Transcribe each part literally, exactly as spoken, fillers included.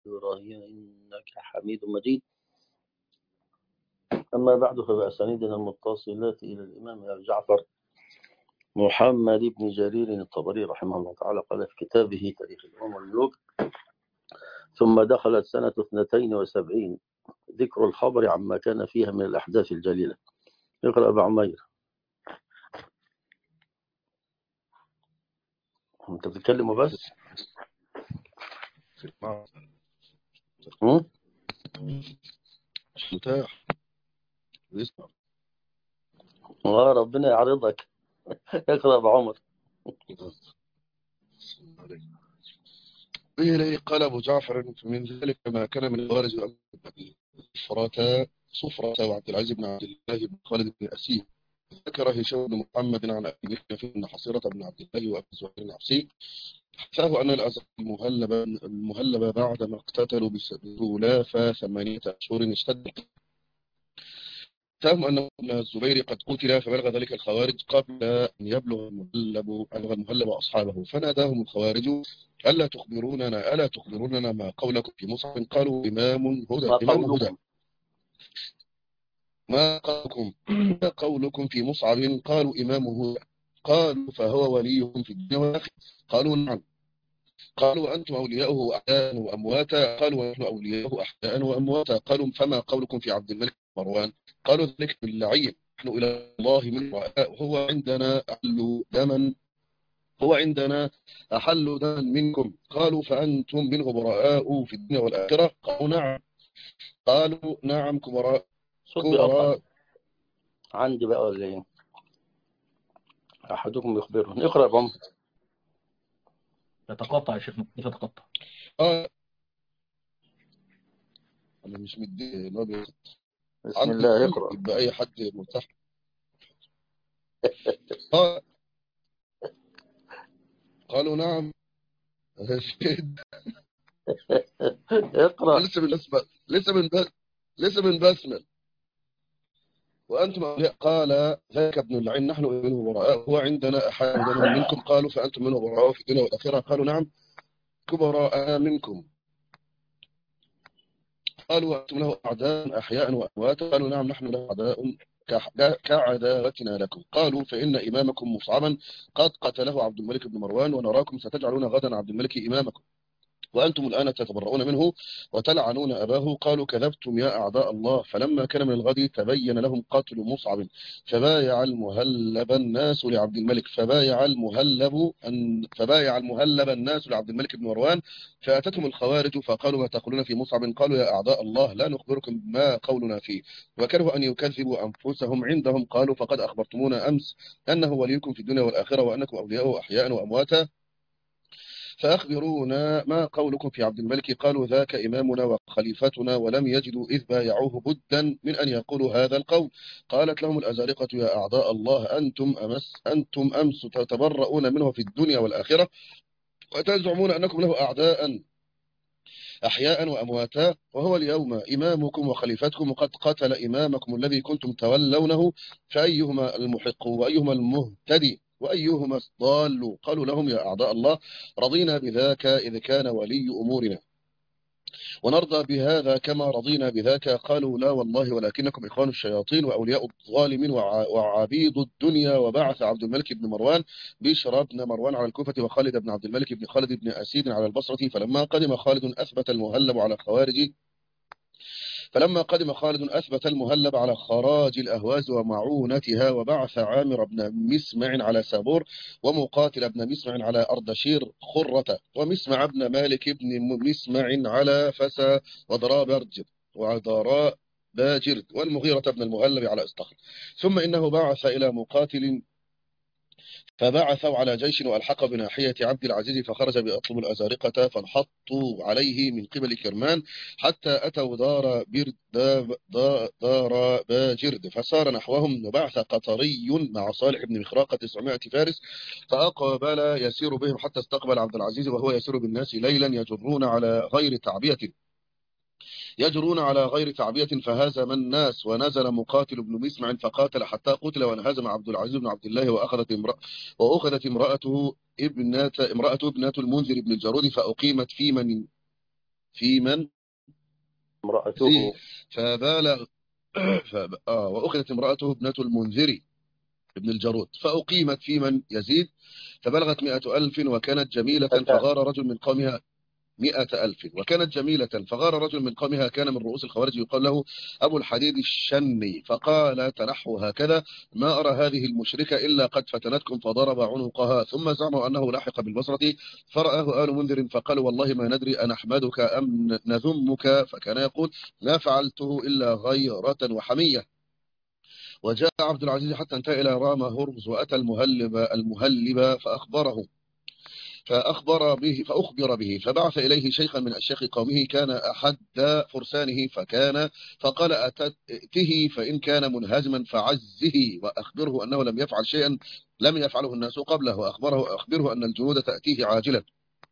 إبراهيم إنك حميد مجيد. أما بعد فبأسانيدنا المتصلة إلى الإمام أبي جعفر محمد بن جرير الطبري رحمه الله تعالى قال في كتابه تاريخ الأمم والملوك: ثم دخلت سنة اثنتين وسبعين ذكر الخبر عما كان فيها من الأحداث الجليلة. اقرأ أبا عمير. أنت بتتكلم بس؟ مش متاح يسمع. آه ربنا يعرضك. اقرأ أبا عمر. إليه قال أبو جعفر: من ذلك ما كان من الوارث صفرة صفرة وعبد العزيز بن عبد الله بن خالد بن أسيد. ذكر هشام بن محمد عن أبي بكر بن حصيرة بن عبد الله وأبي زهير العبسي حكاه أن الأزرق المهلب المهلب بعدما اقتتلوا بسلاف ثمانية أشهر اشتد فهم أن الزبير قد قتل، فبلغ ذلك الخوارج قبل أن يبلغ المهلب المهلب أصحابه، فناداهم الخوارج: ألا تخبروننا ألا تخبروننا ما قولكم في مصعب؟ قالوا إمام هدى ما إمام هدى قولكم؟ ما قولكم ما قولكم في مصعب؟ قالوا إمام هدى. قالوا فهو وليهم في الدنيا والآخرة؟ قالوا نعم. قالوا أنتم أولياؤه أحياء وأمواتا؟ قالوا ونحن أولياؤه أحياء وأمواتا. قالوا فما قولكم في عبد الملك مروان؟ قالوا ذلك باللعين، نحن إلى الله من رأاء، هو عندنا أحل دما هو عندنا أحل دما منكم. قالوا فأنتم منه براء في الدنيا والآخرة؟ قالوا نعم. قالوا نعم كبراء صوت بيقطع كبراء عندي بقى ولا إيه؟ أحدكم يخبرهم. اقرأ أبا عمر. يتقطع يا شيخ، مش يتقطع. آه أنا مش مدي ما بيقطع بسم عندي، الله اقرأ. يبقى أي حد مرتاح. آه قالوا نعم. اقرأ. لسه من لسه من لسه من بسمل. وأنتم أولياء؟ قال ذاك ابن اللعين، نحن منه براء، هو عندنا أحد دما منكم. قالوا فأنتم منه براء في الدنيا والآخرة؟ قالوا نعم كبراء منكم. قالوا وأنتم له أعداء أحياء وأمواتا؟ قالوا نعم نحن له أعداء كعداوتنا لكم. قالوا فإن إمامكم مصعبا قد قتله عبد الملك بن مروان، ونراكم ستجعلون غدا عبد الملك إمامكم، وأنتم الآن تتبرؤون منه وتلعنون أباه. قالوا كذبتم يا أعداء الله. فلما كان من الغد تبين لهم قتل مصعب، فبايع المهلب الناس لعبد الملك فبايع المهلب أن فبايع المهلب الناس لعبد الملك بن مروان. فأتتهم الخوارج فقالوا ما تقولون في مصعب؟ قالوا يا أعداء الله لا نخبركم ما قولنا فيه. وكرهوا أن يكذبوا أنفسهم عندهم. قالوا فقد أخبرتمونا أمس أنه وليكم في الدنيا والآخرة، وأنكم أولياؤه أحياء وأمواتا، فأخبرونا ما قولكم في عبد الملك؟ قالوا ذاك إمامنا وخليفتنا. ولم يجدوا إذ بايعوه بدا من أن يقولوا هذا القول. قالت لهم الأزارقة يا أعداء الله أنتم أمس أنتم أمس تتبرؤون منه في الدنيا والآخرة، وتزعمون أنكم له أعداء أحياء وأمواتا، وهو اليوم إمامكم وخليفتكم، وقد قتل إمامكم الذي كنتم تولونه، فأيهما المحق وأيهما المهتدي وأيهما الضال؟ قالوا لهم يا أعداء الله رضينا بذاك إذ كان ولي أمورنا، ونرضى بهذا كما رضينا بذاك. قالوا لا والله ولكنكم إخوان الشياطين وأولياء الظالمين وعبيد الدنيا. وبعث عبد الملك بن مروان بشرى بن مروان على الكوفة، وخالد بن عبد الملك بن خالد بن أسيد على البصرة. فلما قدم خالد أثبت المهلب على خوارج فلما قدم خالد أثبت المهلب على خراج الأهواز ومعونتها، وبعث عامر بن مسمع على سابور، ومقاتل بن مسمع على أردشير خرة، ومسمع بن مالك بن مسمع على فسا وضراء برجر وضراء باجرد، والمغيرة بن المهلب على استخر. ثم إنه بعث إلى مقاتل فبعثوا على جيش وألحق بناحية عبد العزيز، فخرج بأطلب الأزارقة فانحطوا عليه من قبل كرمان حتى أتوا دار برد دار, دار باجرد، فسار نحوهم. وبعث قطري مع صالح بن مخراقة تسعمائة فارس، فأقبل يسير بهم حتى استقبل عبد العزيز، وهو يسير بالناس ليلا يجرون على غير تعبية يجرون على غير تعبية فهزم الناس. ونزل مقاتل بن مسمع فقاتل حتى قتل، وانهزم عبد العزيز بن عبد الله، وأخذت امرأة وأخذت امرأته ابنة امرأته ابنة المنذر بن الجارود، فأقيمت في من في من امرأته فبالغ فب... آه وأخذت امرأته ابنة المنذري ابن الجارود فأقيمت في من يزيد فبلغت مئة ألف وكانت جميلة أتى فغار رجل من قومها مئة ألف وكانت جميلة فغار رجل من قومها كان من رؤوس الخوارج يقال له أبو الحديد الشني فقال تنحوا هكذا ما أرى هذه المشركة إلا قد فتنتكم فضرب عنقها ثم زعموا أنه لاحق بالبصرة فرآه آل منذر فقالوا والله ما ندري أنحمدك أم نذمك فكان يقول لا فعلته إلا غيرة وحمية. وجاء عبد العزيز حتى انتهى إلى رام هرمز وأتى المهلب المهلب فأخبره فأخبر به فأخبر به فبعث إليه شيخا من أشياخ قومه كان أحد فرسانه فكان فقال أتته فإن كان منهزما فعزه وأخبره أنه لم يفعل شيئا لم يفعله الناس قبله وأخبره أخبره أن الجنود تأتيه عاجلا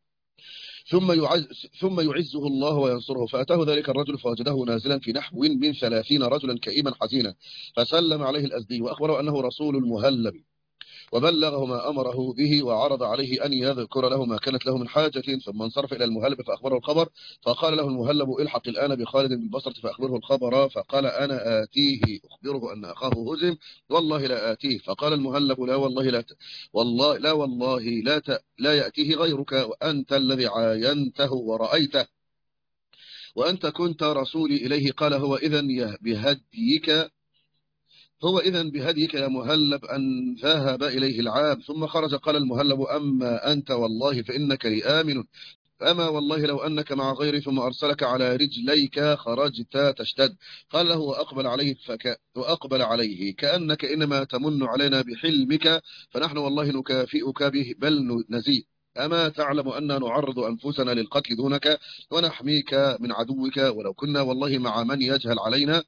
ثم يعز ثم يعزه الله وينصره فأتاه ذلك الرجل فوجده نازلا في نحو من ثلاثين رجلا كئيبا حزينا فسلم عليه الأزدي وأخبره أنه رسول المهلب وبلغه ما أمره به وعرض عليه أن يذكر له ما كانت له من حاجة ثم انصرف إلى المهلب فأخبره الخبر فقال له المهلب الحق الآن بخالد بالبصرة فأخبره الخبر فقال أنا آتيه أخبره أن أخاه هزم والله لا آتيه فقال المهلب لا والله لا ت... والله لا والله لا ت... لا يأتيه غيرك وأنت الذي عاينته ورأيته وأنت كنت رسولي إليه قال هو إذن بهديك هو إذن بهديك يا مهلب أن ذهب إليه العام ثم خرج قال المهلب أما أنت والله فإنك لآمن أما والله لو أنك مع غيري ثم أرسلك على رجليك خرجت تشتد قال له وأقبل عليه فك وأقبل عليه كأنك إنما تمن علينا بحلمك فنحن والله نكافئك به بل نزيد أما تعلم أن نعرض أنفسنا للقتل دونك ونحميك من عدوك ولو كنا والله مع من يجهل علينا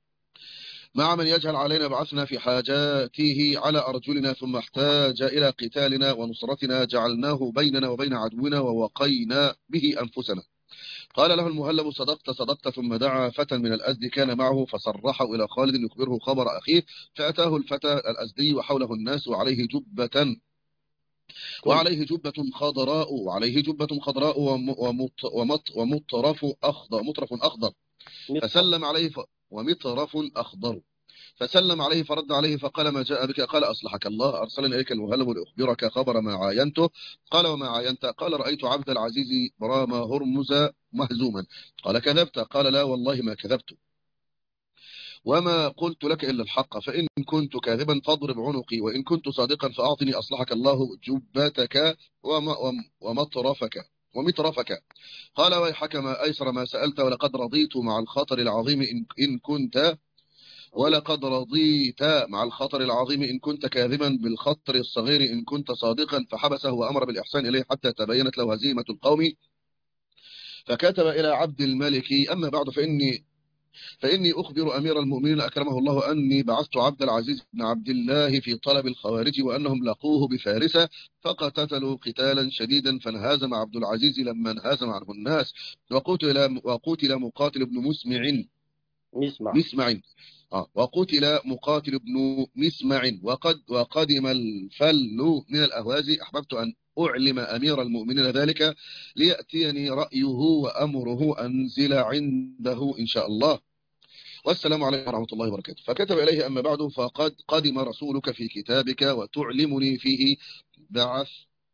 مع من يجهل علينا بعثنا في حاجاته على أرجلنا ثم احتاج إلى قتالنا ونصرتنا جعلناه بيننا وبين عدونا ووقينا به أنفسنا قال له المهلب صدقت صدقت ثم دعا فتى من الأزدي كان معه فصرحه إلى خالد يخبره خبر أخيه فأتاه الفتى الأزدي وحوله الناس وعليه جبة وعليه جبة خضراء وعليه جبة خضراء ومط ومط ومطرف أخضر مطرف أخضر فسلم عليه ف... ومطرف أخضر فسلم عليه فرد عليه فقال ما جاء بك قال أصلحك الله أرسلني إليك المهلب لأخبرك خبر ما عاينته قال وما عاينت قال رأيت عبد العزيز برام هرمز مهزوما قال كذبت قال لا والله ما كذبت وما قلت لك إلا الحق فإن كنت كاذبا فاضرب عنقي وإن كنت صادقا فأعطني أصلحك الله جبتك ومطرفك ومطرفك قال ويحك ما أيسر ما سألت ولقد رضيت مع الخطر العظيم إن, إن كنت ولقد رضيت مع الخطر العظيم إن كنت كاذبا بالخطر الصغير إن كنت صادقا فحبسه وأمر بالإحسان إليه حتى تبينت له هزيمة القوم فكتب إلى عبد الملك أما بعد فإني فإني أخبر أمير المؤمنين أكرمه الله أني بعثت عبد العزيز بن عبد الله في طلب الخوارج وأنهم لقوه بفارسة فقتتلوا قتالا شديدا فانهزم عبد العزيز لما انهزم عنه الناس وقتل وقتل مقاتل بن مسمع مسمع مسمع آه وقتل مقاتل بن مسمع وقد وقدم الفل من الأهوازي أحببت أن أعلم أمير المؤمنين ذلك ليأتيني رأيه وأمره أنزل عنده إن شاء الله والسلام عليكم ورحمة الله وبركاته فكتب إليه أما بعد فقد قدم رسولك في كتابك وتعلمني فيه بعث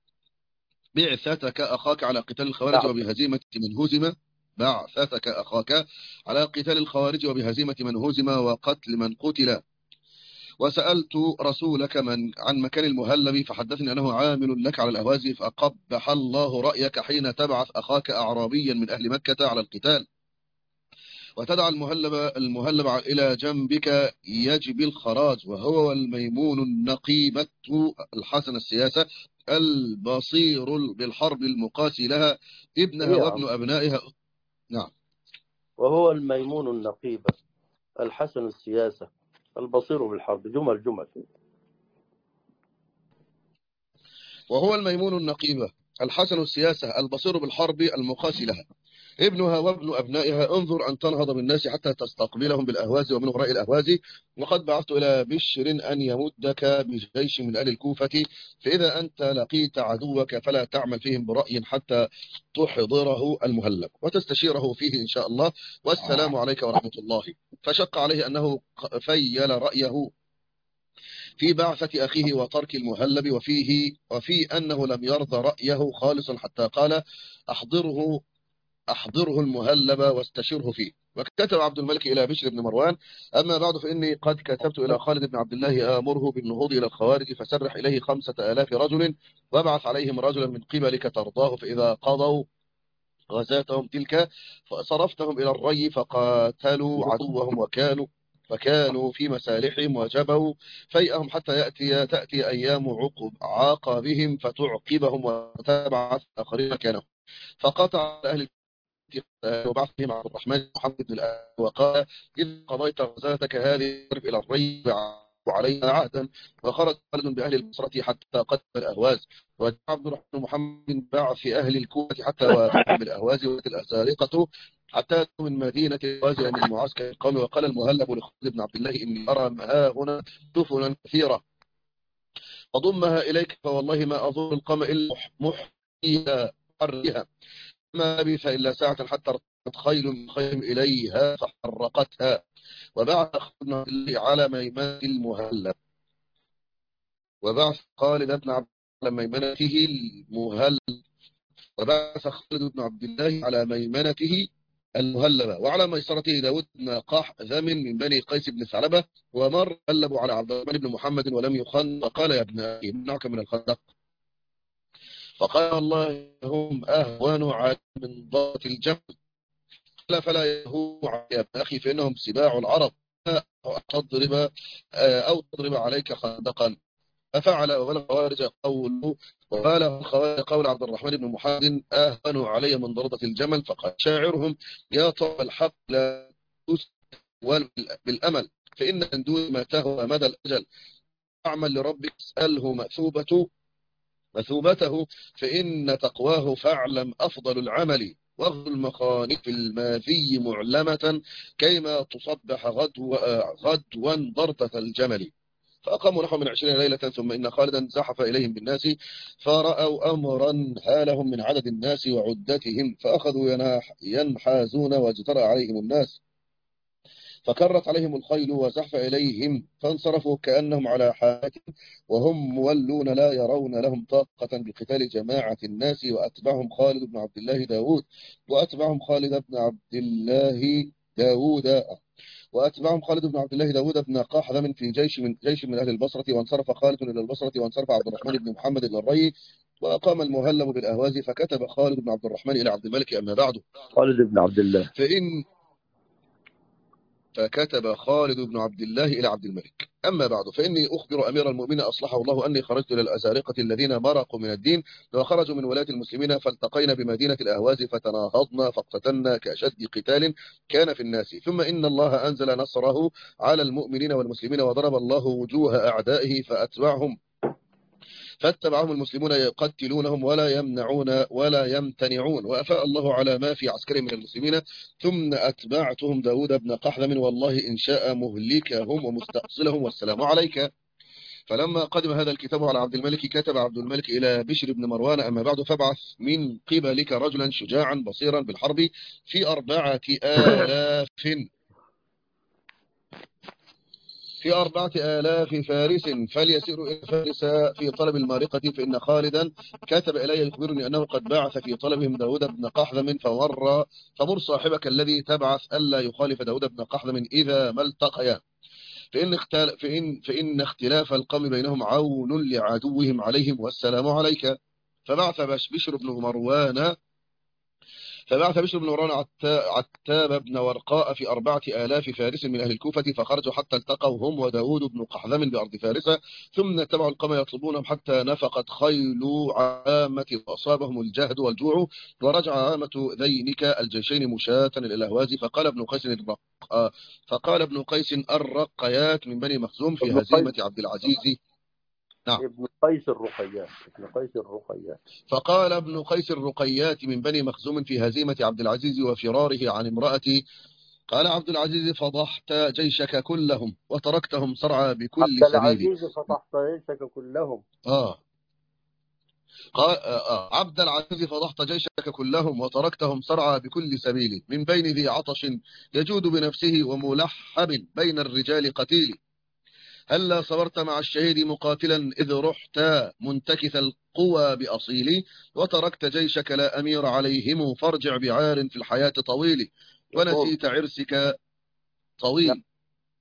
بعثتك أخاك على قتال الخوارج وبهزيمة من هزم بعثتك أخاك على قتال الخوارج وبهزيمة من هزم وقتل من قتل وسألت رسولك من عن مكان المهلب فحدثني أنه عامل لك على الأهوازي فقبح الله رأيك حين تبعث أخاك أعرابيا من أهل مكة على القتال وتدعى المهلب المهلب إلى جنبك يجب الخراج وهو والميمون النقيبة الحسن السياسة البصير بالحرب المقاسي لها ابنها وابن أبنائها. نعم. وهو الميمون النقيبة الحسن السياسة البصير بالحرب جمل جمل وهو الميمون النقيبة الحسن السياسة البصير بالحرب المقاسي لها ابنها وابن أبنائها انظر أن تنهض بالناس حتى تستقبلهم بالأهواز ومن وراء الأهواز، وقد بعثت إلى بشر أن يمدك بجيش من أهل الكوفة، فإذا أنت لقيت عدوك فلا تعمل فيهم برأي حتى تحضره المهلب وتستشيره فيه إن شاء الله، والسلام عليك ورحمة الله. فشق عليه أنه فيل رأيه في بعثة أخيه وترك المهلب، وفيه وفي أنه لم يرضى رأيه خالصا حتى قال أحضره أحضره المهلب واستشره فيه. وكتب عبد الملك إلى بشر بن مروان: أما بعد فإني قد كتبت إلى خالد بن عبد الله آمره بالنهوض إلى الخوارج، فسرح إليه خمسة آلاف رجل وابعث عليهم رجلا من قبلك ترضاه، فإذا قضوا غزاتهم تلك فصرفتهم إلى الري فقاتلوا عدوهم وكانوا فكانوا في مسالحهم وجبوا فيئهم حتى يأتي تأتي أيام عقب عاقبهم فتعقبهم وتبعث آخرين مكانهم. فقطع أهل وبعث بهم عبد الرحمن بن محمد بن الأ وقال: إذ قضيت غزاتك هذه اضرب إلى الري وعلينا عهدا. وخرج خالد بأهل البصرة حتى قتل الأهواز، وجاء عبد الرحمن بن محمد بن بعث أهل الكوفة حتى وافقهم بالأهواز والأزارقة حتى من مدينة الأهواز من المعسكر القومي. وقال المهلب لخالد بن عبد الله: إني أرى ها هنا سفنا كثيرة فضمها إليك، فوالله ما أظن القوم إلا محيها حرها، ما لبث إلا ساعة حتى ارتقت خيل من خيل إليها فحرقتها. وبعث خالد على ميمنة المهلب وبعث خالد بن عبد على ميمنته المهلب وبعث خالد بن عبد الله على ميمنته المهلبة، وعلى ميسرته داود بن قحذم من بني قيس بن ثعلبة. ومر قلبوا على عبد الرحمن بن محمد ولم يخن، فقال: يا ابن أخي منعك من الخندق. فقال: الله هم أهون على من ضغط الجمل. قال: فلا يهون يا ابن أخي فإنهم سباع العرب، أو تضرب أو تضرب عليك خندقا. ففعل وبلغ خوارج قوله وقال الخوارج قول عبد الرحمن بن محمد: آهنوا علي من ضربة الجمل. فقال شاعرهم: يا طرف الحق لا تسول بالأمل، فإن من دون ما تهوى مدى الأجل. أعمل لربك اسأله مثوبة مثوبته، فإن تقواه فاعلم أفضل العمل. واغض المخانف الماذي معلمة كيما تصبح غدو غدوا ضربة الجمل. فأقاموا نحو من عشرين ليلة، ثم إن خالدا زحف إليهم بالناس فرأوا أمرا هالهم من عدد الناس وعدتهم، فأخذوا ينح ينحازون واجترأ عليهم الناس، فكرت عليهم الخيل وزحف إليهم فانصرفوا كأنهم على حالتهم وهم مولون لا يرون لهم طاقة بقتال جماعة الناس. وأتبعهم خالد بن عبد الله داود وأتبعهم خالد بن عبد الله داود وأتبعهم خالد بن عبد الله داود بن قحذم في جيش من جيش من أهل البصرة. وانصرف خالد إلى البصرة وانصرف عبد الرحمن بن محمد إلى الري، وأقام المهلب بالأهواز. فكتب خالد بن عبد الرحمن إلى عبد الملك: أما بعد خالد بن عبد الله فإن فكتب خالد بن عبد الله إلى عبد الملك: أما بعد فإني أخبر أمير المؤمنين أصلحه الله أني خرجت إلى الأزارقة الذين مرقوا من الدين وخرجوا من ولاة المسلمين، فالتقينا بمدينة الأهواز فتناهضنا فاقتتلنا كأشد قتال كان في الناس. ثم إن الله أنزل نصره على المؤمنين والمسلمين وضرب الله وجوه أعدائه فأتبعهم فاتبعهم المسلمون يقتلونهم ولا يمنعون ولا يمتنعون، وأفاء الله على ما في عسكر من المسلمين. ثم أتبعتهم داود بن قحذم، والله إن شاء مهلكهم ومستأصلهم، والسلام عليك. فلما قدم هذا الكتاب على عبد الملك كتب عبد الملك إلى بشر بن مروان: أما بعد فابعث من قبلك رجلا شجاعا بصيرا بالحرب في أربعة آلاف في أربعة آلاف فارس فليسيروا إلى فارس في طلب المارقة، فإن خالدا كتب إلي يخبرني أنه قد بعث في طلبهم داود بن قحذم، فمر فمر صاحبك الذي تبعث ألا يخالف داود بن قحذم إذا ما التقيا، فإن, اختل... فإن... فإن اختلاف القوم بينهم عون لعدوهم عليهم، والسلام عليك. فبعث بشر بن مروان فبعث بشر بن مروان عتاب بن ورقاء في أربعة آلاف فارس من أهل الكوفة، فخرجوا حتى التقوا هم وداود بن قحذم بأرض فارس، ثم اتبعوا القوم يطلبونهم حتى نفقت خيل عامة وأصابهم الجهد والجوع، ورجع عامة ذينك الجيشين مشاة إلى الأهواز. فقال ابن قيس الرق... فقال ابن قيس الرقيات من بني مخزوم في ابن هزيمة قيس عبد العزيز نعم. ابن قيس الرقيات ابن قيس الرقيات فقال ابن قيس الرقيات من بني مخزوم في هزيمة عبد العزيز وفراره عن امرأتي، قال عبد العزيز: فضحت جيشك كلهم وتركتهم صرعى بكل عبد سبيل. العزيز فتحت جيشك كلهم. آه قال آه آه عبد العزيز: فضحت جيشك كلهم وتركتهم صرعى بكل سبيل، من بين ذي عطش يجود بنفسه وملحب بين الرجال قتيل. هلا صبرت مع الشهيد مقاتلا إذ رحت منتكث القوى بأصيل، وتركت جيشك لا أمير عليهم فارجع بعار في الحياة طويل، يطول. ونسيت عرسك لا. طويل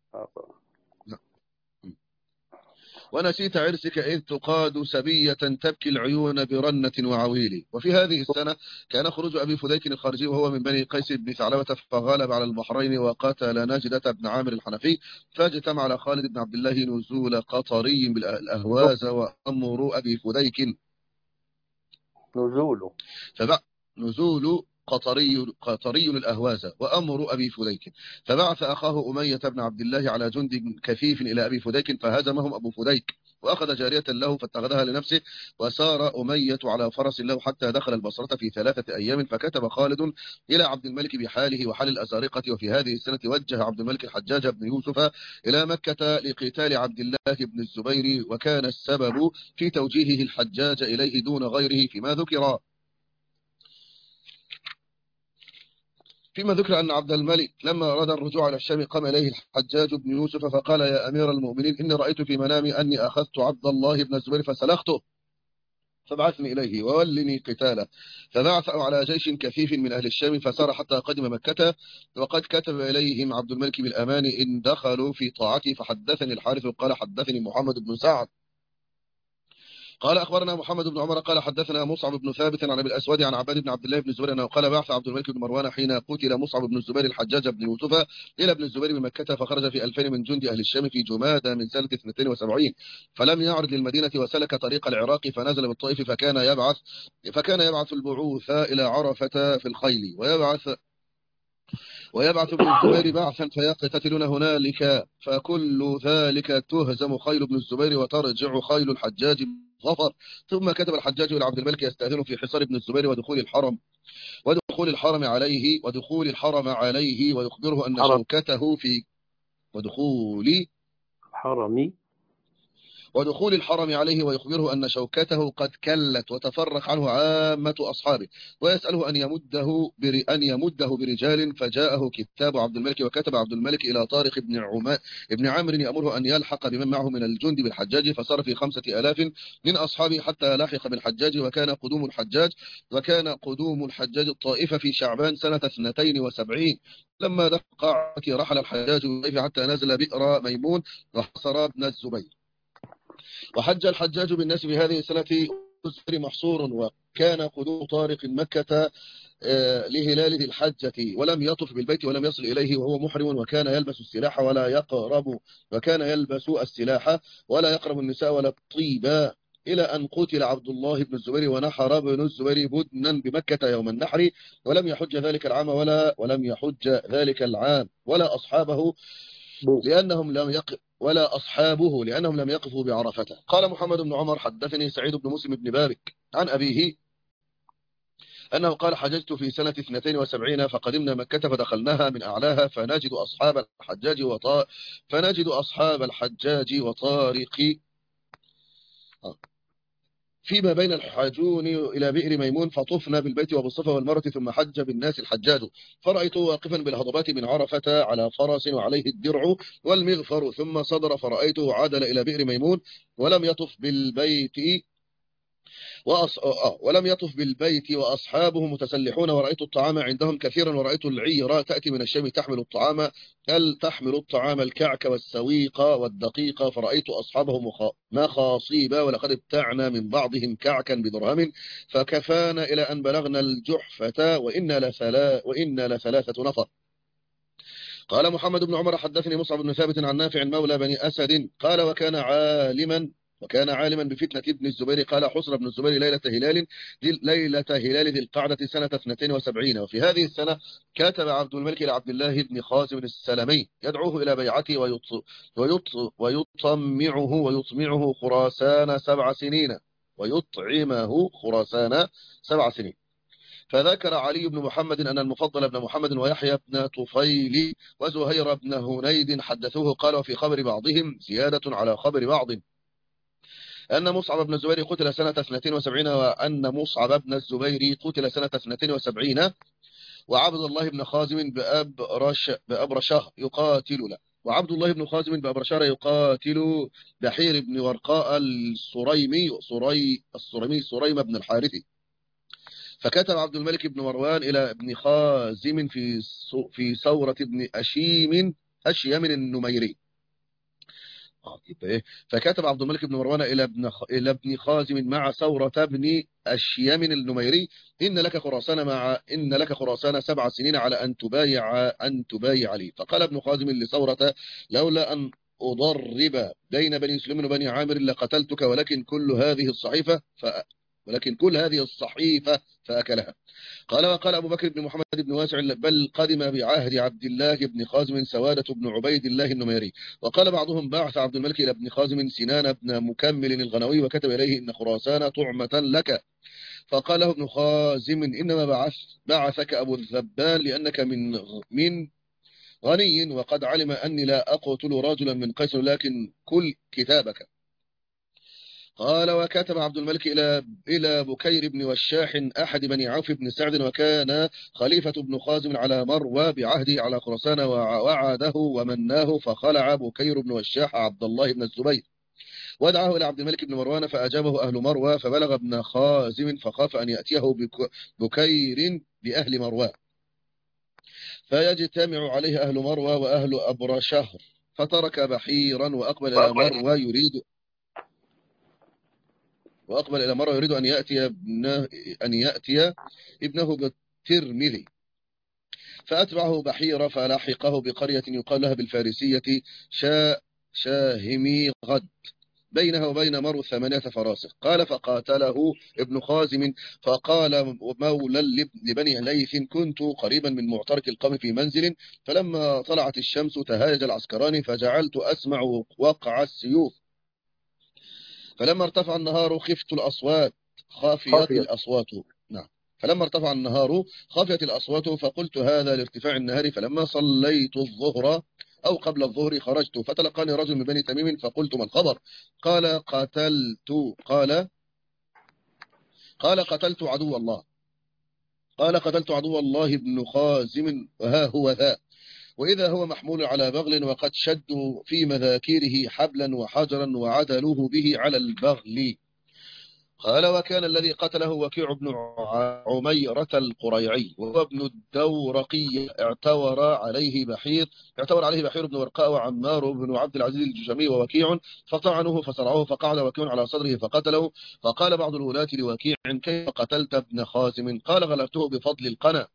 ونسيت عرسك إذ تقاد سبية تبكي العيون برنة وعويل. وفي هذه السنة كان خروج أبي فديك الخارجي وهو من بني قيس بن ثعلبة، فغالب على البحرين وقاتل ناجدة بن عامر الحنفي، فاجتمع على خالد بن عبد الله نزول قطري بالأهواز وأمر أبي فديك نزوله. فبع نزول قطري قطري الأهواز وأمر أبي فديك، فبعث أخاه أمية بن عبد الله على جند كثيف إلى أبي فديك فهزمهم أبو فديك، وأخذ جارية له فاتخذها لنفسه، وسار أمية على فرس له حتى دخل البصرة في ثلاثة أيام، فكتب خالد إلى عبد الملك بحاله وحال الأزارقة. وفي هذه السنة وجه عبد الملك الحجاج بن يوسف إلى مكة لقتال عبد الله بن الزبير، وكان السبب في توجيهه الحجاج إليه دون غيره فيما ذكر فيما ذكر أن عبد الملك لما أراد الرجوع إلى الشام قام إليه الحجاج بن يوسف فقال: يا أمير المؤمنين، إني رأيت في منامي أني أخذت عبد الله بن الزبير فسلخته، فبعثني إليه وولني قتاله. فبعثه على جيش كثيف من أهل الشام فسار حتى قدم مكة، وقد كتب إليهم عبد الملك بالأمان إن دخلوا في طاعتي. فحدثني الحارث قال: حدثني محمد بن سعد قال: أخبرنا محمد بن عمر قال: حدثنا مصعب بن ثابت عن أبي الأسود عن عباد بن عبد الله بن الزبير أنه قال: بعث عبد الملك بن مروان حين قتل مصعب بن الزبير الحجاج بن يوسف إلى ابن الزبير بمكة، فخرج في ألفين من جند أهل الشام في جمادى من سنة اثنتين وسبعين، فلم يعرض للمدينة وسلك طريق العراق فنزل بالطائف، فكان يبعث فكان يبعث البعوث إلى عرفة في الخيل، ويبعث ويبعث ابن الزبير بعثا فيقتتلون هنالك، فكل ذلك تهزم خيل ابن الزبير وترجع خيل الحجاج ظفر. ثم كتب الحجاج إلى عبد الملك يستأذن في حصار ابن الزبير ودخول الحرم ودخول الحرم عليه ودخول الحرم عليه ويخبره أن حرم شوكته في ودخول حرمي ودخول الحرم عليه ويخبره أن شوكته قد كلت وتفرق عنه عامة أصحابه، ويسأله أن يمده بر... أن يمده برجال. فجاءه كتاب عبد الملك، وكتب عبد الملك إلى طارق بن عما ابن عمرو يأمره أن يلحق بمن معه من الجند بالحجاج، فصار في خمسة آلاف من أصحابه حتى لحق بالحجاج. وكان قدوم الحجاج وكان قدوم الحجاج الطائفة في شعبان سنة اثنتين وسبعين. لما دخل قاعة رحل الحجاج حتى نزل بئر ميمون وحصر ابن الزبير. وحج الحجاج بالناس بهذه السنة محصور، وكان قدوم طارق مكة لهلال ذي الحجة، ولم يطف بالبيت ولم يصل إليه وهو محرم، وكان يلبس السلاح ولا يقرب وكان يلبس السلاح ولا يقرب النساء ولا الطيبة، إلى أن قتل عبد الله بن الزبير ونحر ابن الزبير بدنا بمكة يوم النحر، ولم يحج ذلك العام ولا ولم يحج ذلك العام ولا أصحابه لأنهم لم يقف ولا أصحابه لأنهم لم يقفوا بعرفته. قال محمد بن عمر: حدثني سعيد بن مسلم بن بارك عن أبيه أنه قال: حججت في سنة اثنتين وسبعين فقدمنا مكة فدخلناها من أعلاها فنجد أصحاب الحجاج وطا فنجد أصحاب الحجاج وطارق فيما بين الحاجون إلى بئر ميمون، فطفنا بالبيت وبالصفا والمرة، ثم حج بالناس الحجاج، فرأيته واقفا بالهضبات من عرفة على فرس وعليه الدرع والمغفر، ثم صدر فرأيته عدل إلى بئر ميمون ولم يطف بالبيت وأص... آه. ولم يطف بالبيت وأصحابه متسلحون، ورأيت الطعام عندهم كثيرا، ورأيت العير تأتي من الشام تحمل الطعام هل تحمل الطعام الكعك والسويق والدقيق، فرأيت أصحابه مخ... مخاصيبا، ولقد ابتعنا من بعضهم كعكا بدرهم فكفانا إلى أن بلغنا الجحفة وإنا لثلا... وإنا لثلاثة نفر. قال محمد بن عمر: حدثني مصعب بن ثابت عن نافع مولى بني أسد قال: وكان عالما وكان عالما بفتنة ابن الزبير. قال حصر ابن الزبير ليلة هلال ليلة هلال ذي القعدة سنة اثنتين وسبعين، وفي هذه السنة كتب عبد الملك لعبد الله بن خازم السلمي يدعوه إلى بيعته ويط... ويط... ويطمعه ويطمعه خراسان سبع سنين ويطعمه خراسان سبع سنين. فذكر علي بن محمد أن المفضل بن محمد ويحيى بن طفيل وزهير بن هنيد حدثوه. قال وفي خبر بعضهم زيادة على خبر بعض أن مصعب بن الزبير قتل سنة اثنتين وسبعين، وأن مصعب بن الزبير قتل سنة اثنتين وسبعين، وعبد الله بن خازم بأبرش بأبرشاه يقاتل له، وعبد الله بن خازم بأبرشاه يقاتل بحير بن ورقاء الصريمي صري الصريمي صريم بن الحارثي. فكتب عبد الملك بن مروان إلى ابن خازم في في ثورة ابن أشيم أشيم النميري. فكتب عبد الملك بن مروان إلى ابن إلى ابن خازم مع ثورة ابن أشيم النميري إن لك خراسان مع إن لك خراسان سبع سنين على أن تبايع أن تبايع لي. فقال ابن خازم لثورة لولا أن أضرب بين بني سليم وبني عامر لقتلتك، ولكن كل هذه الصحيفة ف... ولكن كل هذه الصحيفة فأكلها. قال وقال أبو بكر بن محمد بن واسع بل قدم بعهد عبد الله بن خازم سوادة بن عبيد الله النميري. وقال بعضهم بعث عبد الملك إلى ابن خازم سنان بن مكمل الغنوي وكتب إليه إن خراسان طعمة لك. فقال له ابن خازم إنما بعث بعثك أبو الذبان لأنك من من غني، وقد علم أني لا أقتل رجلا من قيصر لكن كل كتابك. قال وكتب عبد الملك إلى إلى بكير بن وشاح أحد بني عوف بن سعد، وكان خليفة ابن خازم على مروى بعهده على خراسان، وعاده ومناه، فخلع بكير بن وشاح عبد الله بن الزبير ودعاه إلى عبد الملك بن مروان، فأجابه أهل مروى، فبلغ ابن خازم فخاف أن يأتيه بكير بأهل مروى فيجتمع عليه أهل مروى وأهل أبر شهر، فترك بحيرا وأقبل إلى مروى يريد وأقبل إلى مرة يريد أن يأتي ابنه أن يأتي ابنه بالترمذي، فأتبعه بحيرة فلاحقه بقرية يقال لها بالفارسية شا شاهمي غد بينها وبين مرو ثمانية فراسخ. قال فقاتله ابن خازم، فقال مولى لبني ليث كنت قريبا من معترك القوم في منزل، فلما طلعت الشمس تهايج العسكران فجعلت أسمع وقع السيوف، فلما ارتفع النهار خفت الأصوات خافيت الأصوات نعم فلما ارتفع النهار خافيت الأصوات، فقلت هذا لارتفاع النهار. فلما صليت الظهر أو قبل الظهر خرجت، فتلقاني رجل من بني تميم، فقلت ما الخبر؟ قال قتلت قال قال قتلت عدو الله قال قتلت عدو الله ابن خازم، وها هو ذا، وإذا هو محمول على بغل، وقد شدوا في مذاكيره حبلا وحجرا وعدلوه به على البغل. قال وكان الذي قتله وكيع بن عميرة القريعي وهو ابن الدورقي، اعتور عليه بحير اعتور عليه بحير بن ورقاء وعمار بن عبد العزيز الجشمي ووكيع، فطعنه فصرعوه، فقعد وكيع على صدره فقتله. فقال بعض الولاة لوكيع كيف قتلت ابن خازم؟ قال غلبته بفضل القنا،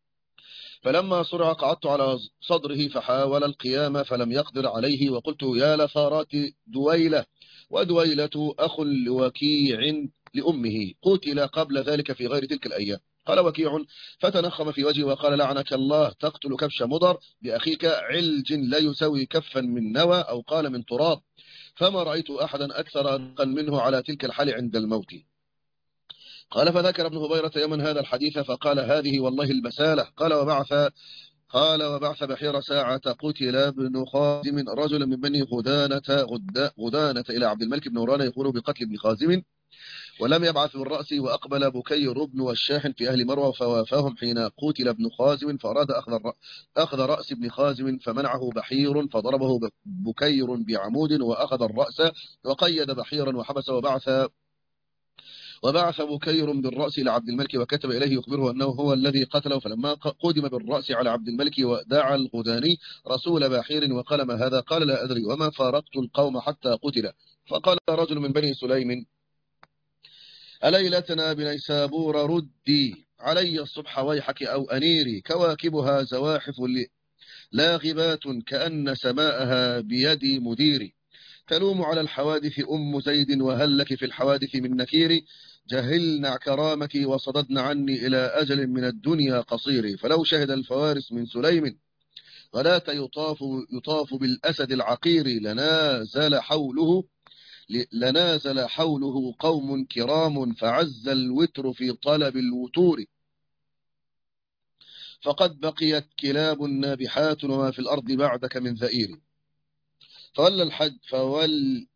فلما صرع قعدت على صدره فحاول القيام فلم يقدر عليه، وقلت يا لثارات دويلة، ودويلة أخ لوكيع لأمه قتل قبل ذلك في غير تلك الأيام. قال وكيع فتنخم في وجهه وقال لعنك الله، تقتل كبش مضر بأخيك علج لا يسوي كفا من نوى، أو قال من تراب، فما رأيت أحدا أكثر أنقا منه على تلك الحال عند الموت. قال فذكر ابن هبيرة يوما هذا الحديث فقال هذه والله البسالة. قال وبعث قال وبعث بحير ساعة قتل ابن خازم رجل من بني غدانة غدانة إلى عبد الملك بن مروان يقول بقتل ابن خازم، ولم يبعث بالرأس. وأقبل بكير بن وشاح في أهل مروى فوافاهم حين قتل ابن خازم، فأراد أخذ أخذ رأس ابن خازم، فمنعه بحير فضربه بكير بعمود وأخذ الرأس، وقيد بحيرا وحبس. وبعث وبعث بكير بالرأس إلى عبد الملك وكتب إليه يخبره أنه هو الذي قتله. فلما قدم بالرأس على عبد الملك ودعا الغداني رسول بحير وقال ما هذا؟ قال لا أدري، وما فارقت القوم حتى قتل. فقال رجل من بني سليم أليلتنا بنيسابور ردي علي الصبح ويحك أو أنيري، كواكبها زواحف لاغبات كأن سماءها بيد مديري، تلوم على الحوادث أم زيد وهل لك في الحوادث من نكير جهلن كرامك وصددن عني إلى أجل من الدنيا قصير فلو شهد الفوارس من سليم غلاة يطاف, يطاف بالأسد العقير لنازل حوله لنازل حوله قوم كرام فعز الوتر في طلب الوتور فقد بقيت كلاب نابحات وما في الأرض بعدك من ذئير فولى الحج فول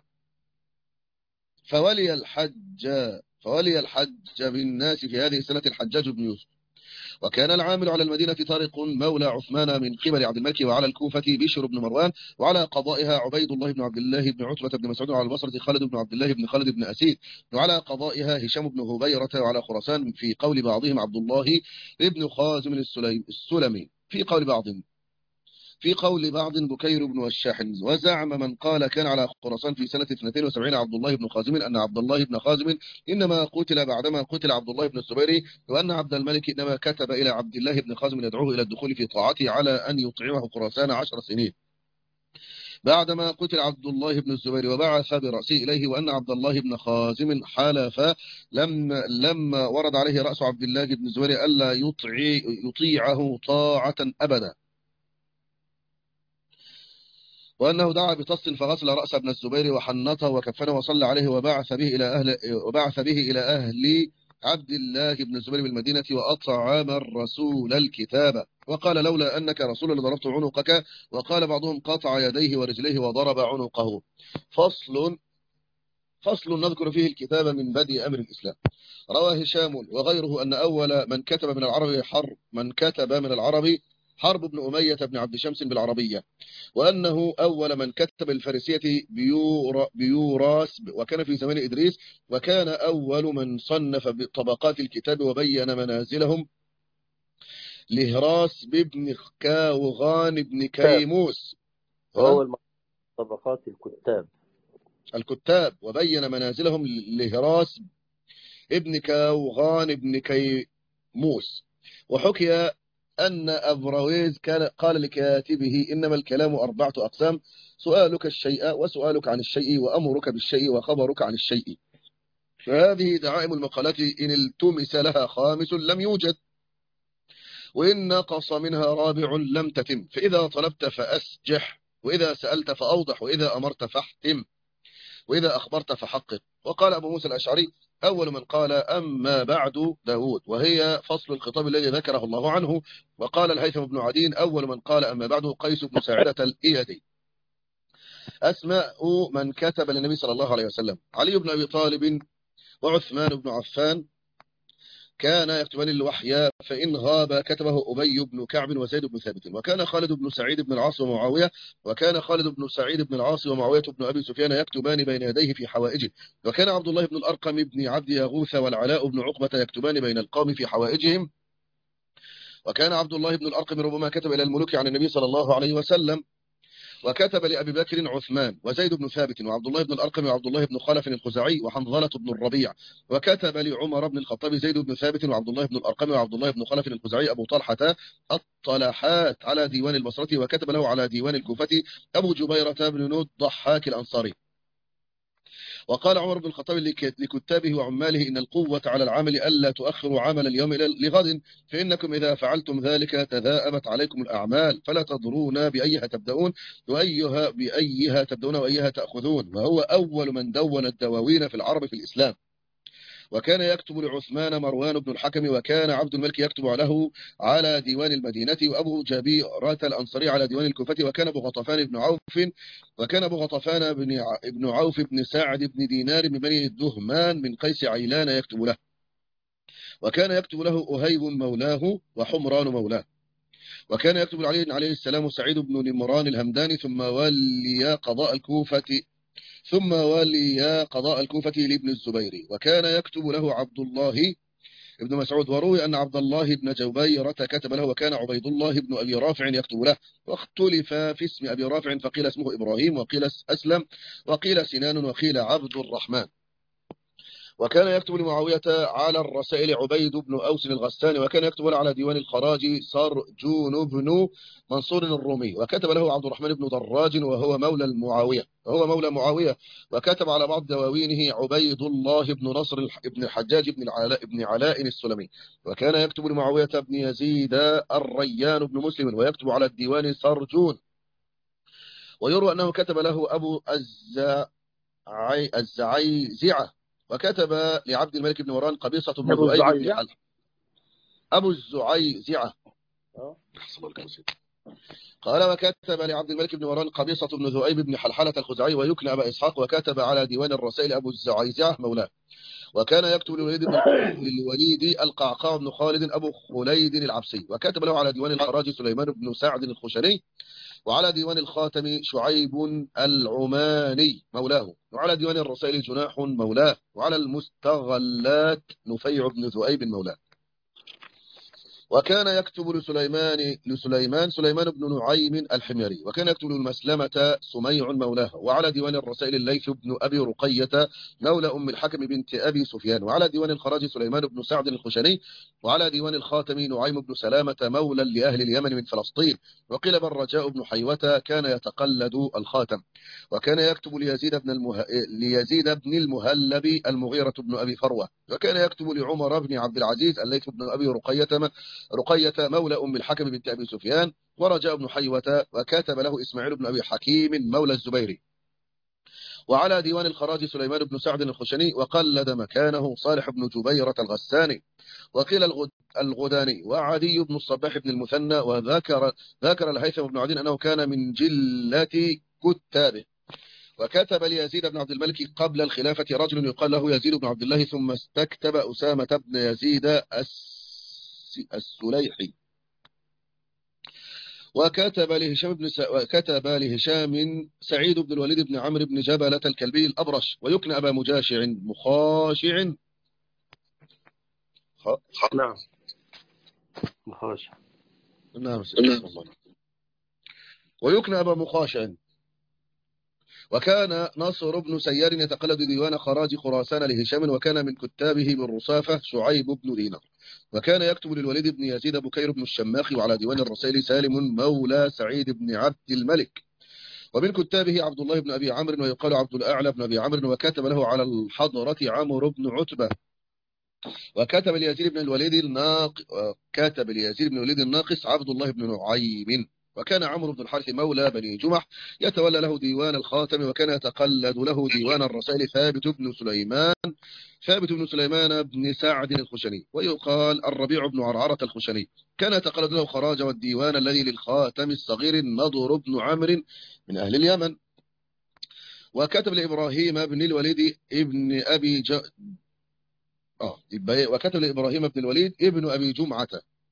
فولي الحج فولي الحج بالناس في هذه السنة الحجاج بن يوسف وكان العامل على المدينة طارق مولى عثمان من قبل عبد الملك وعلى الكوفة بشر بن مروان وعلى قضائها عبيد الله بن عبد الله بن عتبة بن مسعود وعلى البصرة خالد بن عبد الله بن خالد بن أسيد وعلى قضائها هشام بن هبيرة وعلى خراسان في قول بعضهم عبد الله بن خازم السلمي في قول بعضهم في قول بعض بكير بن وشاح وزعم من قال كان على خراسان في سنة اثنتين وسبعين عبد الله بن خازم أن عبد الله بن خازم إنما قتل بعدما قتل عبد الله بن الزبير وأن عبد الملك إنما كتب إلى عبد الله بن خازم يدعوه إلى الدخول في طاعته على أن يطعمه خراسان عشر سنين بعدما قتل عبد الله بن الزبير وبعث برأسه إليه وأن عبد الله بن خازم حلف لما, لما ورد عليه رأس عبد الله بن الزبير ألا يطيع يطيعه طاعة أبدا وأنه دعا بطس فغسل رأس ابن الزبير وحنطه وكفنه وصلى عليه وبعث به إلى أهل وبعث به إلى أهل عبد الله بن الزبير بالمدينة وأطعم الرسول الكتاب وقال لولا أنك رسول لضربت عنقك وقال بعضهم قطع يديه ورجليه وضرب عنقه فصل فصل نذكر فيه الكتاب من بدء أمر الإسلام روى هشام وغيره أن أول من كتب من العرب حرب من كتب من العرب حرب بن أمية بن عبد شمس بالعربية وأنه أول من كتب الفارسية بيور بيوراس وكان في زمان إدريس وكان أول من صنف بطبقات الكتاب وبين منازلهم لهراس بن كاوغان بن كيموس وهو طبقات الكتاب الكتاب وبين منازلهم لهراس ابن كاوغان بن كيموس وحكي أن أبرويز كان قال لكاتبه إنما الكلام أربعة أقسام سؤالك الشيء وسؤالك عن الشيء وأمرك بالشيء وخبرك عن الشيء فهذه دعائم المقالات إن التمس لها خامس لم يوجد وإن نقص منها رابع لم تتم فإذا طلبت فأسجح وإذا سألت فأوضح وإذا أمرت فاحتم وإذا أخبرت فحقق وقال أبو موسى الأشعري أول من قال أما بعد داود وهي فصل الخطاب الذي ذكره الله عنه وقال الهيثم بن عدين أول من قال أما بعد قيس بن ساعدة الإيدي أسماء من كتب للنبي صلى الله عليه وسلم علي بن أبي طالب وعثمان بن عفان كان يكتبان الوحي فإن غاب كتبه أبي بن كعب وزيد بن ثابت وكان خالد بن سعيد بن العاص ومعاوية وكان خالد بن سعيد بن العاص ومعاوية بن أبي سفيان يكتبان بين يديه في حوائجه وكان عبد الله بن الأرقم بن عبد يغوث والعلاء بن عقبة يكتبان بين القوم في حوائجهم وكان عبد الله بن الأرقم ربما كتب إلى الملوك عن النبي صلى الله عليه وسلم وكتب لأبي بكر عثمان وزيد بن ثابت وعبد الله بن الأرقم وعبد الله بن خلف الخزاعي وحنظلة بن الربيع وكتب لعمر بن الخطاب زيد بن ثابت وعبد الله بن الأرقم وعبد الله بن خلف الخزاعي أبو طلحة الطلحات على ديوان البصرة وكتب له على ديوان الكوفة أبو جبيرة بن نود ضحاك الأنصاري وقال عمر بن الخطاب لكتابه وعماله إن القوة على العمل ألا تؤخروا عمل اليوم لغد فإنكم إذا فعلتم ذلك تذاءبت عليكم الأعمال فلا تدرون بأيها تبدأون وأيها بأيها تبدأون وأيها تأخذون وهو أول من دون الدواوين في العرب في الإسلام وكان يكتب لعثمان مروان بن الحكم وكان عبد الملك يكتب له على ديوان المدينة وأبو جبيرة الأنصاري على ديوان الكوفة وكان أبو غطفان بن عوف وكان أبو غطفان بن ابن عوف بن سعد بن دينار من بني الدهمان من قيس عيلان يكتب له وكان يكتب له أهيب مولاه وحمران مولاه وكان يكتب علي عليه السلام سعيد بن نمران الهمداني ثم ولي قضاء الكوفة ثم ولي قضاء الكوفة لابن الزبير وكان يكتب له عبد الله ابن مسعود وروي أن عبد الله بن جبيرة كتب له وكان عبيد الله بن أبي رافع يكتب له واختلف في اسم أبي رافع فقيل اسمه إبراهيم وقيل أسلم وقيل سنان وقيل عبد الرحمن وكان يكتب لمعاوية على الرسائل عبيد بن أوس الغساني، وكان يكتب له على ديوان الخراج سرجون بن منصور الرومي، وكتب له عبد الرحمن بن دراج وهو مولى المعاوية وهو مولى معاوية، وكتب على بعض دواوينه عبيد الله بن نصر بن الحجاج بن العلاء بن علاء السلمي، وكان يكتب لمعاوية بن يزيد الريان بن مسلم، ويكتب على الديوان سرجون. ويروى أنه كتب له أبو الزعي الزعيزعة، وكتب لعبد الملك بن مروان قبيصة بن أبو ذؤيب بن الزعيزع. حل أبو الزعيزعة آه. قال وكتب لعبد الملك بن مروان قبيصة بن ذؤيب بن حلحلة الخزاعي ويكنى أبا إسحاق، وكتب على ديوان الرسائل أبو الزعيزعة مولاه. وكان يكتب للوليد بن للوليد القعقاع بن خالد أبو خليد العبسي، وكتب له على ديوان الخراج سليمان بن سعد الخشني، وعلى ديوان الخاتم شعيب العماني مولاه، وعلى ديوان الرسائل جناح مولاه، وعلى المستغلات نفيع بن ذؤيب مولاه. وكان يكتب لسليمان لسليمان سليمان بن نعيم الحميري، وكان يكتب للمسلمة سميع مولاه، وعلى ديوان الرسائل الليث بن أبي رقية مولى أم الحكم بنت أبي سفيان، وعلى ديوان الخراج سليمان بن سعد الخشني، وعلى ديوان الخاتم نعيم بن سلامة مولى لأهل اليمن من فلسطين، وقيل بل رجاء بن حيوة كان يتقلد الخاتم. وكان يكتب ليزيد بن المه... ليزيد بن المهلب المغيرة بن أبي فروة، وكان يكتب لعمر بن عبد العزيز الليث بن أبي رقية رقية مولى أم الحكم بنت أبي سفيان، ورجاء بن حيوة، وكاتب له إسماعيل بن أبي حكيم مولى الزبيري. وعلى ديوان الخراج سليمان بن سعد الخشني، وقلد مكانه صالح بن جبيرة الغساني، وقيل الغد الغداني، وعدي بن الصباح بن المثنى، وذكر ذكر الهيثم بن عدين أنه كان من جلة كتابه. وكتب ليزيد بن عبد الملك قبل الخلافة رجل يقال له يزيد بن عبد الله، ثم استكتب أسامة بن يزيد السليحي. وكتب لهشام بن س... وكتب لهشام سعيد بن الوليد بن عمرو بن جبلة الكلبي الأبرش، ويكنى أبا مجاشع مخاشع خ... نعم. مخرج. نعم الله. ويكنى أبا مخاشع. وكان ناصر بن سيار يتقلد ديوان خراج خراسان لهشام، وكان من كتابه بالرصافة شعيب بن دينار، وكان يكتب للوليد بن يزيد بكير بن الشماخ، وعلى ديوان الرسائل سالم مولى سعيد بن عبد الملك، ومن كتابه عبد الله بن أبي عمرو، ويقال عبد الأعلى بن أبي عمرو، وكتب له على الحضرة عمرو بن عتبة. وكتب ليزيد بن الوليد الناق كاتب ليزيد بن الوليد الناقص عبد الله بن نعيم، وكان عمرو بن الحارث مولى بني جمح يتولى له ديوان الخاتم، وكان يتقلد له ديوان الرسائل ثابت بن سليمان ثابت بن سليمان بن سعد الخشني، ويقال الربيع بن عرعرة الخشني، كان يتقلد له خراج والديوان الذي للخاتم الصغير النضر بن عمرو من أهل اليمن. وكتب لإبراهيم بن الوليد ابن أبي ج... آه وكتب لإبراهيم بن الوليد ابن أبي جمعة،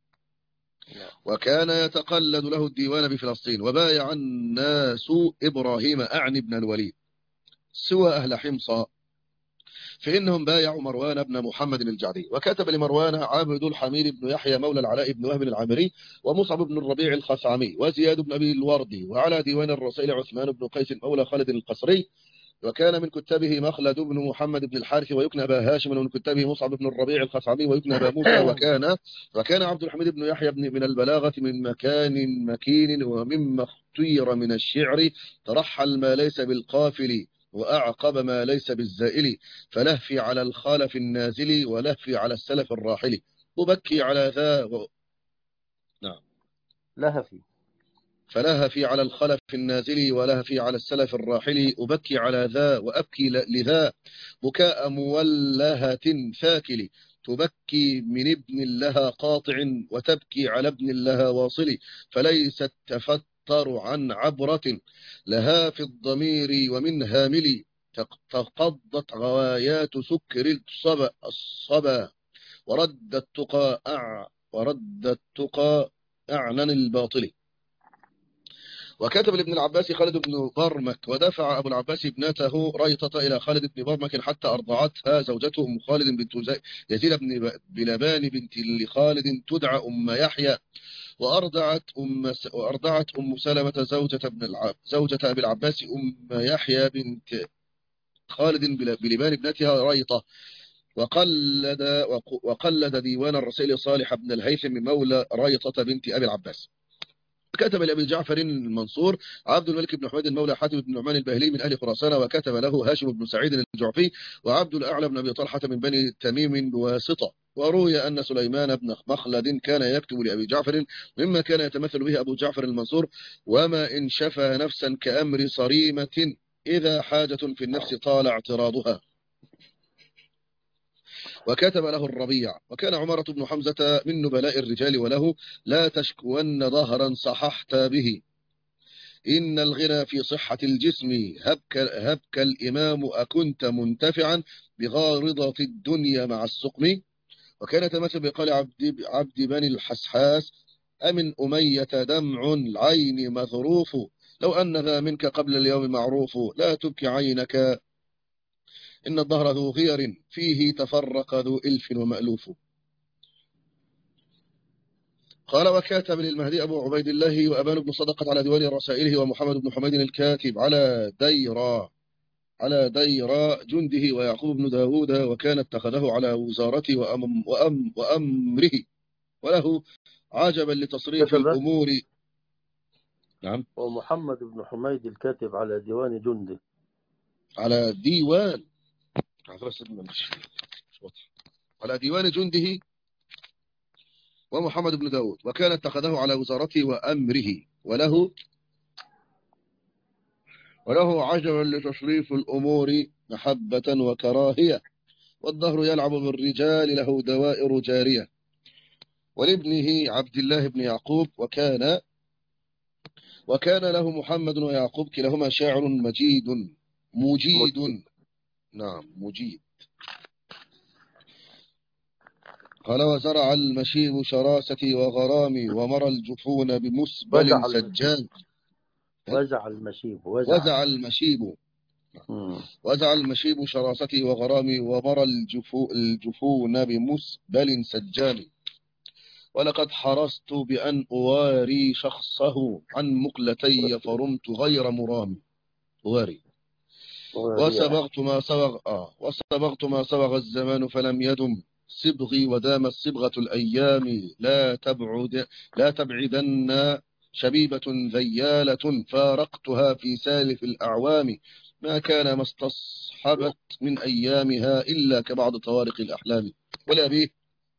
وكان يتقلد له الديوان بفلسطين. وبايع الناس إبراهيم أعني بن الوليد سوى أهل حمصة، فإنهم بايعوا مروان بن محمد الجعدي. وكتب لمروان عبد الحميد بن يحيى مولى العلاء بن وهب العامري، ومصعب بن الربيع الخثعمي، وزياد بن أبي الوردي. وعلى ديوان الرسائل عثمان بن قيس مولى خالد القصري، وكان من كتابه مخلد بن محمد بن الحارث، ويكنى أبا هاشم، ومن كتابه مصعب بن الربيع الخثعمي، ويكنى أبا موسى. وكان وكان عبد الحميد بن يحيى بن من البلاغة من مكان مكين، ومما اختير من الشعر ترحل ما ليس بالقافل، وأعقب ما ليس بالزائل، فلهفي على الخالف النازل، ولهفي على السلف الراحل، وبكي على ذا و... نعم لهفي. فلهفي على الخلف النازل، ولهفي على السلف الراحل، أبكي على ذا وأبكي لذا، بكاء مولهة ثاكل، تبكي من ابن لها قاطع، وتبكي على ابن لها واصل، فليست تفتر عن عبرة لها في الضمير ومن هامل، تقضت غوايات سكر الصبا, الصبا ورد التقى أع ورد التقى أعنن الباطل. وكتب لابن العباس خالد بن برمك، ودفع أبو العباس ابنته ريطة إلى خالد بن برمك حتى أرضعتها زوجته أم خالد بنت يزيد بن بلبان بنت لخالد تدعى أم يحيى، وأرضعت أم وأرضعت أم سلمة زوجة ابن العب زوجة أبي العباس أم يحيى بنت خالد بلبان ابنتها ريطة، وقلد وقلد ديوان الرسائل صالح بن الهيثم من مولى ريطة بنت أبي العباس. كتب لأبي جعفر المنصور عبد الملك بن حميد المولى حاتم بن نعمان الباهلي من أهل خراسان، وكتب له هاشم بن سعيد الجعفي وعبد الأعلى بن أبي طلحة من بني تميم بواسطة. وروي أن سليمان بن مخلد كان يكتب لأبي جعفر مما كان يتمثل به أبو جعفر المنصور: وما إن شفى نفسا كأمر صريمة إذا حاجة في النفس طال اعتراضها. وكتب له الربيع. وكان عمارة بن حمزة من نبلاء الرجال، وله: لا تشكون ظهرا صححت به، إن الغنى في صحة الجسم، هبك, هبك الإمام أكنت منتفعا بغارضة الدنيا مع السقم. وكان تمثل بقال عبد, عبد بني الحسحاس: أمن أمية دمع العين مذروف، لو أن ذا منك قبل اليوم معروف، لا تبكي عينك إن الظهر ذو غير، فيه تفرق ذو إلف ومألوف. قال: وكاتب للمهدي أبو عبيد الله وأبان بن صدقة على ديوان رسائله، ومحمد بن حميد الكاتب على ديرا على ديرا جنده، ويعقوب بن داود وكان اتخذه على وزارته وأم وأم وأمره، وله: عجبا لتصريف كتب الأمور. نعم. ومحمد بن حميد الكاتب على ديوان جنده على ديوان على ديوان جنده ومحمد بن داود وكان اتخذه على وزارته وأمره، وله وله عجبا لتصريف الأمور محبة وكراهية، والدهر يلعب بالرجال له دوائر جارية. ولابنه عبد الله بن يعقوب وكان وكان له محمد ويعقوب كلاهما شاعر مجيد مجيد. نعم مجيد. قال: وزرع المشيب شراستي وغرامي، ومرى الجفون بمسبل سجان. وزع المشيب وزع وزع المشيب مم. وزع المشيب شراستي وغرامي، ومرى الجفو الجفون بمسبل سجان. ولقد حرصت بأن أواري شخصه عن مقلتي، فرمت غير مرام. أواري. وسبغت ما سبغ آه وسبغت ما سبغ الزمان فلم يدم صبغي، ودامت صبغة الأيام لا تبعد لا تبعدن شبيبة ذيالة، فارقتها في سالف الأعوام، ما كان ما استصحبت من أيامها إلا كبعض طوارق الأحلام. ولأبيه: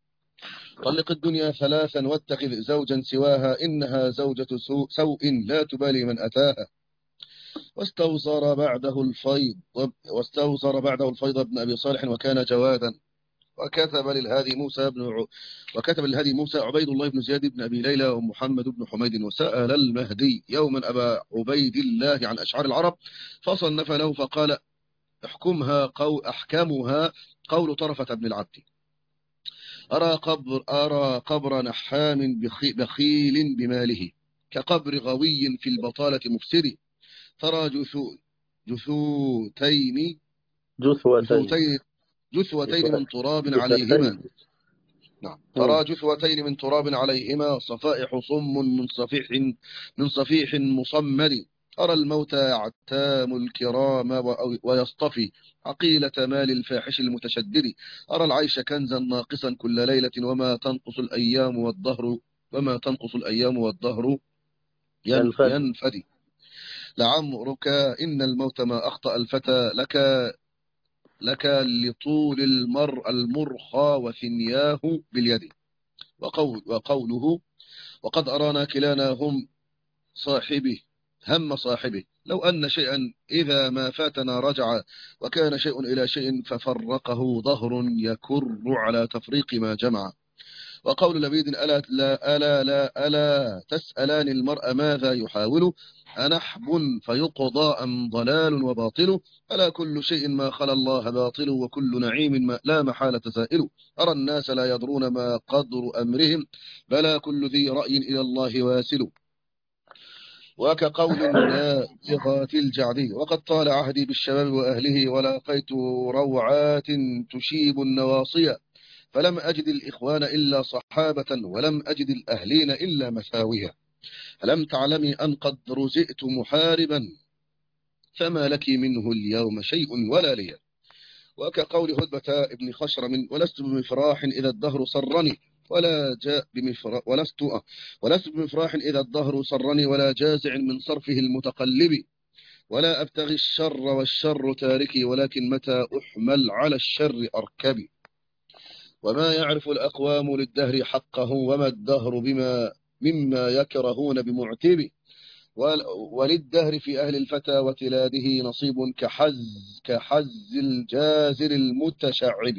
طلق الدنيا ثلاثا واتخذ زوجا سواها، إنها زوجة سوء, سوء لا تبالي من أتاها. واستوزر بعده الفيض واستوزر بعده الفيض ابن أبي صالح وكان جوادا. وكتب للهادي موسى بن ع... وكتب للهادي موسى عبيد الله بن زياد بن أبي ليلى ومحمد بن حميد. وسأل المهدي يوما أبا عبيد الله عن أشعار العرب، فصنف له فقال: احكمها قو... أحكمها قول طرفة بن العبد: أرى قبر, أرى قبر نحام بخي... بخيل بماله، كقبر غوي في البطالة مفسد، ترى جثو جثوتين جثوتين جثوتين من تراب عليهما. نعم. ترى جثوتين من تراب عليهما صفائح صم من صفيح من صفيح مصمد، أرى الموت يعتام الكرام ويصطفي عقيلة مال الفاحش المتشدد، أرى العيش كنزا ناقصا كل ليلة، وما تنقص الأيام والدهر وما تنقص الأيام والدهر ينفدي. لعمرك إن الموت ما أخطأ الفتى لك لك لطول المرء المرخى وثنياه باليد. وقول وقوله: وقد أرانا كلانا هم صاحبه هم صاحبه، لو أن شيئا إذا ما فاتنا رجع، وكان شيء إلى شيء ففرقه ظهر يكر على تفريق ما جمع. وقول لبيد: ألا لا ألا لا ألا تسألان المرء ماذا يحاول، أنحب فيقضى أم ضلال وباطل، ألا كل شيء ما خلا الله باطل، وكل نعيم ما لا محالة زائل، أرى الناس لا يدرون ما قدر أمرهم، بلى كل ذي رأي إلى الله واسل. وكقول النابغة الجعدي: وقد طال عهدي بالشباب وأهله، ولاقيت روعات تشيب النواصية، فلم أجد الإخوان إلا صحابة، ولم أجد الأهلين إلا مساوية، ألم تعلمي أن قد رزئت محاربا، فما لك منه اليوم شيء ولا لي. وكقول هدبة ابن خشرم ولست بمفراح إذا الدهر سرني ولا جاء بمفرا ولست ولست بمفراح إذا الدهر سرني ولا جازع من صرفه المتقلب ولا أبتغي الشر والشر تاركي ولكن متى أحمل على الشر أركبي وما يعرف الأقوام للدهر حقه وما الدهر بما مما يكرهون بمعتب وللدهر في أهل الفتى وتلاده نصيب كحز كحز الجازر المتشعب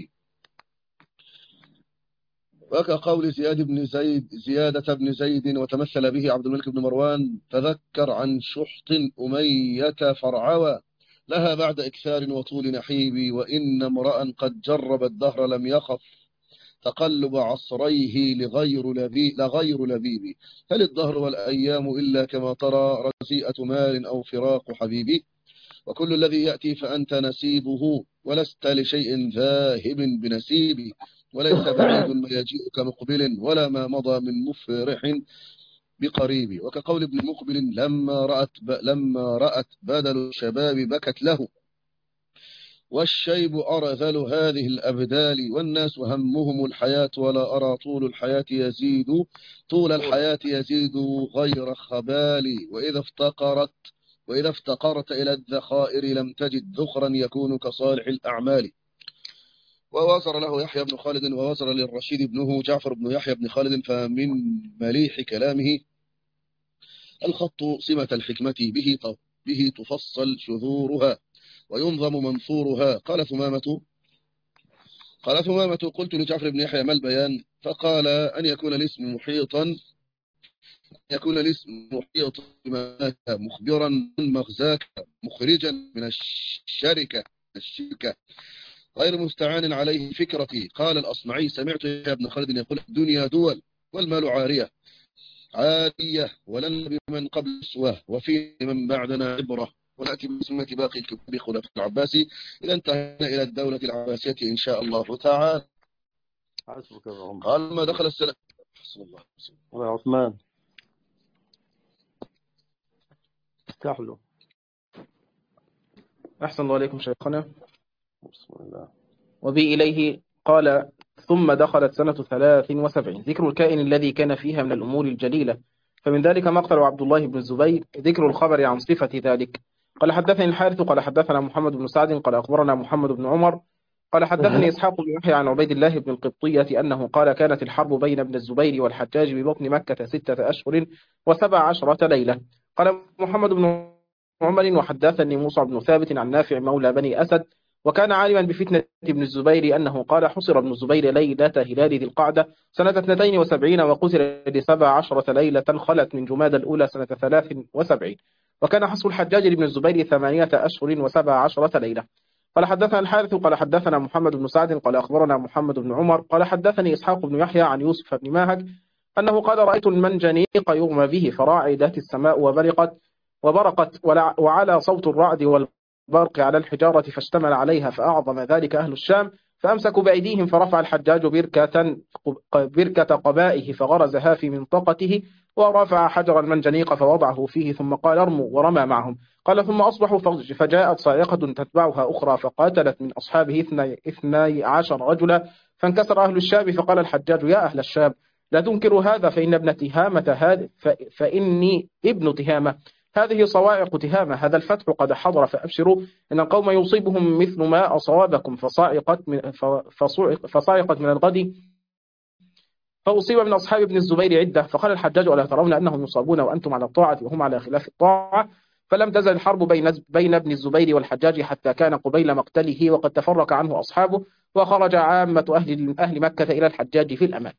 وكقول زياد بن زيد زيادة بن زيد وتمثل به عبد الملك بن مروان تذكر عن شحط أمية فرعوى لها بعد إكثار وطول نحيب وإن امرأ قد جرب الدهر لم يخف تقلب عصريه لغير لبي لغير لبيب هل الدهر والأيام إلا كما ترى رزيئة مال أو فراق حبيبي وكل الذي يأتي فأنت نسيبه ولست لشيء ذاهب بنسيبي وليس بعيد ما يجيئك مقبل ولا ما مضى من مفرح بقريب وكقول ابن مقبل لما رأت ب... لما رأت بدل الشباب بكت له والشيب أرذل هذه الأبدال والناس همهم الحياة ولا أرى طول الحياة يزيد طول الحياة يزيد غير خبال وإذا افتقرت وإذا افتقرت إلى الذخائر لم تجد ذخرا يكون كصالح الأعمال ووازر له يحيى بن خالد ووازر للرشيد ابنه جعفر بن يحيى بن خالد فمن مليح كلامه الخط سمة الحكمة به به تفصل شذورها وينظم منثورها قال ثمامة قال ثمامة قلت لجعفر بن يحيى ما البيان فقال أن يكون الاسم محيطا أن يكون الاسم محيطا بما مخبرا من مغزاك مخرجا من الشركة الشركة غير مستعان عليه فكرتي قال الأصمعي سمعت يا ابن خالد يقول الدنيا دول والمال عارية عارية ولن بمن قبل سواه وفي من بعدنا عبرة ونأتي بسنة باقي الكتاب خلفاء العباسي إذا انتهينا إلى الدولة العباسية إن شاء الله تعالى. حسبك يا عمر. قال ما دخل السنة حسن الله يا عثمان افتح له. أحسن الله عليكم شيخنا. بسم الله. وبي إليه قال ثم دخلت سنة ثلاث وسبعين ذكر الكائن الذي كان فيها من الأمور الجليلة فمن ذلك مقتل عبد الله بن الزبير ذكر الخبر عن صفة ذلك. قال حدثني الحارث قال حدثنا محمد بن سعد قال أخبرنا محمد بن عمر قال حدثني إسحاق بن يحيى عن عبيد الله بن القبطية أنه قال كانت الحرب بين ابن الزبير والحجاج ببطن مكة ستة أشهر وسبع عشرة ليلة. قال محمد بن عمر وحدثني موسى بن ثابت عن نافع مولى بني أسد وكان عالما بفتنة ابن الزبير أنه قال حصر ابن الزبير ليلة هلال ذي القعدة سنة اثنتين وسبعين وقتل لسبع عشرة ليلة خلت من جماد الأولى سنة ثلاث وسبعين وكان حصر الحجاج لابن الزبير ثمانية أشهر وسبع عشرة ليلة. قال حدثنا الحارث قال حدثنا محمد بن سعد قال أخبرنا محمد بن عمر قال حدثني إسحاق بن يحيى عن يوسف بن ماهك أنه قال رأيت المنجنيق يغمى به فراعدت السماء وبرقت وبرقت وعلى صوت الرعد والبرق على الحجارة فاشتمل عليها فأعظم ذلك أهل الشام فأمسكوا بأيديهم فرفع الحجاج بركة, بركة قبائه فغرزها في منطقته ورفع حجر المنجنيق فوضعه فيه ثم قال ارموا ورمى معهم. قال ثم أصبحوا فجاءت صاعقة تتبعها أخرى فقاتلت من أصحابه اثني عشر رجلا فانكسر أهل الشام فقال الحجاج يا أهل الشام لا تنكروا هذا فإن ابن تهامة هذا فإني ابن تهامة هذه صواعق تهامة هذا الفتح قد حضر فأبشروا إن القوم يصيبهم مثل ما أصابكم فصاعقت من, فصاعقت من الغد فأصيب من أصحاب ابن الزبير عدة. فقال الحجاج ألا ترون أنهم يصابون وأنتم على الطاعة وهم على خلاف الطاعة. فلم تزل الحرب بين بين ابن الزبير والحجاج حتى كان قبيل مقتله وقد تفرق عنه أصحابه وخرج عامة أهل أهل مكة إلى الحجاج في الأمان.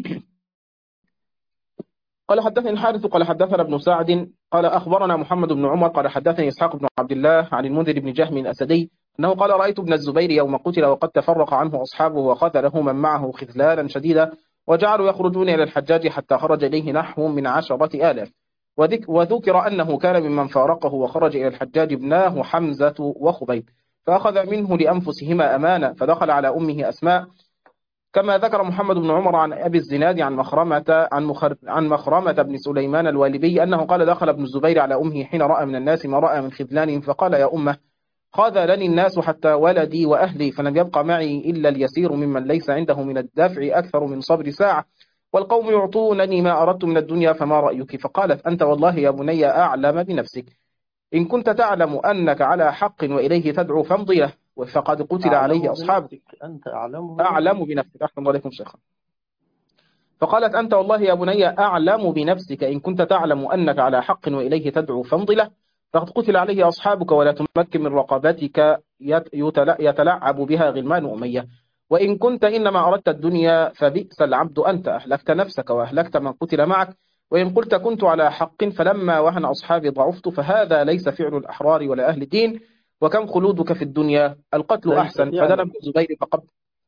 قال حدثني الحارث قال حدثنا ابن سعد قال أخبرنا محمد بن عمر قال حدثني إسحاق بن عبد الله عن المنذر بن جهم الأسدي أنه قال رأيت ابن الزبير يوم قتل وقد تفرق عنه أصحابه وخذله من معه خذلالا شديدا وجعلوا يخرجون إلى الحجاج حتى خرج إليه نحو من عشرة آلاف. وذكر أنه كان ممن فارقه وخرج إلى الحجاج ابناه حمزة وخبيب فأخذ منه لأنفسهما أمانة فدخل على أمه أسماء كما ذكر محمد بن عمر عن أبي الزناد عن مخرمة عن, مخر عن مخرمة بن سليمان الوالبي أنه قال دخل ابن الزبير على أمه حين رأى من الناس ما رأى من خذلان فقال يا أمه خاذلني الناس حتى ولدي وأهلي، فلم يبق معي إلا اليسير ممن ليس عنده من الدافع أكثر من صبر ساعة، والقوم يعطونني ما أردت من الدنيا، فما رأيك؟ فقالت: أنت والله يا بني أعلم بنفسك، إن كنت تعلم أنك على حق وإليه تدعو فامضي له، فقد قتل عليه أعلم أصحابك. بنفسك، أنت أعلم بنفسك. أعلم بنفسك. أحسن الله عليكم شيخا. فقالت: أنت والله يا بني أعلم بنفسك، إن كنت تعلم أنك على حق وإليه تدعو فامض له، فقد قتل عليه أصحابك، ولا تمكن من رقبتك يت- يتل- يتلعب بها غلمان أمية، وإن كنت إنما أردت الدنيا فبئس العبد أنت، أهلكت نفسك وأهلكت من قتل معك، وإن قلت كنت على حق فلما وهن أصحابي ضعفت، فهذا ليس فعل الأحرار ولا أهل الدين، وكم خلودك في الدنيا، القتل ليس أحسن. فدنا فعل ابن الزبير فقبل.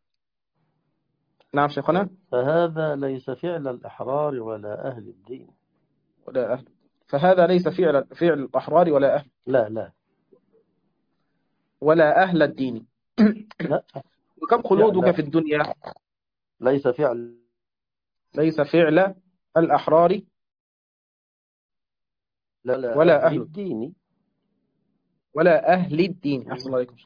نعم شيخنا. فهذا ليس فعل الأحرار ولا أهل الدين. ولا أهل. فهذا ليس فعل فعل الأحرار ولا أهل لا لا ولا أهل الدين. لا وكم خلودك فعل في الدنيا. ليس فعل ليس فعل الأحرار ولا ولا أهل أهل الدين. ولا أهل الدين. أحسن الله عليكم.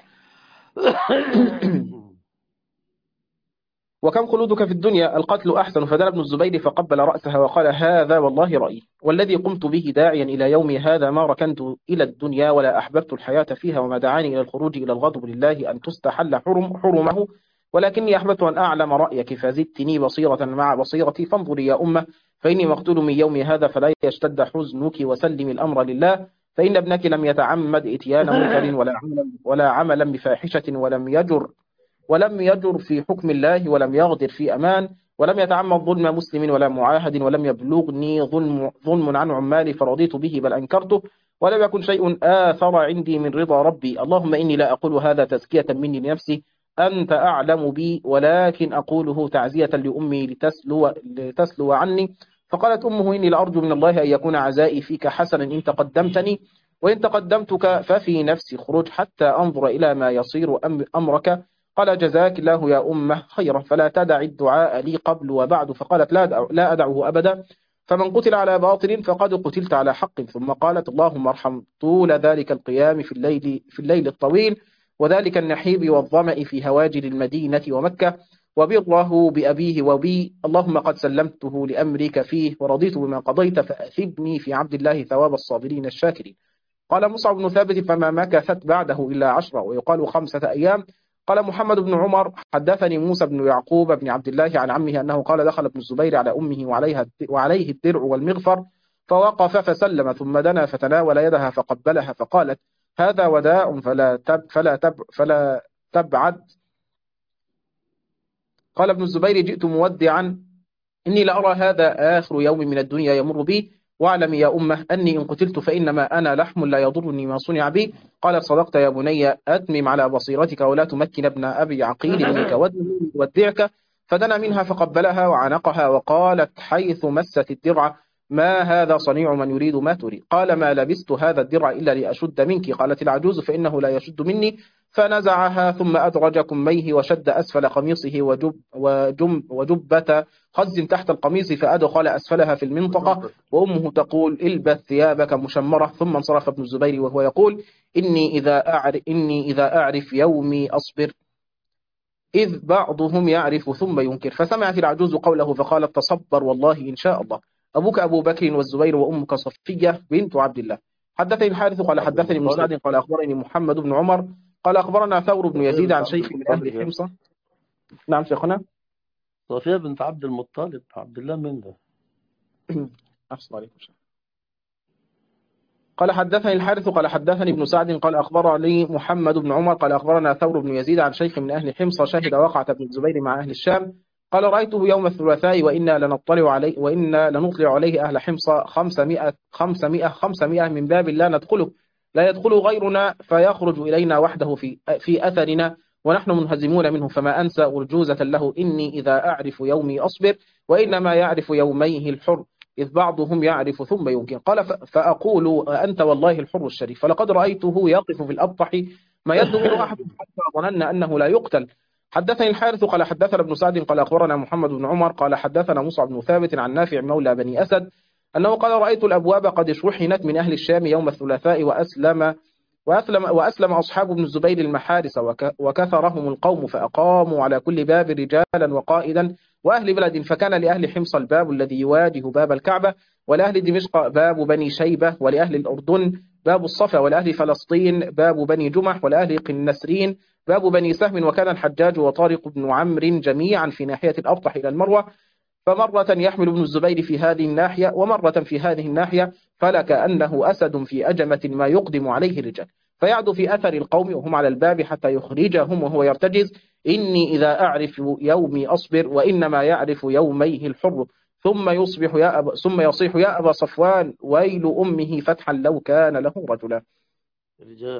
وكم خلودك في الدنيا، القتل أحسن. فدنا ابن الزبير فقبل رأسها وقال: هذا والله رأيي، والذي قمت به داعيا إلى يومي هذا ما ركنت إلى الدنيا ولا أحببت الحياة فيها، وما دعاني إلى الخروج إلى الغضب لله أن تستحل حرم حرمه، ولكني أحببت أن أعلم رأيك، فزدتني بصيرة مع بصيرتي، فانظري يا أمة، فإني مقتول من يومي هذا، فلا يشتد حزنك، وسلم الأمر لله، فإن ابنك لم يتعمد إتيان منكر ولا عملا ولا عملا بفاحشة، ولم يجر ولم يجر في حكم الله، ولم يغدر في أمان، ولم يتعمد ظلم مسلم ولا معاهد، ولم يبلغني ظلم, ظلم عن عمالي فرضيت به بل أنكرته، ولم يكن شيء آثر عندي من رضا ربي. اللهم إني لا أقول هذا تزكية مني لنفسي، أنت أعلم بي، ولكن أقوله تعزية لأمي لتسلو, لتسلو عني. فقالت أمه: إني لأرجو من الله أن يكون عزائي فيك حسنا إن تقدمتني، وإن تقدمتك ففي نفسي خروج حتى أنظر إلى ما يصير أمرك. قال: جزاك الله يا أمة خيرا، فلا تدع الدعاء لي قبل وبعد. فقالت: لا أدع لا أدعه أبدا، فمن قتل على باطل فقد قتلت على حق. ثم قالت: اللهم ارحم طول ذلك القيام في الليل في الليل الطويل، وذلك النحيب والظمأ في هواجر المدينة ومكة، وبره بأبيه وبي، اللهم قد سلمته لأمرك فيه ورضيت بما قضيت، فأثبني في عبد الله ثواب الصابرين الشاكرين. قال مصعب بن ثابت: فما مكثت بعده إلا عشرة، ويقال خمسة أيام. قال محمد بن عمر: حدثني موسى بن يعقوب بن عبد الله عن عمه أنه قال: دخل ابن الزبير على أمه وعليها وعليه الدرع والمغفر، فوقف فسلم، ثم دنا فتناول يدها فقبلها، فقالت: هذا وداع فلا تب فلا تب فلا تبعد. قال ابن الزبير: جئت مودعا، إني لأرى هذا آخر يوم من الدنيا يمر بي، واعلم يا أمة أني إن قتلت فإنما أنا لحم لا يضرني ما صنع بي. قالت: صدقت يا بني، أتمم على بصيرتك ولا تمكن ابن أبي عقيل منك ودعك. فدنا منها فقبلها وعنقها، وقالت حيث مست الدرع: ما هذا صنيع من يريد ما تريد. قال: ما لبست هذا الدرع إلا لأشد منك. قالت العجوز: فإنه لا يشد مني. فنزعها ثم أدرج كميه وشد أسفل قميصه وجب وجم وجبة خز تحت القميص، فأدخل أسفلها في المنطقة، وأمه تقول: البث ثيابك مشمرة. ثم انصرف ابن الزبير وهو يقول: إني إذا أعرف, إني إذا أعرف يومي أصبر، إذ بعضهم يعرف ثم ينكر. فسمعت العجوز قوله فقالت: تصبر والله إن شاء الله، أبوك أبو بكر والزبير وأمك صفية بنت عبد الله. حدثني الحارث قال حدثني ابن سعد قال أخبرني محمد بن عمر قال أخبرنا ثور بن يزيد عن شيخ من أهل حمصة. نعم شيخنا. صفية بنت عبد المطلب. عبد الله من ده؟ أحسن عليكم. قال حدثني الحارث قال حدثني ابن سعد قال أخبرني محمد بن عمر قال أخبرنا ثور بن يزيد عن شيخ من أهل حمص شهد وقعة ابن الزبير مع أهل الشام. قال: رأيته يوم الثلاثاء وإنا لنطلع عليه وإنا لنطلع عليه أهل حمص خمسمائة خمسمائة خمسمائة من باب لا ندخله لا يدخل غيرنا، فيخرج إلينا وحده في في أثرنا ونحن منهزمون منه، فما أنسى أرجوزة له: إني إذا أعرف يومي أصبر، وإنما يعرف يوميه الحر، إذ بعضهم يعرف ثم ينكر. قال: فأقول: أنت والله الحر الشريف، فلقد رأيته يقف في الأبطح ما يد منه أحد حتى ظننا أنه لا يقتل. حدثني الحارث قال حدثنا ابن سعد قال أخبرنا محمد بن عمر قال حدثنا مصعب بن ثابت عن نافع مولى بني أسد أنه قال: رأيت الأبواب قد شحنت من أهل الشام يوم الثلاثاء، وأسلم وأسلم, وأسلم أصحاب ابن الزبير المحارس وكثرهم القوم فأقاموا على كل باب رجالا وقائدا وأهل بلد، فكان لأهل حمص الباب الذي يواجه باب الكعبة، ولأهل دمشق باب بني شيبة، ولأهل الأردن باب الصفا، ولأهل فلسطين باب بني جمح، ولأهل قنسرين باب بني سهم. وكان الحجاج وطارق بن عمرو جميعا في ناحية الأبطح إلى المروة، فمرة يحمل ابن الزبير في هذه الناحية ومرة في هذه الناحية، فلكأنه أسد في أجمة ما يقدم عليه الرجال، فيعدو في أثر القوم وهم على الباب حتى يخرجهم وهو يرتجز: إني إذا أعرف يومي أصبر، وإنما يعرف يوميه الحر. ثم يصبح يا أبا ثم يصيح: يا أبا صفوان ويل أمه فتحا لو كان له رجلا. رجال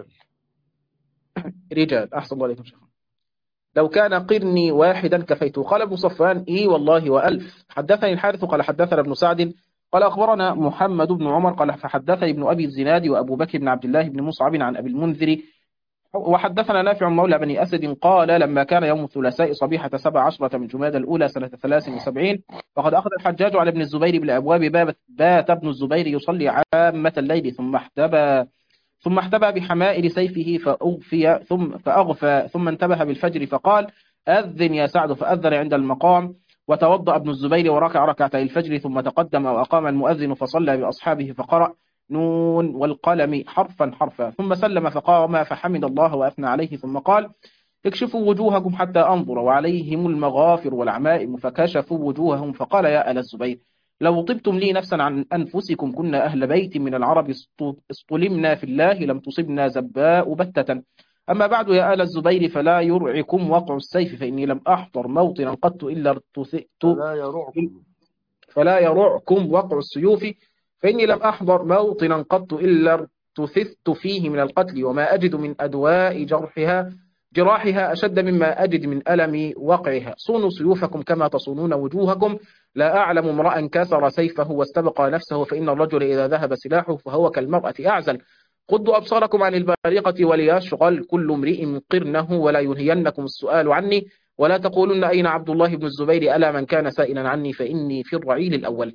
رجال أحسن الله عليكم شيخ. لو كان قرني واحدا كفيته. قال ابن صفوان: إي والله وألف. حدثني الحارث قال حدثنا ابن سعد قال أخبرنا محمد بن عمر قال فحدثني ابن أبي الزناد وأبو بكر بن عبد الله بن مصعب عن أبي المنذر وحدثنا نافع مولى بني أسد قال لما كان يوم الثلاثاء صبيحة سبع عشرة من جماد الأولى سنة ثلاث وسبعين فقد أخذ الحجاج على ابن الزبير بالأبواب، بات ابن الزبير يصلي عامة الليل ثم احتبى ثم احتبى بحمائل سيفه فأغفي ثم فأغفى ثم انتبه بالفجر فقال: أذن يا سعد، فأذن عند المقام، وتوضأ ابن الزبير وركع ركعتي الفجر، ثم تقدم وأقام المؤذن فصلى بأصحابه فقرأ نون والقلم حرفا حرفا، ثم سلم فقام فحمد الله وأثنى عليه، ثم قال: اكشفوا وجوهكم حتى أنظر، وعليهم المغافر والعمائم، فكشفوا وجوههم فقال: يا آل الزبير لو طبتم لي نفسا عن أنفسكم كنا أهل بيت من العرب اصطلمنا في الله لم تصبنا زباء بتة. أما بعد يا آل الزبير فلا يرعكم وقع السيف، فإني لم أحضر موطنا قط إلا ارتثئت فلا يرعكم فلا يرعكم وقع السيوف فإني لم أحضر موطنا قط إلا ارتثثت فيه من القتل، وما أجد من أدواء جرحها جراحها أشد مما أجد من ألم وقعها. صونوا سيوفكم كما تصونون وجوهكم. لا أعلم امرأ كسر سيفه واستبقى نفسه، فإن الرجل إذا ذهب سلاحه فهو كالمرأة أعزل. قضوا أبصاركم عن البارقة وليشغل كل امرئ قرنه، ولا ينهينكم السؤال عني، ولا تقولن أين عبد الله بن الزبير ألا من كان سائلا عني فإني في الرعيل الأول.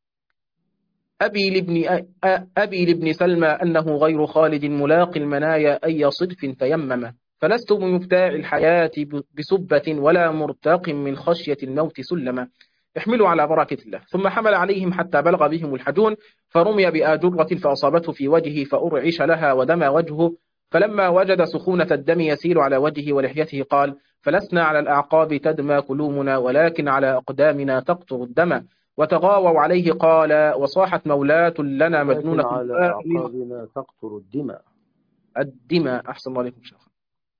أبي لابن, أبي لابن سلمى أنه غير خالد ملاق المنايا أي صدف تيمم، فلست بمبتاع الحياة بسبة ولا مرتاق من خشية الموت سلما. احملوا على بركة الله. ثم حمل عليهم حتى بلغ بهم الحجون، فرمي بآجرة فأصابته في وجهه فأرعش لها ودمى وجهه، فلما وجد سخونة الدم يسيل على وجهه ولحيته قال: فلسنا على الأعقاب تدمى كلومنا ولكن على أقدامنا تقطر الدم. وتغاووا عليه قال: وصاحت مولاة لنا لكن مجنونة على أعقابنا تقطر الدماء. الدماء أحسن الله عليكم شيخ.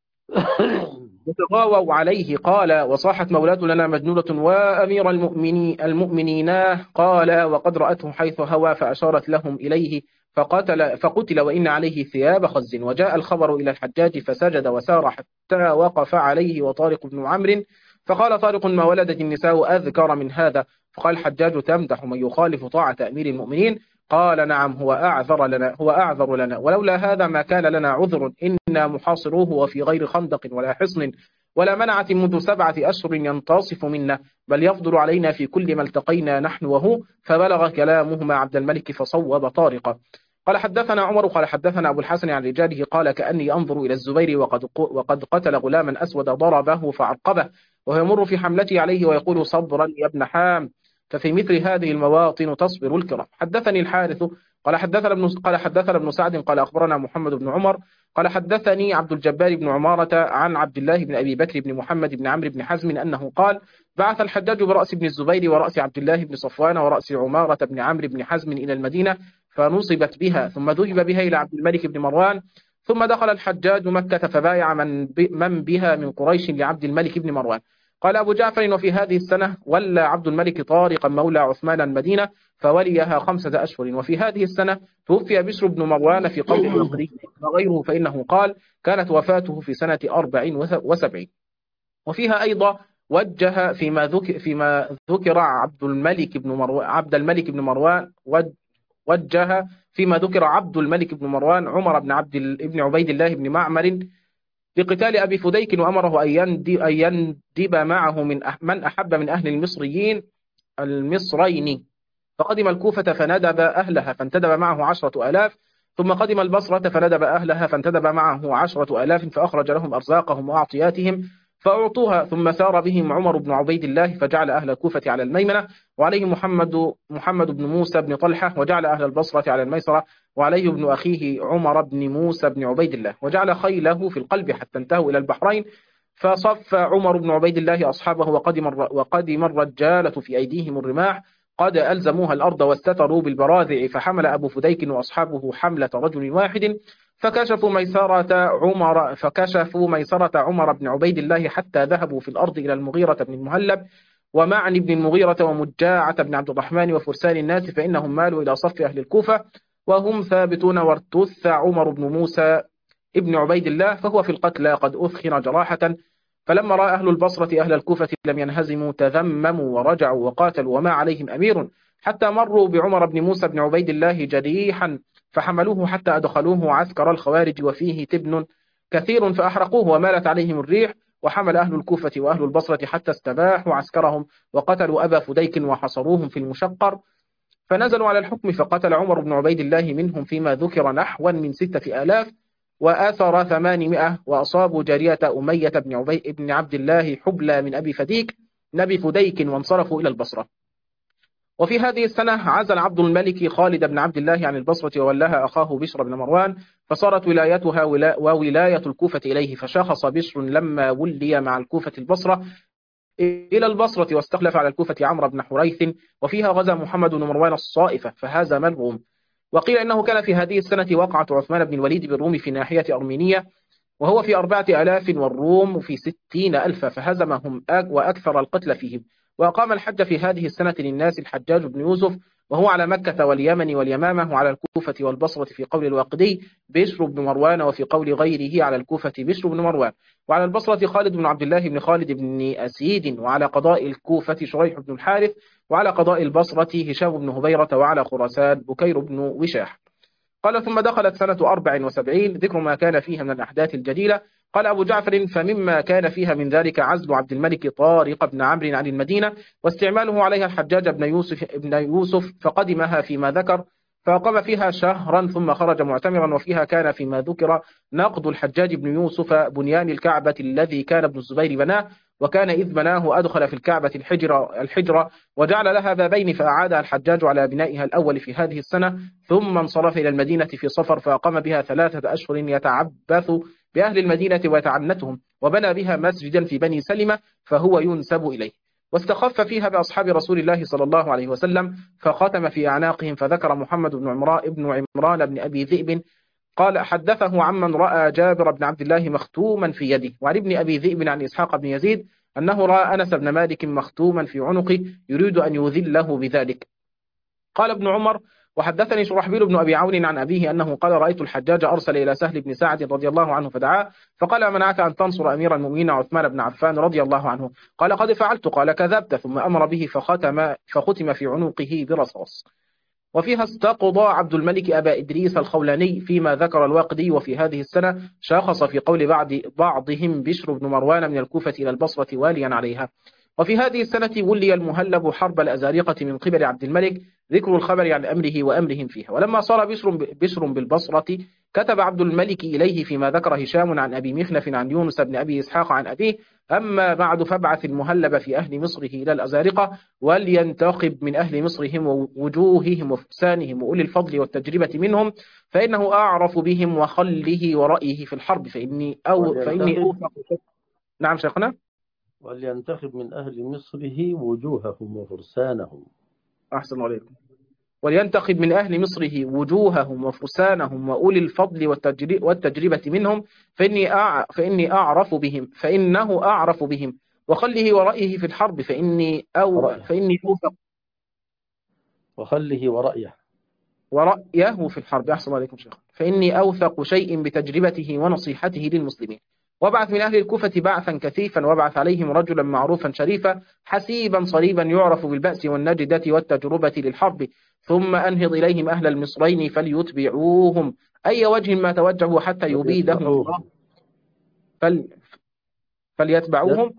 وتغاووا عليه قال: وصاحت مولاة لنا مجنونة وأمير المؤمنين المؤمنين قال: وقد رأته حيث هوى فأشارت لهم إليه فقتل, فقتل وإن عليه ثياب خز. وجاء الخبر إلى الحجاج فسجد وسار حتى وقف عليه وطارق بن عمرو، فقال طارق: ما ولدت النساء أذكر من هذا؟ فقال الحجاج: تمدح من يخالف طاعة أمير المؤمنين؟ قال: نعم، هو أعذر لنا هو أعذر لنا ولولا هذا ما كان لنا عذر، إنا محاصروه وفي غير خندق ولا حصن ولا منعة منذ سبعة أشهر ينتصف منا، بل يفضل علينا في كل ما التقينا نحن وهو. فبلغ كلامهما عبد الملك فصوب طارقا. قال حدثنا عمر قال حدثنا أبو الحسن عن رجاله قال: كأني أنظر إلى الزبير وقد وقد قتل غلاما أسود ضربه فعقبه، وهو يمر في حملته عليه ويقول: صبرا يا ابن حام. ففي مثل هذه المواطن تصبر الكرام. حدثني الحارث قال حدثنا ابن قال حدثنا ابن سعد قال أخبرنا محمد بن عمر قال حدثني عبد الجبار بن عمارة عن عبد الله بن أبي بكر بن محمد بن عمرو بن حزم أنه قال: بعث الحجاج برأس بن الزبير ورأس عبد الله بن صفوان ورأس عمارة بن عمرو بن حزم إلى المدينة، فنصبت بها، ثم ذهب بها إلى عبد الملك بن مروان، ثم دخل الحجاج مكة فبايع من, من بها من قريش لعبد الملك بن مروان. قال أبو جعفر: وفي هذه السنة ولى عبد الملك طارقا مولى عثمان المدينة فوليها خمسة أشهر. وفي هذه السنة توفي بشر بن مروان في قول النقري وغيره، فإنه قال: كانت وفاته في سنة أربع وسبعين. وفيها أيضا وجه فيما ذكر فيما ذكر عبد الملك بن مروان عبد الملك بن مروان وجه فيما ذكر عبد الملك بن مروان عمر بن عبد ابن عبيد الله بن معمر لقتال أبي فديك، وأمره أن يندب معه من من أحب من أهل المصريين المصرين، فقدم الكوفة فندب أهلها فانتدب معه عشرة آلاف، ثم قدم البصرة فندب أهلها فانتدب معه عشرة آلاف فأخرج لهم أرزاقهم وأعطياتهم فأعطوها. ثم سار بهم عمر بن عبيد الله فجعل أهل الكوفة على الميمنة وعليه محمد محمد بن موسى بن طلحة، وجعل أهل البصرة على الميسرة وعليه ابن أخيه عمر بن موسى بن عبيد الله، وجعل خيله في القلب حتى انتهوا إلى البحرين. فصف عمر بن عبيد الله أصحابه وقدم وقدم الرجالة في أيديهم الرماح قد ألزموها الأرض واستتروا بالبراذع، فحمل أبو فديك وأصحابه حملة رجل واحد فكشفوا ميسرة عمر فكشفوا ميسرة عمر بن عبيد الله حتى ذهبوا في الأرض إلى المغيرة بن المهلب ومعن بن المغيرة ومجاعة بن عبد الرحمن وفرسان الناس، فإنهم مالوا إلى صف أهل الكوفة وهم ثابتون. وارتث عمر بن موسى ابن عبيد الله فهو في القتلى قد أثخن جراحة. فلما رأى أهل البصرة أهل الكوفة لم ينهزموا تذمموا ورجعوا وقاتلوا وما عليهم أمير، حتى مروا بعمر بن موسى بن عبيد الله جريحا فحملوه حتى أدخلوه عسكر الخوارج وفيه تبن كثير فأحرقوه ومالت عليهم الريح. وحمل أهل الكوفة وأهل البصرة حتى استباحوا عسكرهم وقتلوا أبا فديك وحصروهم في المشقر، فنزلوا على الحكم فقتل عمر بن عبيد الله منهم فيما ذكر نحوا من ستة آلاف وآثر ثمانمائة، وأصابوا جارية أمية بن, عبي بن عبد الله حبلى من أبي فديك نبي فديك وانصرفوا إلى البصرة. وفي هذه السنة عزل عبد الملك خالد بن عبد الله عن البصرة وولاها أخاه بشر بن مروان، فصارت ولايتها ولا وولاية الكوفة إليه، فشخص بشر لما ولي مع الكوفة البصرة إلى البصرة واستخلف على الكوفة عمرو بن حريث، وفيها غزا محمد بن مروان الصائفة فهزم الروم. وقيل إنه كان في هذه السنة وقعة عثمان بن الوليد بالروم في ناحية أرمينية وهو في أربعة آلاف والروم في ستين ألفا فهزمهم وأكثر القتل فيهم. وأقام الحج في هذه السنة للناس الحجاج بن يوسف وهو على مكة واليمن واليمامة وعلى الكوفة والبصرة في قول الواقدي بشر بن مروان، وفي قول غيره على الكوفة بشر بن مروان، وعلى البصرة خالد بن عبد الله بن خالد بن أسيد، وعلى قضاء الكوفة شريح بن الحارث، وعلى قضاء البصرة هشام بن هبيرة، وعلى خراسان بكير بن وشاح. قال ثم دخلت سنة أربع وسبعين ذكر ما كان فيها من الأحداث الجليلة. قال أبو جعفر فمما كان فيها من ذلك عزل عبد الملك طارق بن عمرو عن المدينة واستعماله عليها الحجاج بن يوسف, ابن يوسف فقدمها فيما ذكر فأقام فيها شهرا ثم خرج معتمرا. وفيها كان فيما ذكر نقض الحجاج بن يوسف بنيان الكعبة الذي كان ابن الزبير بناه، وكان إذ بناه أدخل في الكعبة الحجرة, الحجرة وجعل لها بابين فأعادها الحجاج على بنائها الأول في هذه السنة، ثم انصرف إلى المدينة في صفر فأقام بها ثلاثة أشهر يتعبث بأهل المدينة ويتعنتهم، وبنى بها مسجدا في بني سلمة فهو ينسب إليه. واستخف فيها بأصحاب رسول الله صلى الله عليه وسلم فختم في أعناقهم. فذكر محمد بن عمران ابن عمران بن أبي ذئب قال حدثه عمن رأى جابر بن عبد الله مختوما في يده، وعن ابن أبي ذئب عن إسحاق بن يزيد أنه رأى أنس بن مالك مختوما في عنقه يريد أن يذله بذلك. قال ابن عمر وحدثني شرحبيل بن أبي عون عن أبيه أنه قال رأيت الحجاج أرسل إلى سهل بن سعد رضي الله عنه فدعاه فقال منعك أن تنصر أمير المؤمنين عثمان بن عفان رضي الله عنه؟ قال قد فعلت. قال كذبت. ثم أمر به فختم, فختم في عنقه برصاص. وفيها استقضى عبد الملك أبا إدريس الخولاني فيما ذكر الواقدي. وفي هذه السنة شاخص في قول بعض بعضهم بشر بن مروان من الكوفة إلى البصرة واليا عليها. وفي هذه السنة ولي المهلب حرب الأزارقة من قبل عبد الملك ذكر الخبر عن أمره وأمرهم فيها. ولما صار بشر, بشر بالبصرة كتب عبد الملك إليه فيما ذكر هشام عن أبي مخنف عن يونس بن أبي إسحاق عن أبيه أما بعد فابعث المهلب في أهل مصره إلى الأزارقة ولينتقب من أهل مصرهم ووجوههم وفرسانهم وأولي الفضل والتجربة منهم فإنه أعرف بهم وخله ورأيه في الحرب فإني أو فإني أوثق. نعم شيخنا. ولينتخب من أهل مصره وجوههم وفرسانهم. أحسن عليكم. ولينتخب من أهل مصره وجوههم وفرسانهم وأولي الفضل والتجربة منهم فإني أع... فإني أعرف بهم فإنه أعرف بهم وخله ورأيه في الحرب فإني أو رأيه. فإني أوثق وخله ورأيه ورأيه في الحرب. أحسن عليكم شيخ. فإني أوثق شيء بتجربته ونصيحته للمسلمين. وابعث من أهل الكوفة بعثا كثيفا وابعث عليهم رجلا معروفا شريفا حسيبا صليبا يعرف بالبأس والنجدة والتجربة للحرب ثم أنهض إليهم أهل المصرين فليتبعوهم أي وجه ما توجهوا حتى يبيدهم الله فل... فليتبعوهم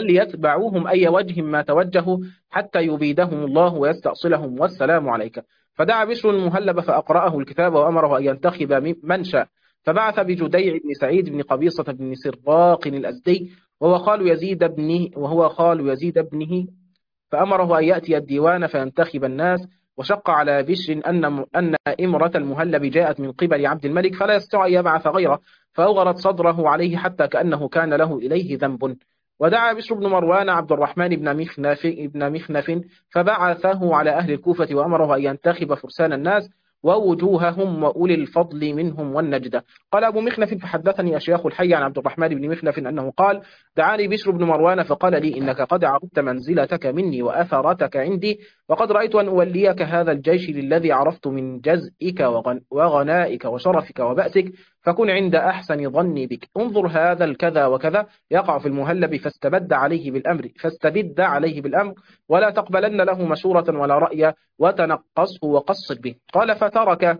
فليتبعوهم أي وجه ما توجهوا حتى يبيدهم الله ويستأصلهم والسلام عليك. فدعا بشر المهلب فأقرأه الكتاب وأمره أن ينتخب من شاء، فبعث بجديع بن سعيد بن قبيصة بن سراق الأزدي وهو خال يزيد ابنه وهو خال يزيد ابنه، فأمره أن يأتي الديوان فينتخب الناس. وشق على بشر أن أن إمرة المهلب جاءت من قبل عبد الملك فلا يستطيع أن يبعث غيره، فأغرت صدره عليه حتى كأنه كان له إليه ذنب. ودعا بشر بن مروان عبد الرحمن بن مخنف بن مخنف فبعثه على أهل الكوفة وأمره أن ينتخب فرسان الناس ووجوههم وأولي الفضل منهم والنجدة. قال أبو مخنف فحدثني أشياخ الحي عن عبد الرحمن بن مخنف أنه قال دعاني بشر بن مروان فقال لي إنك قد عرفت منزلتك مني وأثرتك عندي، وقد رأيت أن أوليك هذا الجيش للذي عرفت من جزئك وغن وغنائك وشرفك وبأسك، فكن عند أحسن ظني بك. انظر هذا الكذا وكذا يقع في المهلب فاستبد عليه بالأمر فاستبد عليه بالأمر ولا تقبلن له مشورة ولا رأي وتنقصه وقصد به. قال فترك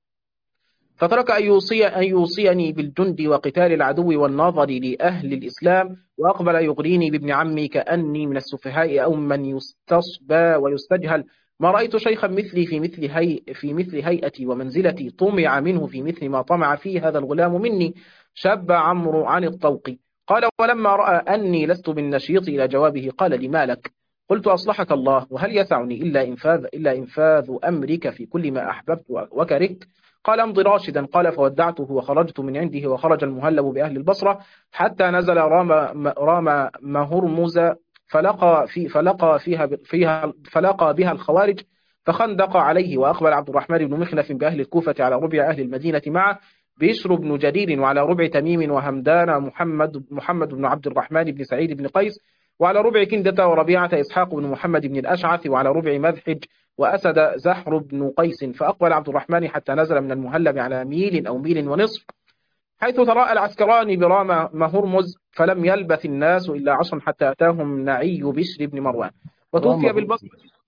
فترك أن يوصي أن يوصيني بالجند وقتال العدو والنظر لأهل الإسلام، وأقبل يغريني بابن عمي كأني من السفهاء أو من يستصبى ويستجهل. ما رأيت شيخا مثلي في مثل هي في مثل هيئتي ومنزلتي طمع منه في مثل ما طمع فيه هذا الغلام مني. شاب عمرو عن الطوق. قال ولما رأى أني لست بالنشيط إلى جوابه قال لي ما لك؟ قلت أصلحك الله، وهل يسعني إلا إنفاذ إلا إنفاذ أمرك في كل ما أحببت وكرهت؟ قال امضي راشدا. قال فودعته وخرجت من عنده، وخرج المهلب بأهل البصرة حتى نزل رام رام مهرمز فلقى في فلقى فيها فيها فلقى بها الخوارج فخندق عليه. وأقبل عبد الرحمن بن مخلف بأهل الكوفة على ربع أهل المدينة معه بشر بن جرير، وعلى ربع تميم وهمدان محمد محمد بن عبد الرحمن بن سعيد بن قيس، وعلى ربع كندة وربيعة إسحاق بن محمد بن الأشعث، وعلى ربع مذحج وأسد زحر بن قيس. فأقبل عبد الرحمن حتى نزل من المهلب على ميل أو ميل ونصف، حيث تراءى العسكران برام مهرمز، فلم يلبث الناس إلا عشرا حتى أتاهم نعي بشر بن مروان وتوفي رام بالبصرة.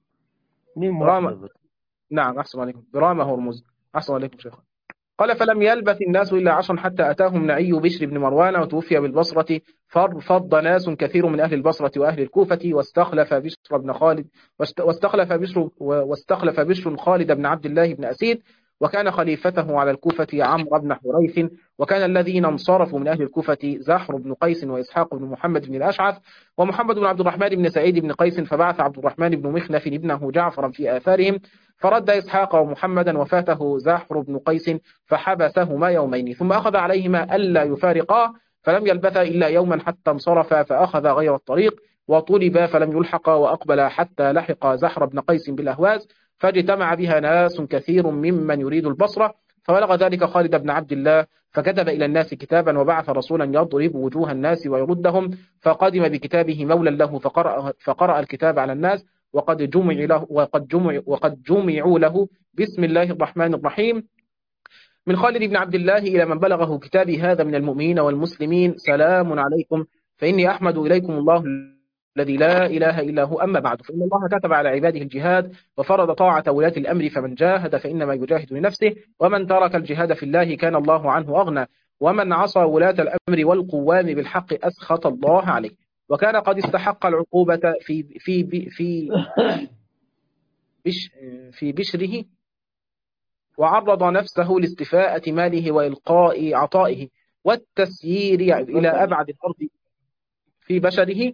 مين برام واحدة بس؟ نعم أحسن عليكم، برام هرمز. أحسن عليكم شيخ. قال فلم يلبث الناس إلا عشرا حتى أتاهم نعي بشر بن مروان وتوفي بالبصرة. فارفض ناس كثير من أهل البصرة وأهل الكوفة، واستخلف بشر بن خالد واستخلف بشر واستخلف بشر خالد بن عبد الله بن أسيد، وكان خليفته على الكوفة عمرو بن حريث. وكان الذين انصرفوا من أهل الكوفة زحر بن قيس وإسحاق بن محمد بن الأشعث ومحمد بن عبد الرحمن بن سعيد بن قيس. فبعث عبد الرحمن بن مخنف ابنه جعفرا في آثارهم فرد إسحاق ومحمدا، وفاته زحر بن قيس فحبسهما يومين، ثم أخذ عليهما ألا يفارقاه، فلم يلبثا إلا يوما حتى انصرفا فأخذ غير الطريق وطلبا فلم يلحقا، وأقبل حتى لحق زحر بن قيس بالأهواز، فاجتمع بها ناس كثير ممن يريد البصرة، فبلغ ذلك خالد بن عبد الله فكتب إلى الناس كتابا وبعث رسولا يضرب وجوه الناس ويردهم، فقدم بكتابه مولا له فقرأ, فقرأ الكتاب على الناس وقد جمع له وقد جمع وقد جمعوا له بسم الله الرحمن الرحيم من خالد بن عبد الله إلى من بلغه كتابي هذا من المؤمنين والمسلمين، سلام عليكم، فإني أحمد إليكم الله الذي لا إله إلا هو. أما بعد، فإن الله كتب على عباده الجهاد وفرض طاعة ولاة الأمر، فمن جاهد فإنما يجاهد لنفسه، ومن ترك الجهاد في الله كان الله عنه أغنى، ومن عصى ولاة الأمر والقوام بالحق أسخط الله عليه، وكان قد استحق العقوبة في في في بش في بشره، وعرض نفسه لاستفاءة ماله وإلقاء عطائه والتسيير إلى أبعد الأرض في بشره.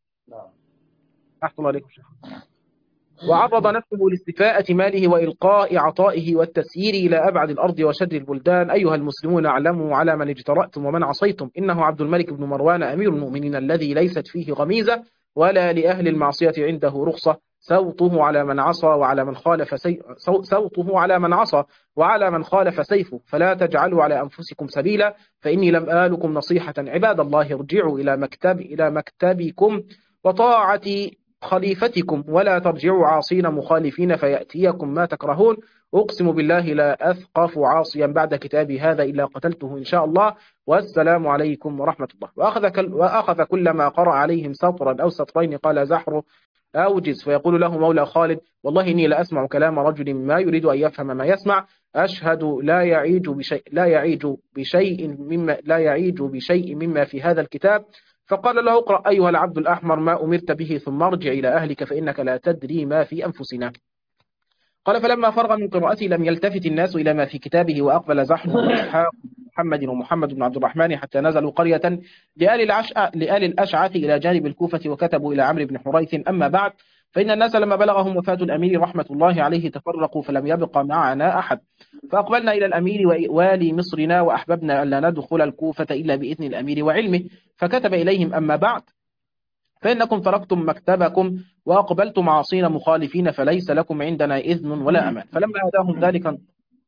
أحسن عليكم شيخ. وعرض نفسه لاستفاءة ماله وإلقاء عطائه والتسيير إلى أبعد الأرض وشر البلدان. أيها المسلمون اعلموا على من اجترأتم ومن عصيتم، إنه عبد الملك بن مروان أمير المؤمنين الذي ليست فيه غميزة ولا لأهل المعصية عنده رخصة، صوته على من عصى وعلى من خالف سي... صوته على من عصى وعلى من خالف سيفه، فلا تجعلوا على أنفسكم سبيلا، فإني لم آلكم نصيحة. عباد الله ارجعوا إلى مكتب إلى مكتبكم وطاعة خليفتكم، ولا ترجعوا عاصين مخالفين فيأتيكم ما تكرهون. أقسم بالله لا أثقف عاصيا بعد كتابي هذا إلا قتلته إن شاء الله، والسلام عليكم ورحمة الله. وأخذ, كل وأخذ كل ما قرأ عليهم سطرا أو سطرين قال زحر أوجز، فيقول له مولى خالد والله إني لأسمع كلام رجل ما يريد أن يفهم ما يسمع، أشهد لا يعيج بشيء لا يعيج بشيء مما لا يعيج بشيء مما في هذا الكتاب. فقال له اقرأ أيها العبد الأحمر ما أمرت به ثم ارجع إلى أهلك فإنك لا تدري ما في أنفسنا. قال فلما فرغ من قراءته لم يلتفت الناس إلى ما في كتابه، وأقبل زحل وإسحاق محمد ومحمد بن عبد الرحمن حتى نزلوا قرية لآل العشع لآل الأشعث إلى جانب الكوفة، وكتبوا إلى عمرو بن حريث: أما بعد، فإن الناس لما بلغهم وفاة الأمير رحمة الله عليه تفرقوا، فلم يبق معنا أحد، فأقبلنا إلى الأمير ووالي مصرنا، وأحببنا ألا ندخل الكوفة إلا بإذن الأمير وعلمه، فكتب إليهم: أما بعد، فإنكم تركتم مكتبكم وأقبلتم عاصين مخالفين، فليس لكم عندنا إذن ولا أمان. فلما أتاهم ذلك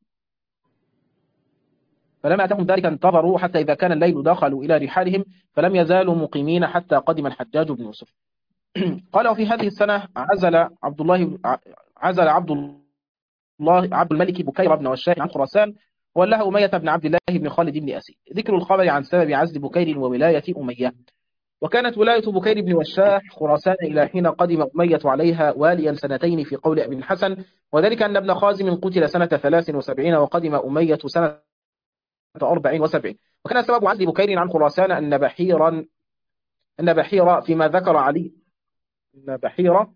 فلما أتاهم ذلك انتظروا حتى إذا كان الليل دخلوا إلى رحالهم، فلم يزالوا مقيمين حتى قدم الحجاج بن يوسف. قال: وفي هذه السنة عزل عبد الله عزل عبد الله عبد الملك بكير بن وشاح عن خراسان، وله أمية بن عبد الله بن خالد بن أسيد. ذكر الخبر عن سبب عزل بكير وولاية أمية. وكانت ولاية بكير بن وشاح خراسان إلى حين قدم أمية عليها واليا سنتين في قول ابن الحسن، وذلك أن ابن خازم قتل سنة ثلاث وسبعين وقدم أمية سنة أربع وسبعين. وكان سبب عزل بكير عن خراسان أن بحيرا أن بحيرا فيما ذكر علي أن بحيرا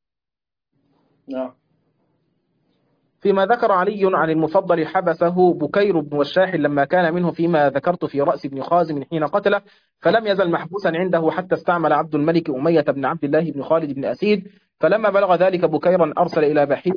نعم. فيما ذكر علي عن المفضل حبسه بكير بن وشاح لما كان منه فيما ذكرت في رأس ابن خازم حين قتله، فلم يزل محبوسا عنده حتى استعمل عبد الملك أمية بن عبد الله بن خالد بن أسيد. فلما بلغ ذلك بكيرا أرسل إلى بحير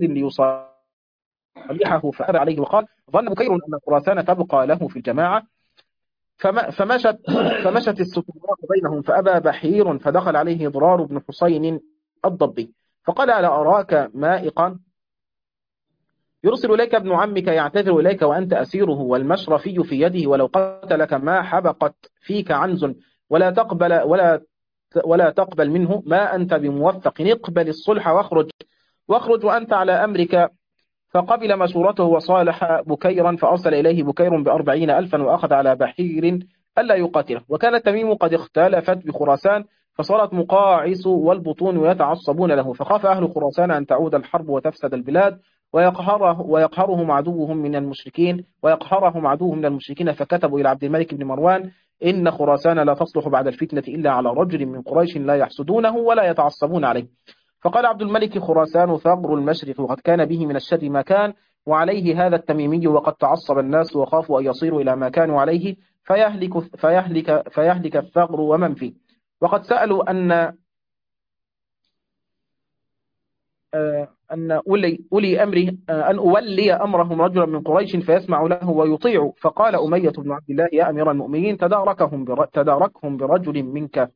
ليصالحه فأبى عليه، وقال: ظن بكير أن خراسان تبقى له في الجماعة، فما فمشت فمشت الستورات بينهم، فأبى بحير، فدخل عليه ضرار بن حسين الضبي فقال: ألا أراك مائقا؟ يرسل إليك ابن عمك يعتذر إليك وأنت أسيره، والمشرفي في يده، ولو قتلك ما حبقت فيك عنز، ولا تقبل ولا ولا تقبل منه ما أنت بموفق، اقبل الصلح واخرج واخرج وأنت على أمرك. فقبل مشورته وصالح بكيرا، فأرسل إليه بكير بأربعين ألفا، وأخذ على بحير ألا يقاتله. وكان التميم قد اختلفت بخراسان، فصارت مقاعس والبطون يتعصبون له، فخاف أهل خراسان أن تعود الحرب وتفسد البلاد، ويقهره ويقهرهم عدوهم من المشركين ويقهرهم عدوهم من المشركين فكتبوا إلى عبد الملك بن مروان: إن خراسان لا تصلح بعد الفتنة إلا على رجل من قريش لا يحسدونه ولا يتعصبون عليه. فقال عبد الملك: خراسان ثغر المشرق، وقد كان به من الشر ما كان، وعليه هذا التميمي، وقد تعصب الناس وخافوا أن يصيروا إلى ما كانوا عليه، فيهلك, فيهلك, فيهلك الثغر ومن فيه. وقد سألوا أن أن أولي, أولي أمره أن أولي أمرهم رجلا من قريش فيسمع له ويطيع. فقال أمية بن عبد الله: يا أمير المؤمنين، تداركهم بر... تداركهم برجل منك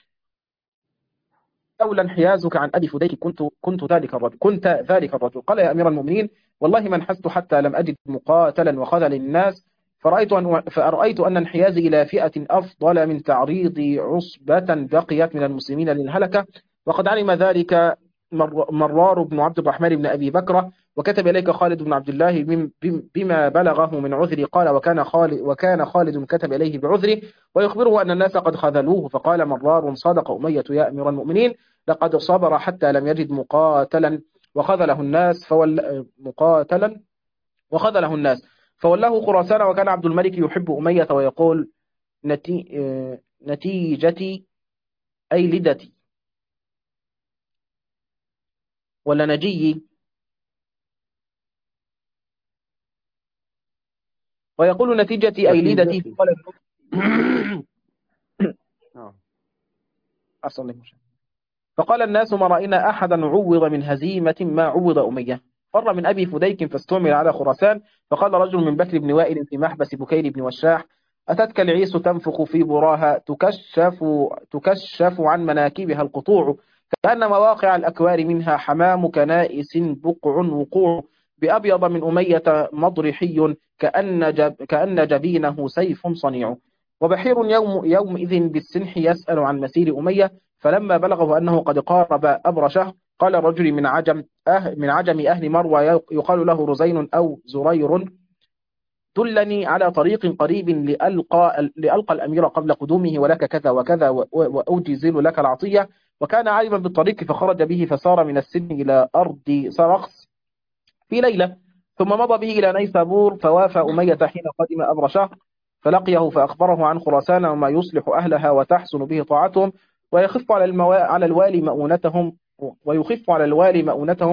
لولا انحيازك عن أبي فديك كنت كنت ذلك الرجل كنت ذلك الرجل. قال: يا أمير المؤمنين، والله ما انحزت حتى لم أجد مقاتلا وخذل الناس، فرأيت أن فرأيت أن انحيازي إلى فئة أفضل من تعريض عصبة بقيت من المسلمين للهلكة. وقد علم ذلك مرار بن عبد الرحمن بن أبي بكر، وكتب إليك خالد بن عبد الله بما بلغه من عذري. قال: وكان خالد وكان خالد كتب إليه بعذره ويخبره أن الناس قد خذلوه. فقال مرار: صدق أمية يا أمير المؤمنين، لقد صبر حتى لم يجد مقاتلا وخذله الناس فول مقاتلا وخذله الناس فولاه خراسان. وكان عبد الملك يحب أمية ويقول: نتي... نتيجتي أي لدتي ولا نجي، ويقول: نتيجتي أي لدتي. فقال فقال الناس: ما رأينا أحدا عوض من هزيمة ما عوض أمية. فر من أبي فديك فاستعمل على خراسان. فقال رجل من بكر بن وائل في محبس بكير بن وشاح: أتتك العيس تنفخ في براها، تكشف, تكشف عن مناكبها القطوع، كأن مواقع الأكوار منها حمام كنائس بقع وقوع، بأبيض من أمية مضرحي، كأن, جب كأن جبينه سيف صنيع. وبحير يوم يومئذ بالسنح يسأل عن مسير أمية، فلما بلغه أنه قد قارب أبرشه قال الرجل من عجم أهل, من عجم أهل مروى يقال له رزين أو زرير: دلني على طريق قريب لألقى, لألقى الأمير قبل قدومه، ولك كذا وكذا وأجزل لك العطية. وكان عالما بالطريق فخرج به، فسار من السن إلى أرض سرخس في ليلة، ثم مضى به إلى نيسابور، فوافى أمية حين قدم أبرشه فلقيه فأخبره عن خراسان وما يصلح أهلها وتحسن به طاعتهم، ويخف على الموا... على الوالي مؤونتهم ويخف على الوالي مؤونتهم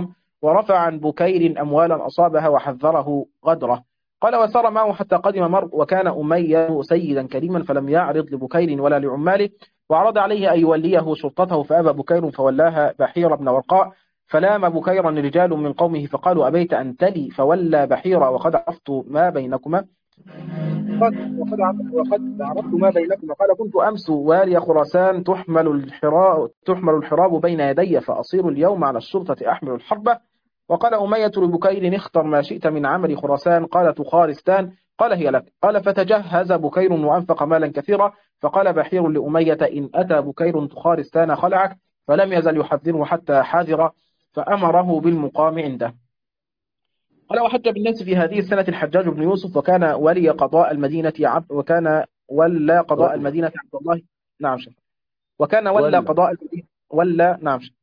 ورفع عن بكير أموالا أصابها وحذره غدره. قال وسار معه حتى قدم مرء، وكان أمية سيدا كريما فلم يعرض لبكير ولا لعماله، وعرض عليه أن يوليه شرطته فأبى بكير فولاها بحير بن ورقاء. فلام بكيرا رجال من قومه فقالوا أبيت أن تلي فولى بحيرا وقد عرفت ما بينكما قد وقد عرفت وقد عرفت ما بينكما. قال كنت أمس والي خراسان تحمل الحراب تحمل الحراب بين يدي فأصير اليوم على الشرطة أحمل الحربة. وقال أمية لبكير اختر ما شئت من عمل خراسان. قال تخارستان. قال هي لك. قال فتجهز بكير وأنفق مالا كثيرا. فقال بحير لأمية إن أتى بكير تخارستان خلعك. فلم يزل يحذره حتى حاذر فأمره بالمقام عنده. قال وحج بالناس في هذه السنة الحجاج بن يوسف، وكان ولي قضاء المدينة عبد وكان ولى قضاء المدينة عبد الله نعم شيخ وكان ولى ولا قضاء المدينة ولى نعم شيخ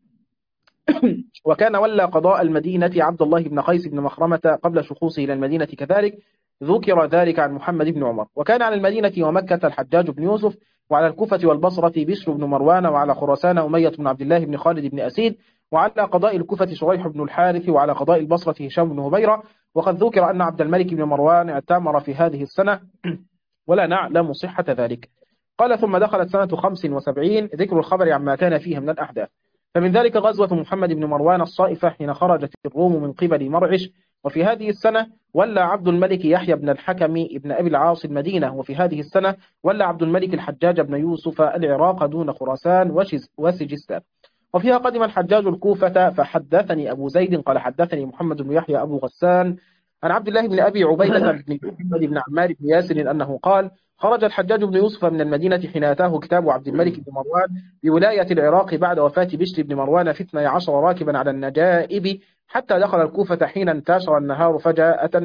وكان ولى قضاء المدينة عبد الله بن قيس بن مخرمة قبل شخوصه إلى المدينة كذلك. ذكر ذلك عن محمد بن عمر. وكان على المدينة ومكة الحجاج بن يوسف، وعلى الكوفة والبصرة بشر بن مروان، وعلى خراسان أمية بن عبد الله بن خالد بن أسيد، وعلى قضاء الكوفة شريح بن الحارث، وعلى قضاء البصرة هشام بن هبيرة. وقد ذكر أن عبد الملك بن مروان اعتمر في هذه السنة ولا نعلم صحة ذلك. قال ثم دخلت سنة خمس وسبعين. ذكر الخبر عما كان فيها من الأحداث. فمن ذلك غزوة محمد بن مروان الصائفة حين خرجت الروم من قبل مرعش. وفي هذه السنة ولى عبد الملك يحيى بن الحكم ابن أبي العاص المدينة. وفي هذه السنة ولى عبد الملك الحجاج بن يوسف العراق دون خراسان وسجستان. وفيها قدم الحجاج الكوفة. فحدثني أبو زيد قال حدثني محمد بن يحيى أبو غسان عن عبد الله بن أبي عبيدة بن محمد بن عمار بن ياسر أنه قال خرج الحجاج بن يوسف من المدينة حين أتاه كتاب عبد الملك بن مروان بولاية العراق بعد وفاة بشر بن مروان في اثني عشر راكبا على النجائب حتى دخل الكوفة حين انتشر النهار فجاءة.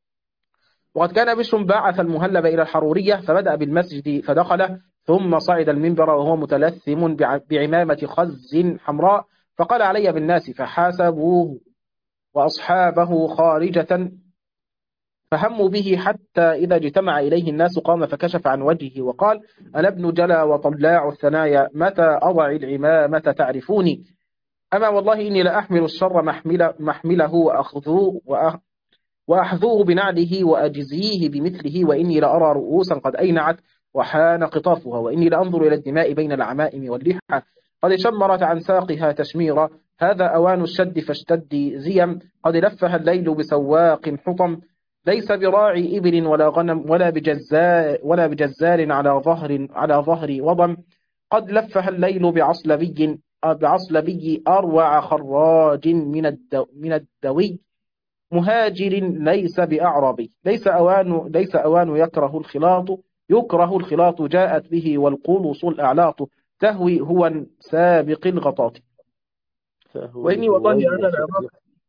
وقد كان بشر بعث المهلب إلى الحرورية فبدأ بالمسجد فدخله، ثم صعد المنبر وهو متلثم بعمامة خز حمراء فقال علي بالناس فحاسبوه وأصحابه خارجة فهموا به حتى إذا اجتمع إليه الناس قام فكشف عن وجهه وقال أنا ابن جلا وطلاع الثنايا متى أضع العمامة تعرفوني. أما والله إني لأحمل الشر محمل محمله وأخذوه وأحذوه بنعله وأجزيه بمثله، وإني لأرى رؤوسا قد أينعت وحان قطافها، وإني لأنظر إلى الدماء بين العمائم واللحى قد شمرت عن ساقها تشميرا. هذا أوان الشد فاشتدي زيم قد لفها الليل بسواق حطم ليس براعي إبل ولا غنم ولا بجزار ولا بجزار على ظهر على ظهر وضم قد لفها الليل بعصلبي بعصلبي أروع خراج من الدو من الدوي مهاجر ليس بأعرابي ليس أوان ليس أوان يكره الخلاط يكره الخلاط جاءت به والقلص الأعلاط تهوي هو سابق الغطاط. وإني والله أنا العراق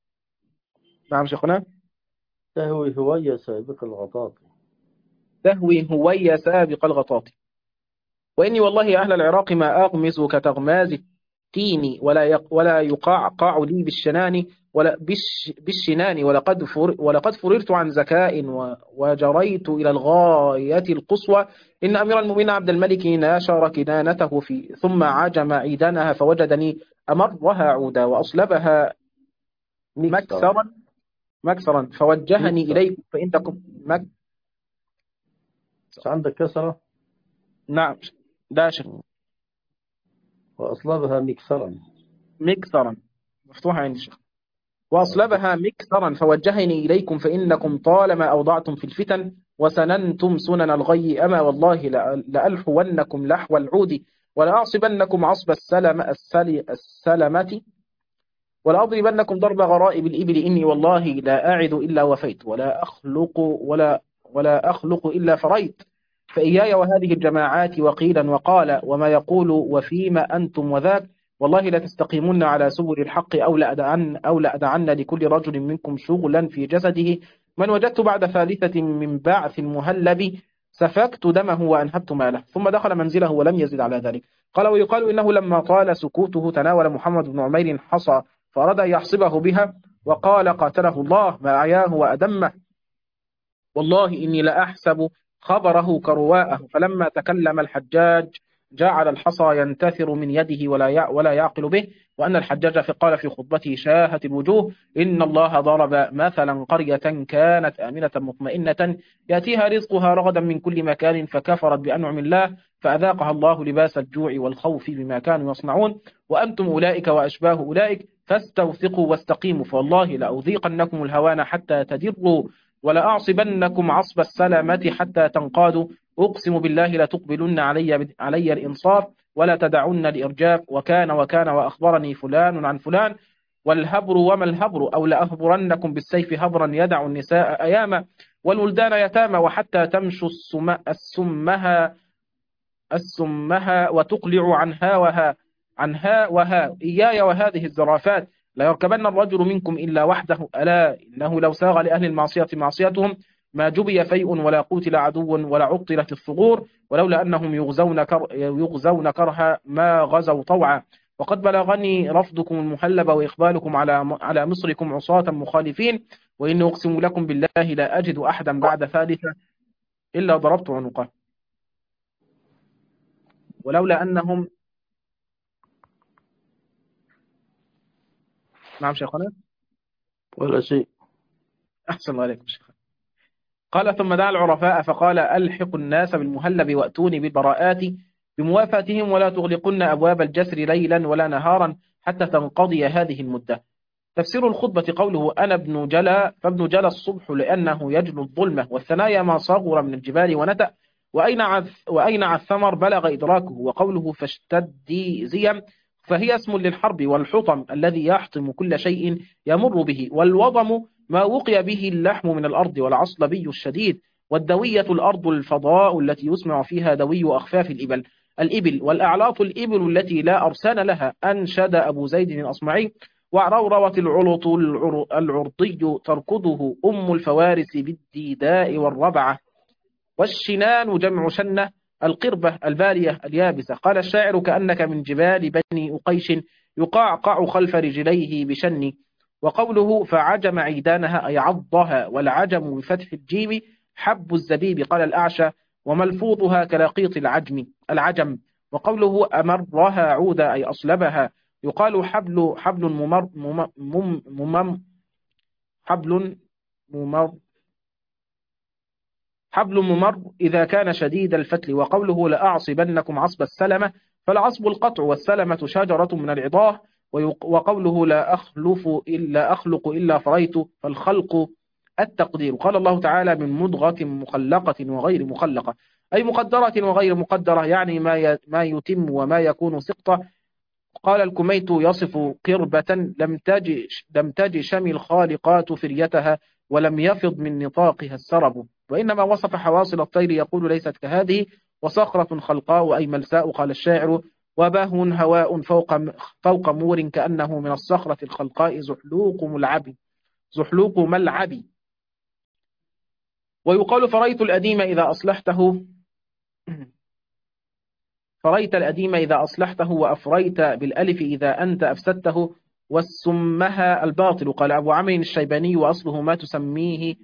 نعم شيخنا تهوي هوية سابق الغطاط تهوي هوي سابق الغطاط. وإني والله أهل العراق ما أغمز كتغماز التين ولا يق ولا يقعقع لي بالشنان ولا بالش بالشنان ولقد فر ولقد فررت عن ذكاء وجريت إلى الغاية القصوى. إن أمير المؤمنين عبد الملك ناشر كنانته في ثم عجم عيدانها فوجدني أمرها عودا وأصلبها مكسرا مكسرا فوجهني إليكم فإن تكن مك عندك كسرة نعم داشر وأصلبها مكسرا مكسرا مفتوحة عندي شيخ وأصلبها مكسرا فوجهني إليكم فإنكم طالما أوضعتم في الفتن وسننتم سنن الغي أما والله لألحونكم لحو العود ولأعصبنكم عصب السلم السلمة ولأضربنكم ضرب غرائب الإبل. إني والله لا أعد إلا وفيت ولا أخلق ولا ولا أخلق إلا فريت فإياي وهذه الجماعات وقيلا وقال وما يقول وفيما أنتم وذاك والله لا تستقيمون على سبل الحق أو لأدعن أو لأدعن لكل رجل منكم شغلا في جسده من وجدت بعد ثالثة من بعث المهلب سفكت دمه وأنهبت ماله. ثم دخل منزله ولم يزد على ذلك. قال ويقال إنه لما طال سكوته تناول محمد بن عمير حصى فأراد أن يحصبه بها وقال قاتله الله ما أعياه وأدمه والله إني لأحسب خبره كرواءه. فلما تكلم الحجاج جعل الحصى ينتثر من يده ولا ولا يعقل به، وأن الحجاج في قال في خطبته شاهت الوجوه إن الله ضرب مثلا قرية كانت آمنة مطمئنة يأتيها رزقها رغدا من كل مكان فكفرت بأنعم الله فأذاقها الله لباس الجوع والخوف بما كانوا يصنعون وأنتم أولئك وأشباه أولئك فاستوثقوا واستقيموا فوالله لأذيقنكم الهوان حتى تدروا ولأعصبنكم عصب السلامة حتى تنقادوا أقسم بالله لتقبلن علي علي الإنصاف ولا تدعن الإرجاف وكان وكان وأخبرني فلان عن فلان والهبر وما الهبر أو لأهبرنكم بالسيف هبرا يدع النساء أياما والولدان يتامى وحتى تمشوا السم السمها السمها وتقلع عنها وها عنها وها إياي وهذه الزرافات لا يركبن الرجل منكم إلا وحده ألا إنه لو ساغ لأهل المعصية معصيتهم ما جبي فيء ولا قتل عدو ولا عطلت الثغور ولولا أنهم يغزون, كر يغزون كرها ما غزوا طوعا وقد بلغني رفضكم المحلب وإقبالكم على على مصركم عصاة مخالفين وإني أقسم لكم بالله لا أجد أحدا بعد ثالثة إلا ضربت عنقه ولولا أنهم نعم شيخنا ولا شيء. أحسن الله عليكم شيخنا. قال ثم دعا العرفاء فقال ألحقوا الناس بالمهلب وأتوني بالبراءات بموافاتهم ولا تغلقن أبواب الجسر ليلا ولا نهارا حتى تنقضي هذه المدة. تفسير الخطبة قوله أنا ابن جلا فابن جلا الصبح لأنه يجلو الظلمة والثنايا ما صغر من الجبال ونتأ وأينع الثمر بلغ إدراكه وقوله فاشتدي زيم فهي اسم للحرب والحطم الذي يحطم كل شيء يمر به والوضم ما وقي به اللحم من الأرض والعصلبي الشديد والدوية الأرض الفضاء التي يسمع فيها دوي أخفاف الإبل الإبل والأعلاط الإبل التي لا أرسان لها أنشد أبو زيد الأصمعي وعروروت العلط العرضي تركضه أم الفوارس بالديداء والربعة والشنان جمع شنة القربة البالية اليابسة. قال الشاعر كأنك من جبال بني أقيش يقعقع خلف رجليه بشني. وقوله فعجم عيدانها أي عضها والعجم بفتح الجيم حب الزبيب. قال الأعشى وملفوظها كلقيط العجم العجم. وقوله أمرها عودا أي أصلبها. يقال حبل حبل ممر مم مم حبل ممر حبل ممر إذا كان شديد الفتل. وقوله لأعصبنكم عصب السلمة فالعصب القطع والسلمة شجرة من العضاه. وقوله لا أخلف إلا أخلق إلا فريت فالخلق التقدير. قال الله تعالى من مضغة مخلقة وغير مخلقة أي مقدرة وغير مقدرة يعني ما ما يتم وما يكون سقطة. قال الكميت يصف قربة لم تج لم تج شمي الخالقات فريتها ولم يفض من نطاقها السرب. وإنما وصف حواصل الطير يقول ليست كهذه وصخرة خلقاء أي ملساء. قال الشاعر وباه هواء فوق فوق مور كأنه من الصخرة الخلقاء زحلوق ملعب زحلوق ملعب. ويقال فريت الأديم إذا أصلحته فريت الأديم إذا أصلحته وأفريت بالألف إذا أنت أفسدته والسمها الباطل. قال أبو عمرو الشيباني وأصله ما تسميه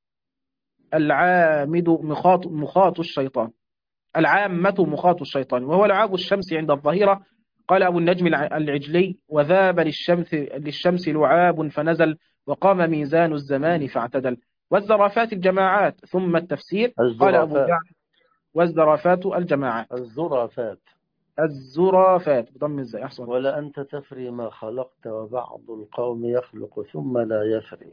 العامد مخاط, مخاط الشيطان العامة مخاط الشيطان وهو لعاب الشمس عند الظهيرة. قال أبو النجم العجلي وذاب للشمس, للشمس لعاب فنزل وقام ميزان الزمان فاعتدل. والزرافات الجماعات. ثم التفسير قال أبو جعفر والزرافات الجماعات الزرافات الزرافات بضم الزاء أحسن. ولا أنت تفري ما خلقت وبعض القوم يخلق ثم لا يفري.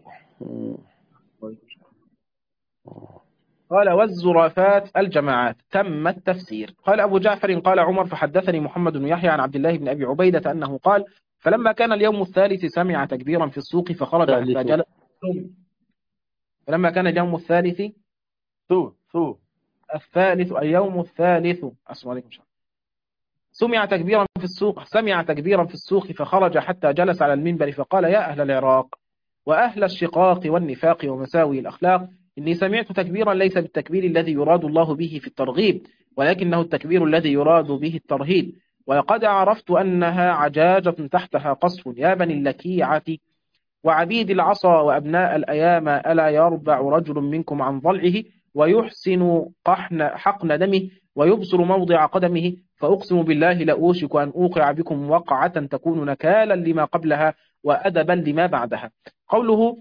قال والزرافات الجماعات. تم التفسير. قال أبو جعفر قال عمر فحدثني محمد بن يحيى عن عبد الله بن أبي عبيدة أنه قال فلما كان اليوم الثالث سمع تكبيرا في السوق فخرج حتى جلس. فلما كان اليوم الثالث ثو ثو الثالث اليوم الثالث السلام عليكم سمع تكبيرا في السوق سمع تكبيرا في السوق فخرج حتى جلس على المنبر فقال يا أهل العراق وأهل الشقاق والنفاق ومساوي الأخلاق إني سمعت تكبيرا ليس بالتكبير الذي يراد الله به في الترغيب ولكنه التكبير الذي يراد به الترهيب. ولقد عرفت أنها عجاجة تحتها قصف يا بني اللكيعة وعبيد العصا وأبناء الأيام ألا يربع رجل منكم عن ضلعه ويحسن قحن حقن دمه ويبصر موضع قدمه، فأقسم بالله لأوشك أن أوقع بكم وقعة تكون نكالا لما قبلها وأدبا لما بعدها. قوله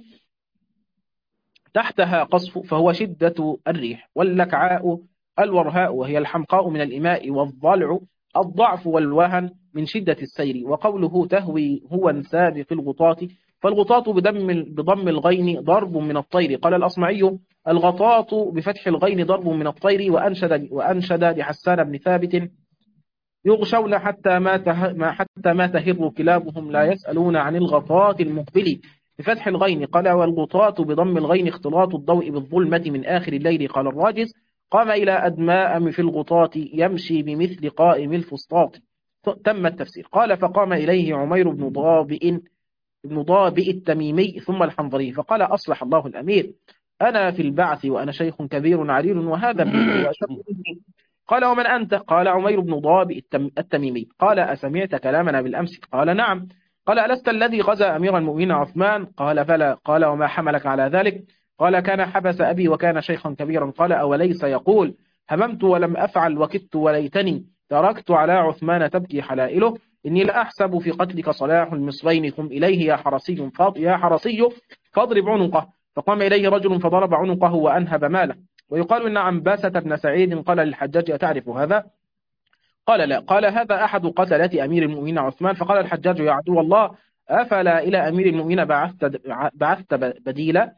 تحتها قصف فهو شدة الريح، واللكعاء الورهاء وهي الحمقاء من الإماء، والضلع الضعف والوهن من شدة السير. وقوله تهوي هو سابق الغطاة، فالغطاة بدم بضم الغين ضرب من الطير. قال الأصمعي الغطاة بفتح الغين ضرب من الطير. وأنشد, وأنشد لحسان بن ثابت يغشون حتى ما ته... حتى ما تهر كلابهم لا يسألون عن الغطاة المقبل بفتح الغين. قال والغطاة بضم الغين اختلاط الضوء بالظلمة من آخر الليل. قال الراجز قام إلى أدماء في الغطاة يمشي بمثل قائم الفسطاط. تم التفسير. قال فقام إليه عمير بن ضابئ بن ضابئ التميمي ثم الحنظري فقال أصلح الله الأمير، أنا في البعث وأنا شيخ كبير عليل وهذا ابني وأشد مني. قال ومن أنت؟ قال عمير بن ضابئ التميمي. قال أسمعت كلامنا بالأمس؟ قال نعم. قال ألست الذي غزا أمير المؤمنين عثمان؟ قال بلى. قال وما حملك على ذلك؟ قال كان حبس أبي وكان شيخا كبيرا. قال أوليس يقول هممت ولم أفعل وكدت وليتني تركت على عثمان تبكي حلائله؟ إني لأحسب في قتلك صلاح المصرين قم إليه يا حرسي فاض يا حرسي فاضرب عنقه. فقام إليه رجل فضرب عنقه وأنهب ماله. ويقال إن عنباسة بن سعيد قال للحجاج أتعرف هذا؟ قال لا. قال هذا أحد قتلة أمير المؤمنين عثمان. فقال الحجاج يا عدو الله أفلا إلى أمير المؤمنين بعثت, بعثت بديلا؟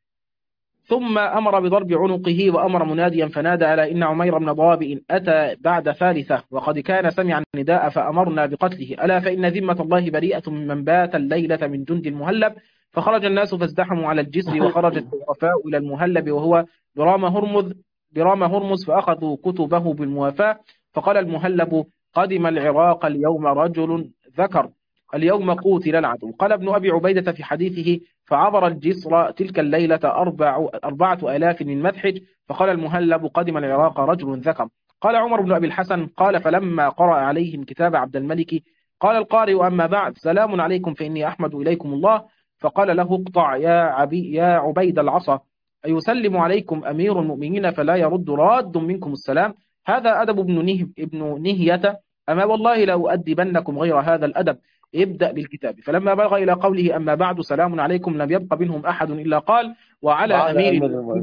ثم أمر بضرب عنقه وأمر مناديا فنادى على إن عمير بن ضابئ أتى بعد ثالثة وقد كان سمع النداء فأمرنا بقتله. ألا فإن ذمة الله بريئة ممن بات الليلة من جند المهلب. فخرج الناس فازدحموا على الجسر وخرجت الوفاء إلى المهلب وهو برام هرمز برام هرمز فأخذوا كتبه بالموافاة. فقال المهلب قدم العراق اليوم رجل ذكر اليوم قوتل العدو. قال ابن أبي عبيدة في حديثه فعبر الجسر تلك الليلة أربع أربعة آلاف من مذحج. فقال المهلب قدم العراق رجل ذكر. قال عمر بن أبي الحسن قال فلما قرأ عليهم كتاب عبد الملك قال القارئ أما بعد سلام عليكم فإني أحمد إليكم الله. فقال له اقطع يا, عبي يا عبيد العصا أيسلم عليكم أمير المؤمنين فلا يرد راد منكم السلام؟ هذا أدب ابن, نه ابن نهية أما والله لأؤدبنكم غير هذا الأدب. ابدأ بالكتاب. فلما بلغ إلى قوله أما بعد سلام عليكم لم يبق منهم أحد إلا قال وعلى أمير المؤمنين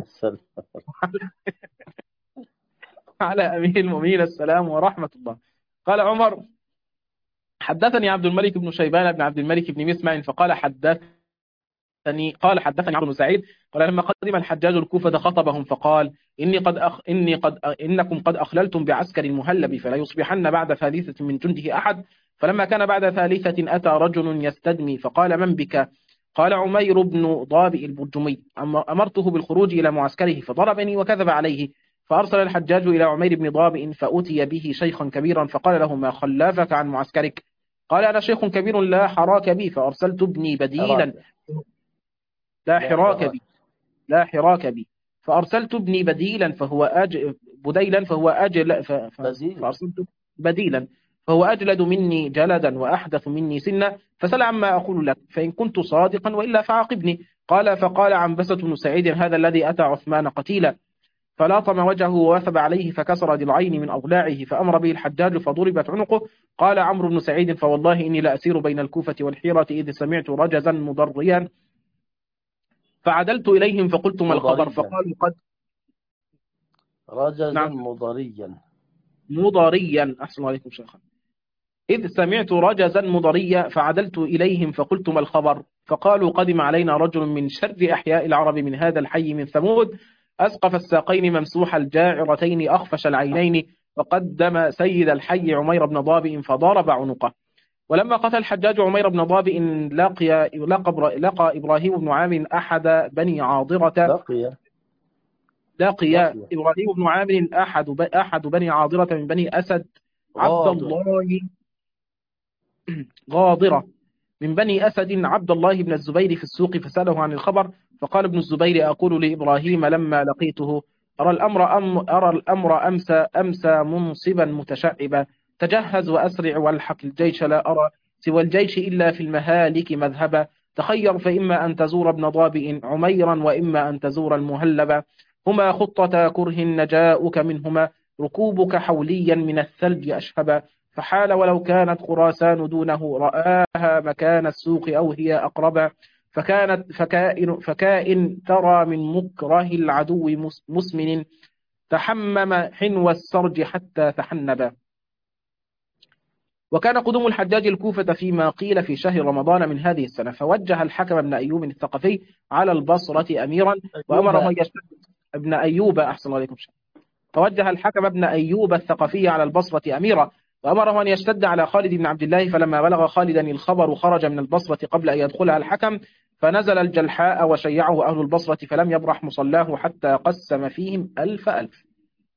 على أمير المؤمنين السلام ورحمة الله. قال عمر حدثني عبد الملك بن شيبان بن عبد الملك بن مسمع فقال حدثني قال حدثني عبد بن سعيد قال لما قدم الحجاج الكوفة خطبهم فقال إني قد أخ إني قد إنكم قد أخللتم بعسكر المهلب فلا يصبحن بعد ثالثة من جنده أحد. فلما كان بعد ثالثة أتى رجل يستدمي فقال من بك؟ قال عمير بن ضابئ البرجمي أمرته بالخروج إلى معسكره فضربني وكذب عليه. فأرسل الحجاج إلى عمير بن ضابئ فأتي به شيخا كبيرا فقال له ما خلافك عن معسكرك؟ قال أنا شيخ كبير لا حراك بي فأرسلت ابني بديلا لا حراك بي لا حراك بي فأرسلت ابني بديلا فهو أج بديلا فهو أجل ف... ف... فأرسلت بديلا فهو أجلد مني جلدا وأحدث مني سنا فسل عما أقول لك فإن كنت صادقا وإلا فعاقبني. قال فقال عنبسة بن سعيد هذا الذي أتى عثمان قتيلا فلاطم وجهه ووثب عليه فكسر ضلعين من أضلاعه فأمر به الحجاج فضربت عنقه. قال عمرو بن سعيد فوالله إني لأسير بين الكوفة والحيرة إذ سمعت رجزا مضريا فعدلت إليهم فقلت ما الخبر؟ فقالوا قد رجزا نعم. مضريا مضريا أحسن عليكم شيخا. إذ سمعت رجزا مضريا فعدلت إليهم فقلت ما الخبر؟ فقالوا قدم علينا رجل من شر أحياء العرب من هذا الحي من ثمود أسقف الساقين ممسوح الجاعرتين أخفش العينين وقدم سيد الحي عمير بن ضابئ فضرب عنقه. ولما قتل الحجاج عمير بن ضابئ لقي لقى, لقى إبراهيم بن عامر أحد بني عاضرة لقي لقي إبراهيم بن عامر أحد أحد بني عاضرة من بني أسد عبد الله غاضرة من بني أسد عبد الله بن الزبير في السوق فسأله عن الخبر فقال ابن الزبير أقول لإبراهيم لما لقيته أرى الأمر أم أرى الأمر أمسى أمسى منصبا متشعبا تجهز وأسرع والحق الجيش لا أرى سوى الجيش إلا في المهالك مذهبا تخير فإما أن تزور ابن ضابئ عميرا وإما أن تزور المهلبا هما خطة كره نجاؤك منهما ركوبك حوليا من الثلج أشهبا، فحال ولو كانت خراسان دونه رآها مكان السوق أو هي أقربا، فكانت فكائن, فكائن ترى من مكره العدو مسمن، تحمم حنو السرج حتى تحنبا. وكان قدوم الحجاج الكوفة فيما قيل في شهر رمضان من هذه السنة، فوجه الحكم بن أيوب الثقفي على البصرة أميرا وأمره أيوب يشتد ابن أيوب أحسن الله عليكم شيء. فوجه الحكم ابن أيوب الثقفي على البصرة أميرا وأمره أن يشتد على خالد بن عبد الله، فلما بلغ خالدا الخبر خرج من البصرة قبل أن يدخلها الحكم، فنزل الجلحاء وشيعه أهل البصرة، فلم يبرح مصلاه حتى قسم فيهم ألف ألف.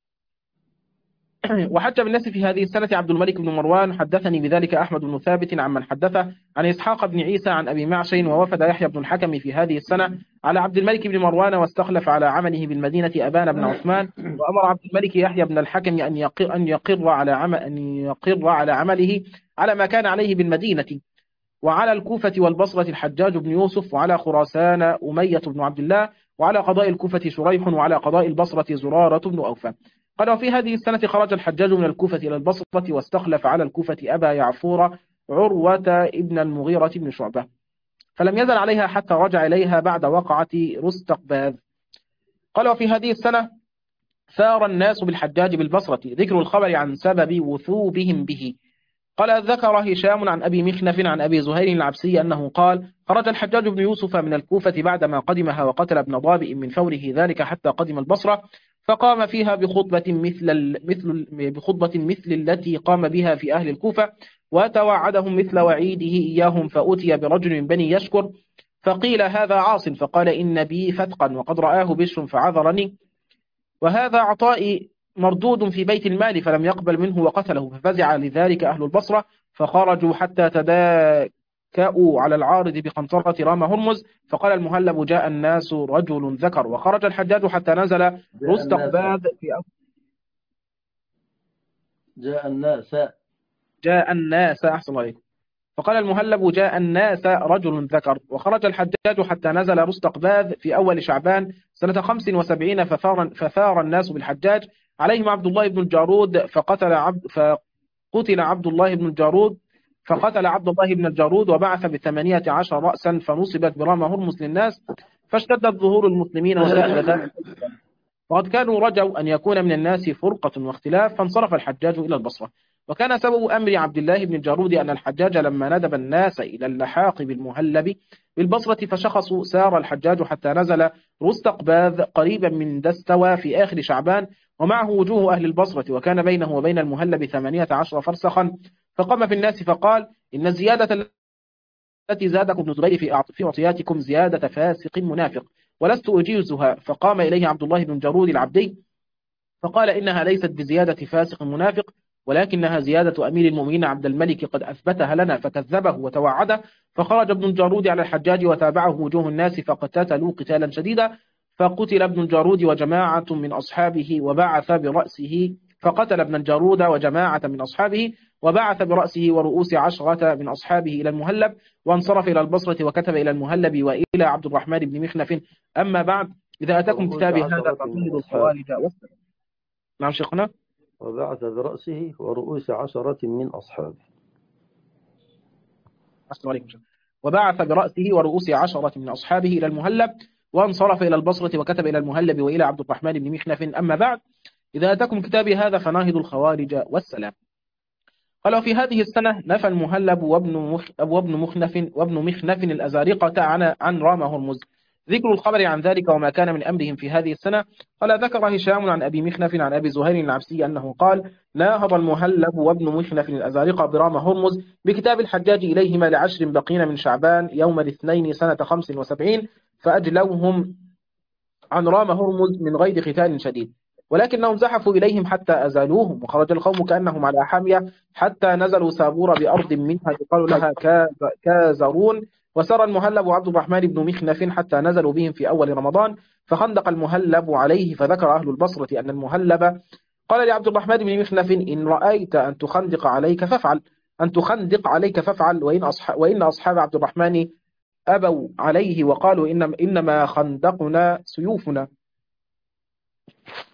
وحج بالناس في هذه السنة عبد الملك بن مروان، حدثني بذلك أحمد بن ثابت عمن حدثه عن إسحاق بن عيسى عن أبي معشين. ووفد يحيى بن الحكم في هذه السنة على عبد الملك بن مروان، واستخلف على عمله بالمدينة أبان بن عثمان، وأمر عبد الملك يحيى بن الحكم أن يقر, أن يقر على عمل أن يقر على عمله على ما كان عليه بالمدينة، وعلى الكوفة والبصرة الحجاج بن يوسف، وعلى خراسان أمية بن عبد الله، وعلى قضاء الكوفة شريح، وعلى قضاء البصرة زرارة بن أوفى. قال وفي هذه السنة خرج الحجاج من الكوفة إلى البصرة، واستخلف على الكوفة أبا يعفور عروة ابن المغيرة بن شعبة، فلم يزل عليها حتى رجع إليها بعد وقعة رستقباذ. قال وفي هذه السنة ثار الناس بالحجاج بالبصرة، ذكر الخبر عن سبب وثوبهم به. قال ذكر هشام عن أبي مخنف عن أبي زهير العبسي أنه قال خرج الحجاج بن يوسف من الكوفة بعدما قدمها، وقتل ابن ضابئ من فوره ذلك حتى قدم البصرة، فقام فيها بخطبة مثل مثل بخطبة مثل التي قام بها في أهل الكوفة، وتوعدهم مثل وعيده إياهم، فأتي برجل من بني يشكر فقيل هذا عاص، فقال إن بي فتقا وقد رآه بشر فعذرني، وهذا عطائي مردود في بيت المال، فلم يقبل منه وقتله، ففزع لذلك أهل البصرة، فخرجوا حتى تداكأوا على العارض بقنطرة رام هرمز، فقال المهلب جاء الناس رجل ذكر. وخرج الحجاج حتى نزل رستقباذ في أول جاء الناس جاء الناس أحسن الله عليكم. فقال المهلب جاء الناس رجل ذكر. وخرج الحجاج حتى نزل رستقباذ في أول شعبان سنة خمس وسبعين، فثار, فثار الناس بالحجاج، عليهم عبد الله بن الجارود، فقتل عبد فقتل عبد الله بن الجارود فقتل عبد الله بن الجارود، وبعث بثمانية عشر رأسا، فنصبت برام هرمز للناس، فاشتدت ظهور المسلمين وسائل ذلك، وقد كانوا رجوا أن يكون من الناس فرقة واختلاف، فانصرف الحجاج إلى البصرة. وكان سبب أمر عبد الله بن الجارود أن الحجاج لما ندب الناس إلى اللحاق بالمهلب بالبصرة فشخصوا، سار الحجاج حتى نزل رستقباذ قريبا من دستوى في آخر شعبان، ومعه وجوه أهل البصرة، وكان بينه وبين المهلب ثمانية عشر فرسخا، فقام في الناس فقال إن الزيادة التي زادكم ابن زبير في أعطياتكم زيادة فاسق منافق، ولست أجيزها. فقام إليه عبد الله بن جارود العبدي فقال إنها ليست بزيادة فاسق منافق، ولكنها زيادة أمير المؤمنين عبد الملك قد أثبتها لنا، فكذبه وتوعده. فخرج ابن الجارود على الحجاج وتابعه وجوه الناس، فقتتلوا قتالا شديدا، فقتل ابن الجارود وجماعة من أصحابه وبعث برأسه فقتل ابن الجارود وجماعة من أصحابه وبعث برأسه ورؤوس عشرة من أصحابه إلى المهلب، وانصرف إلى البصرة، وكتب إلى المهلب وإلى عبد الرحمن بن مخنف. أما بعد، إذا أتاكم كتابي هذا فقيد الخوارج والسلام. نعم شيخنا. وبعث برأسه ورؤوس عشرة من أصحابه. السلام عليكم. وبعث برأسه ورؤوس عشرة من أصحابه إلى المهلب، وانصرف إلى البصرة، وكتب إلى المهلب وإلى عبد الرحمن بن مخنف. أما بعد، إذا أتاكم كتابي هذا فناهض الخوارج والسلام. قال في هذه السنة نفى المهلب وابن مخ... وابن مخنف وابن مخنف الأزارقة عن عن رام هرمز. ذكر الخبر عن ذلك وما كان من أمرهم في هذه السنة. قال ذكر هشام عن أبي مخنف عن أبي زهير العبسي أنه قال ناهض المهلب وابن مخنف الأزارقة برام هرمز بكتاب الحجاج إليهما لعشر بقين من شعبان يوم الاثنين سنة خمس وسبعين، فأجلوهم عن رام هرمز من غير قتال شديد، ولكنهم زحفوا إليهم حتى أزالوهم، وخرج القوم كأنهم على حامية حتى نزلوا سابور بأرض منها يقال لها كازرون، وسار المهلب وعبد الرحمن بن مخنف حتى نزلوا بهم في أول رمضان، فخندق المهلب عليه، فذكر أهل البصرة أن المهلب قال لعبد الرحمن بن مخنف إن رأيت أن تخندق عليك فافعل أن تخندق عليك فافعل وإن أصحاب, وإن أصحاب عبد الرحمن أبوا عليه وقالوا إنما, إنما خندقنا سيوفنا.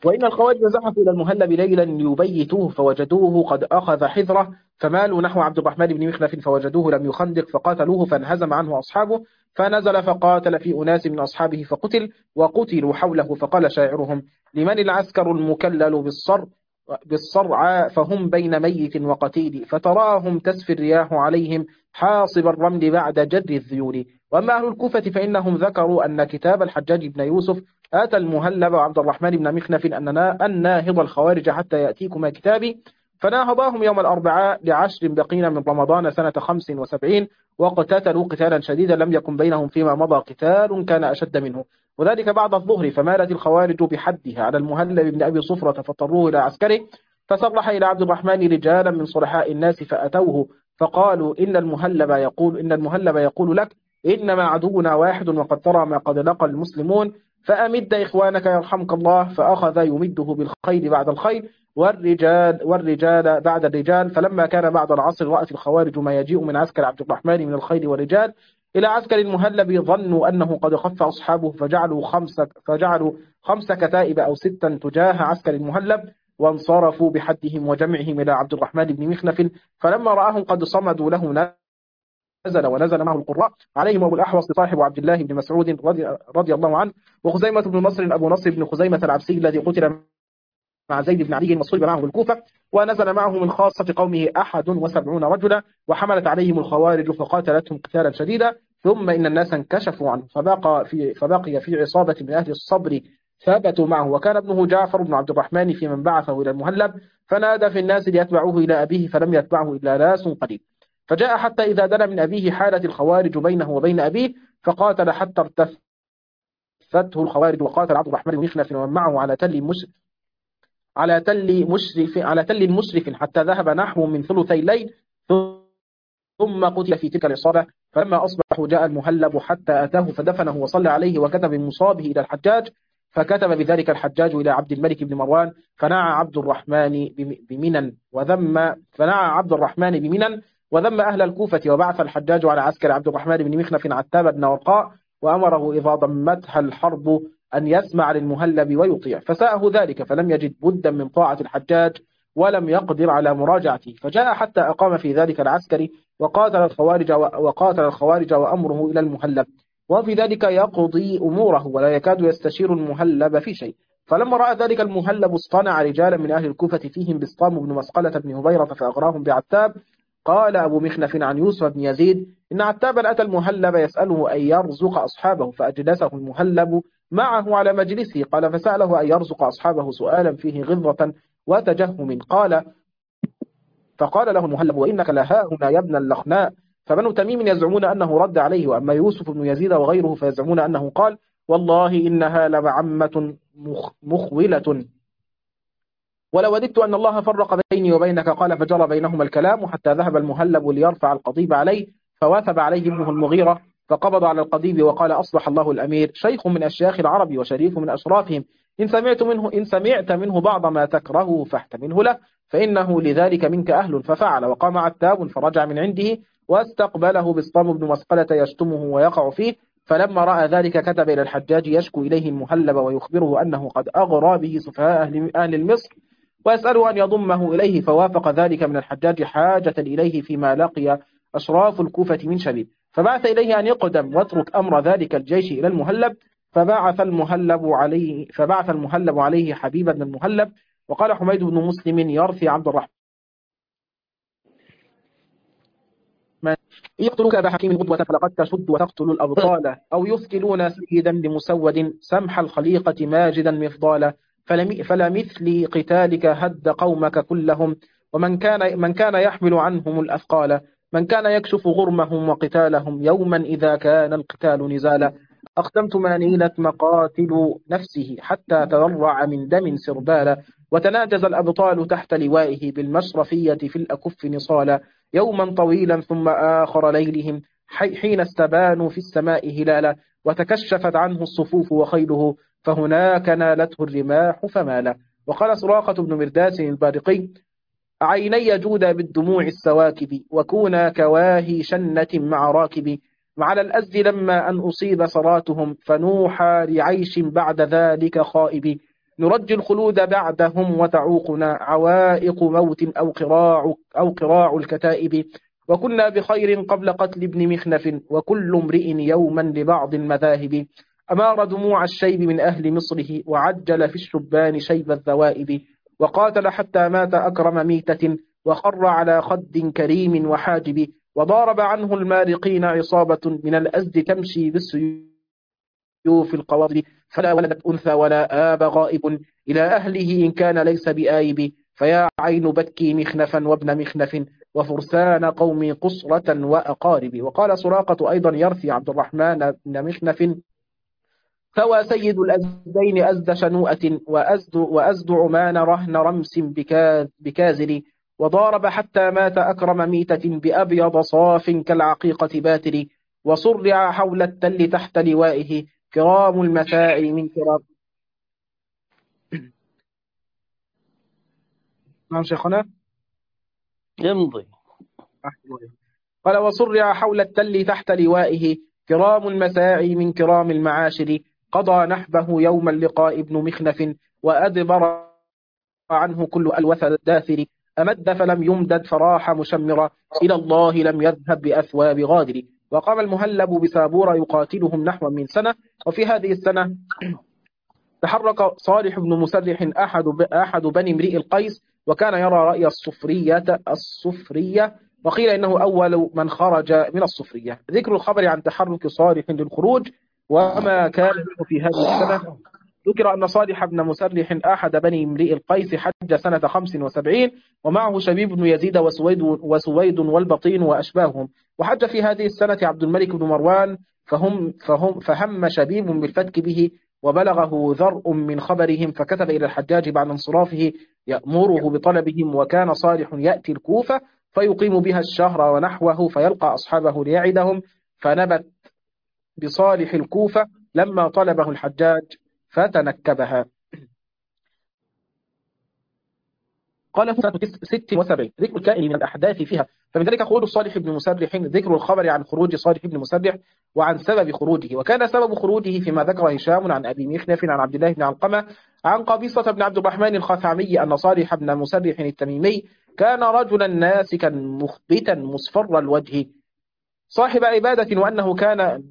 وإن الخوارج زحفوا إلى المهلب ليلا ليبيتوه فوجدوه قد أخذ حذره، فمالوا نحو عبد الرحمن بن مخلف فوجدوه لم يخندق فقاتلوه فانهزم عنه أصحابه، فنزل فقاتل في أناس من أصحابه فقتل وقتلوا حوله. فقال شاعرهم: لمن العسكر المكلل بالصر بالصرعى فهم بين ميت وقتيل، فتراهم تسفي الرياح عليهم حاصب الرمل بعد جر الذيول. وأما أهل الكوفة فإنهم ذكروا أن كتاب الحجاج بن يوسف آتى المهلب وعبد الرحمن بن مخنف أننا أن ناهض الخوارج حتى يأتيكما كتابي، فناهضاهم يوم الأربعاء لعشر بقين من رمضان سنة خمس وسبعين، واقتتلوا قتالا شديدا لم يكن بينهم فيما مضى قتال كان أشد منه، وذلك بعد الظهر. فمالت الخوارج بحدها على المهلب بن أبي صفرة فاضطروه إلى عسكره، فصرح إلى عبد الرحمن رجالا من صلحاء الناس فأتوه فقالوا: إن المهلب يقول إن المهلب يقول لك: إنما عدونا واحد وقد ترى ما قد لقى المسلمون، فأمد إخوانك يرحمك الله. فأخذ يمده بالخيل بعد الخيل والرجال والرجال بعد الرجال. فلما كان بعد العصر رأت الخوارج ما يجيء من عسكر عبد الرحمن من الخيل والرجال إلى عسكر المهلب، ظنوا أنه قد خف أصحابه فجعلوا خمس فجعلوا خمس كتائب أو ستا تجاه عسكر المهلب، وانصرفوا بحدهم وجمعهم إلى عبد الرحمن بن مخنف. فلما رآهم قد صمدوا له نزل ونزل معه القراء عليهم أبو الأحوص صاحب عبد الله بن مسعود رضي, رضي الله عنه، وخزيمة بن نصر أبو نصر بن خزيمة العبسي الذي قتل مع زيد بن علي وصلب معه بالكوفة، ونزل معه من خاصة قومه أحد وسبعون رجلا، وحملت عليهم الخوارج فقاتلتهم قتالا شديدا. ثم إن الناس انكشفوا عنه فبقى في, فبقي في عصابة من أهل الصبر ثابتوا معه، وكان ابنه جعفر بن عبد الرحمن في من بعثه إلى المهلب، فنادى في الناس ليتبعوه إلى أبيه فلم يتبعه إلا ناس قليل. فجاء حتى إذا دنا من أبيه حالت الخوارج بينه وبين أبيه، فقاتل حتى ارتفته الخوارج، وقاتل عبد الرحمن بن مخنف ومن معه على تل مشرف على تل مشرف على تل مشرف حتى ذهب نحو من ثلثي الليل، ثم قتل في تلك العصابة. فلما أصبحوا جاء المهلب حتى أتاه فدفنه وصلى عليه وكتب بمصابه إلى الحجاج، فكتب بذلك الحجاج إلى عبد الملك بن مروان، فنعى عبد الرحمن بمنن وذم فنعى عبد الرحمن بمنن وذم أهل الكوفة، وبعث الحجاج على عسكر عبد الرحمن بن مخنف عتاب بن ورقاء، وأمره إذا ضمتها الحرب أن يسمع للمهلب ويطيع، فساءه ذلك فلم يجد بدا من طاعة الحجاج ولم يقدر على مراجعته، فجاء حتى أقام في ذلك العسكر وقاتل الخوارج وقاتل الخوارج وأمره إلى المهلب، وفي ذلك يقضي أموره ولا يكاد يستشير المهلب في شيء. فلما رأى ذلك المهلب اصطنع رجالا من أهل الكوفة فيهم بسطام بن مسقلة بن هبيرة فأغراهم بعتاب. قال أبو مخنف عن يوسف بن يزيد إن عتابا أتى المهلب يسأله أن يرزق أصحابه، فأجلسه المهلب معه على مجلسه. قال فسأله أن يرزق أصحابه سؤالا فيه غضة وتجهم. قال فقال له المهلب: وإنك لهاهنا يا ابن اللخناء. فبنو تميم يزعمون أنه رد عليه، وأما يوسف بن يزيد وغيره فيزعمون أنه قال: والله إنها لمعمة مخولة ولوددت أن الله فرق بيني وبينك. قال فجرى بينهما الكلام حتى ذهب المهلب ليرفع القضيب عليه، فواثب عليه ابنه المغيرة فقبض على القضيب وقال: أصبح الله الأمير شيخ من أشياخ العرب وشريف من أشرافهم، إن سمعت منه إن سمعت منه بعض ما تكرهه فاحتمله له، فإنه لذلك منك أهل. ففعل، وقام عتاب فرجع من عنده واستقبله بسطام بن مسقلة يشتمه ويقع فيه. فلما رأى ذلك كتب إلى الحجاج يشكو إليه المهلب ويخبره أنه قد أغرى به سفهاء أهل, أهل مصر ويسأله أن يضمه إليه، فوافق ذلك من الحجاج حاجة إليه فيما لقي أشراف الكوفة من شبيب، فبعث إليه أن يقدم واترك أمر ذلك الجيش إلى المهلب. فبعث المهلب عليه فبعث المهلب عليه حبيب بن المهلب. وقال حميد بن مسلم يرثي عبد الرحمن: يقتلوك أبا حكيم غدوة فلقد تشد وتقتل الأبطال، أو يثقلون سيدا لمسود سمح الخليقة ماجدا مفضالا، فلمثل قتالك هد قومك كلهم، ومن كان من كان يحمل عنهم الأثقال، من كان يكشف غرمهم وقتالهم يوما إذا كان القتال نزالا. أقدمت ما نيلت مقاتل نفسه حتى تضرع من دم سربالا، وتناجز الأبطال تحت لوائه بالمشرفية في الأكف نصالا، يوما طويلا ثم آخر ليلهم حين استبانوا في السماء هلالا، وتكشفت عنه الصفوف وخيله فهناك نالته الرماح فمالا. وقال سراقة بن مرداس البارقي: عيني جودا بالدموع السواكب، وكونا كواهي شنة مع راكب، على الأزد لما أن أصيب صراتهم، فنوحى لعيش بعد ذلك خائب، نرجي الخلود بعدهم وتعوقنا عوائق موت أو قراع, أو قراع الكتائب. وكنا بخير قبل قتل ابن مخنف وكل امرئ يوما لبعض المذاهب. أمار دموع الشيب من أهل مصره وعجل في الشبان شيب الذوائب. وقاتل حتى مات أكرم ميتة وخر على خد كريم وحاجب. وضارب عنه المارقين عصابة من الأزد تمشي بالسيوف القواضب. فلا ولدت أنثى ولا آب غائب إلى أهله إن كان ليس بآيب. فيا عين بكي مخنفا وابن مخنف وفرسان قومي قصرة وأقارب. وقال سراقة أيضا يرثي عبد الرحمن بن مخنف ثوى سيد الأزدين أزد شنوءة وأزد, وأزد عمان رهن رمس بكازر. وضارب حتى مات أكرم ميتة بأبيض صاف كالعقيقة باتر. وصرع حول التل تحت لوائه كرام المساء من كرام. نعم شيخنا يمضي. قال وصرع حول التل تحت لوائه كرام المساعي من كرام المعاشر. قضى نحبه يوم اللقاء ابن مخنف وأدبر عنه كل ألوث الداثر. أمد فلم يمدد فراح مشمرا إلى الله لم يذهب بأثواب غادر. وقام المهلب بسابور يقاتلهم نحو من سنة. وفي هذه السنة تحرك صالح بن مسرح أحد أحد بني امرئ القيس وكان يرى رأي الصفرية الصفرية وقيل إنه أول من خرج من الصفرية. ذكر الخبر عن تحرك صالح للخروج وما كان في هذه السنة. ذكر أن صالح بن مسرح أحد بني امرئ القيس حج سنة خمس وسبعين ومعه شبيب بن يزيد وسويد, وسويد والبطين وأشباههم. وحج في هذه السنة عبد الملك بن مروان فهم, فهم فهم شبيب بالفتك به وبلغه ذرء من خبرهم فكتب إلى الحجاج بعد انصرافه يأمره بطلبهم. وكان صالح يأتي الكوفة فيقيم بها الشهر ونحوه فيلقى أصحابه ليعدهم. فنبت بصالح الكوفة لما طلبه الحجاج فتنكبها. قال سنة ست وسبعين ذكر الكائن من الأحداث فيها. فمن ذلك خروج صالح بن مسرح ذكر الخبر عن خروج صالح بن مسرح وعن سبب خروجه. وكان سبب خروجه فيما ذكر هشام عن أبي مخنف عن عبد الله بن علقمة عن قبيصة بن عبد الرحمن الخثعمي أن صالح بن مسرح التميمي كان رجلا ناسكا مخبتا مصفر الوجه صاحب عبادة وأنه كان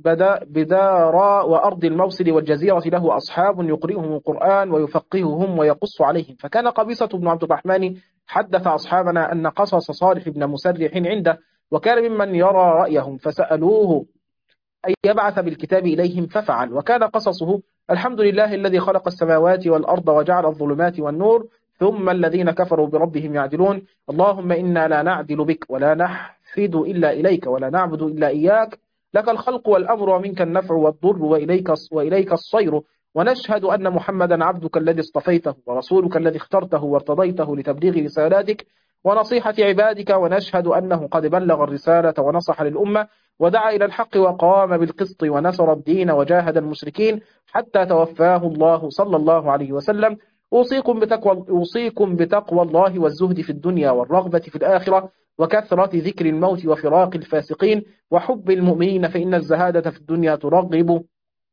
بدارا وأرض الموصل والجزيرة له أصحاب يقرئهم القرآن ويفقههم ويقص عليهم. فكان قبيصة بن عبد الرحمن حدث أصحابنا أن قصص صالح بن مسرح عنده وكان ممن يرى رأيهم فسألوه أن يبعث بالكتاب إليهم ففعل. وكان قصصه الحمد لله الذي خلق السماوات والأرض وجعل الظلمات والنور ثم الذين كفروا بربهم يعدلون. اللهم إنا لا نعدل بك ولا نحفد إلا إليك ولا نعبد إلا إياك لك الخلق والأمر ومنك النفع والضر وإليك, وإليك الصير. ونشهد أن محمدا عبدك الذي اصطفيته ورسولك الذي اخترته وارتضيته لتبليغ رسالاتك ونصيحة عبادك. ونشهد أنه قد بلغ الرسالة ونصح للأمة ودعا إلى الحق وقام بالقسط ونصر الدين وجاهد المشركين حتى توفاه الله صلى الله عليه وسلم. أوصيكم بتقوى, أوصيكم بتقوى الله والزهد في الدنيا والرغبة في الآخرة وكثرة ذكر الموت وفراق الفاسقين وحب المؤمنين فإن الزهادة في الدنيا ترغب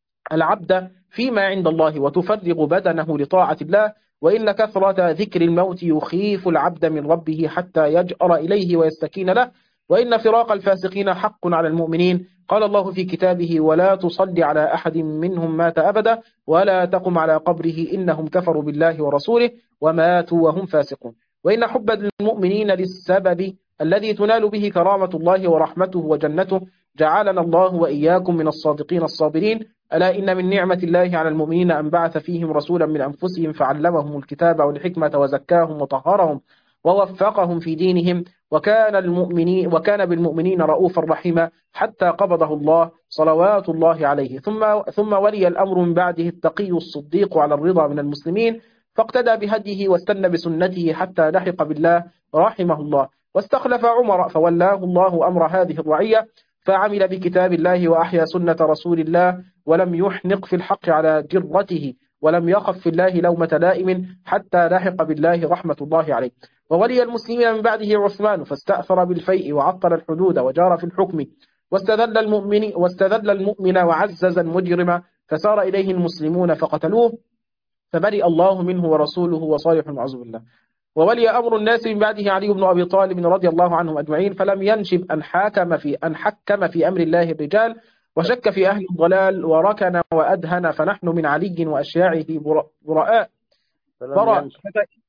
العبد فيما عند الله وتفرغ بدنه لطاعة الله وإن كثرة ذكر الموت يخيف العبد من ربه حتى يجأر إليه ويستكين له وإن فراق الفاسقين حق على المؤمنين. قال الله في كتابه ولا تصلي على أحد منهم مات أبدا ولا تقم على قبره إنهم كفروا بالله ورسوله وماتوا وهم فاسقون. وإن حب المؤمنين للسبب الذي تنال به كرامة الله ورحمته وجنته جعلنا الله وإياكم من الصادقين الصابرين. ألا إن من نعمة الله على المؤمنين أن بعث فيهم رسولا من أنفسهم فعلمهم الكتاب والحكمة وزكاهم وطهرهم ووفقهم في دينهم وكان المؤمنين وكان بالمؤمنين رؤوفا رحيما حتى قبضه الله صلوات الله عليه. ثم ثم ولي الأمر من بعده التقي الصديق على الرضا من المسلمين فاقتدى بهديه واستنى بسنته حتى لحق بالله رحمه الله. واستخلف عمر فولاه الله أمر هذه الرعية فعمل بكتاب الله وأحيا سنة رسول الله ولم يحنق في الحق على جرته ولم يخف في الله لومة لائم حتى لحق بالله رحمة الله عليه. وولي المسلمين من بعده عثمان فاستأثر بالفيء وعطل الحدود وجار في الحكم واستذل المؤمن واستذل المؤمن وعزز المجرم فسار إليه المسلمون فقتلوه فبرئ الله منه ورسوله وصالح وعزب الله. وولي أمر الناس من بعده علي بن أبي طالب رضي الله عنهم أجمعين، فلم ينشب أن حكم في أن حكم في أمر الله الرجال، وشك في أهل الضلال، وركن وأدهن، فنحن من علي وأشياعه براء. فلم ينشب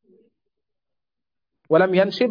ولم ينشب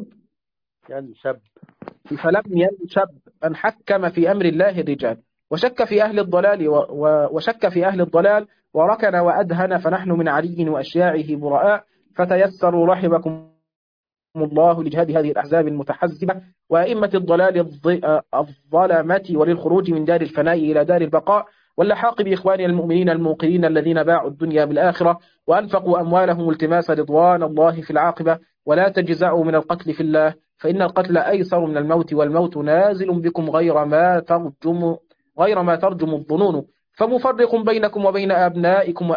ينشب فلم ينشب أن حكم في أمر الله الرجال، وشك في أهل الضلال وشك في أهل الضلال وركن وأدهن، فنحن من علي وأشياعه براء. فتيسروا رحمكم الله لجهاد هذه الأحزاب المتحزبة وأئمة الضلال الظلمة، وللخروج من دار الفناء إلى دار البقاء، واللحاق بإخواننا المؤمنين الموقرين الذين باعوا الدنيا بالآخرة وأنفقوا أموالهم التماس رضوان الله في العاقبة. ولا تجزعوا من القتل في الله، فإن القتل أيسر من الموت، والموت نازل بكم غير ما ترجم غير ما ترجم الظنون. فمفرق بينكم وبين أبنائكم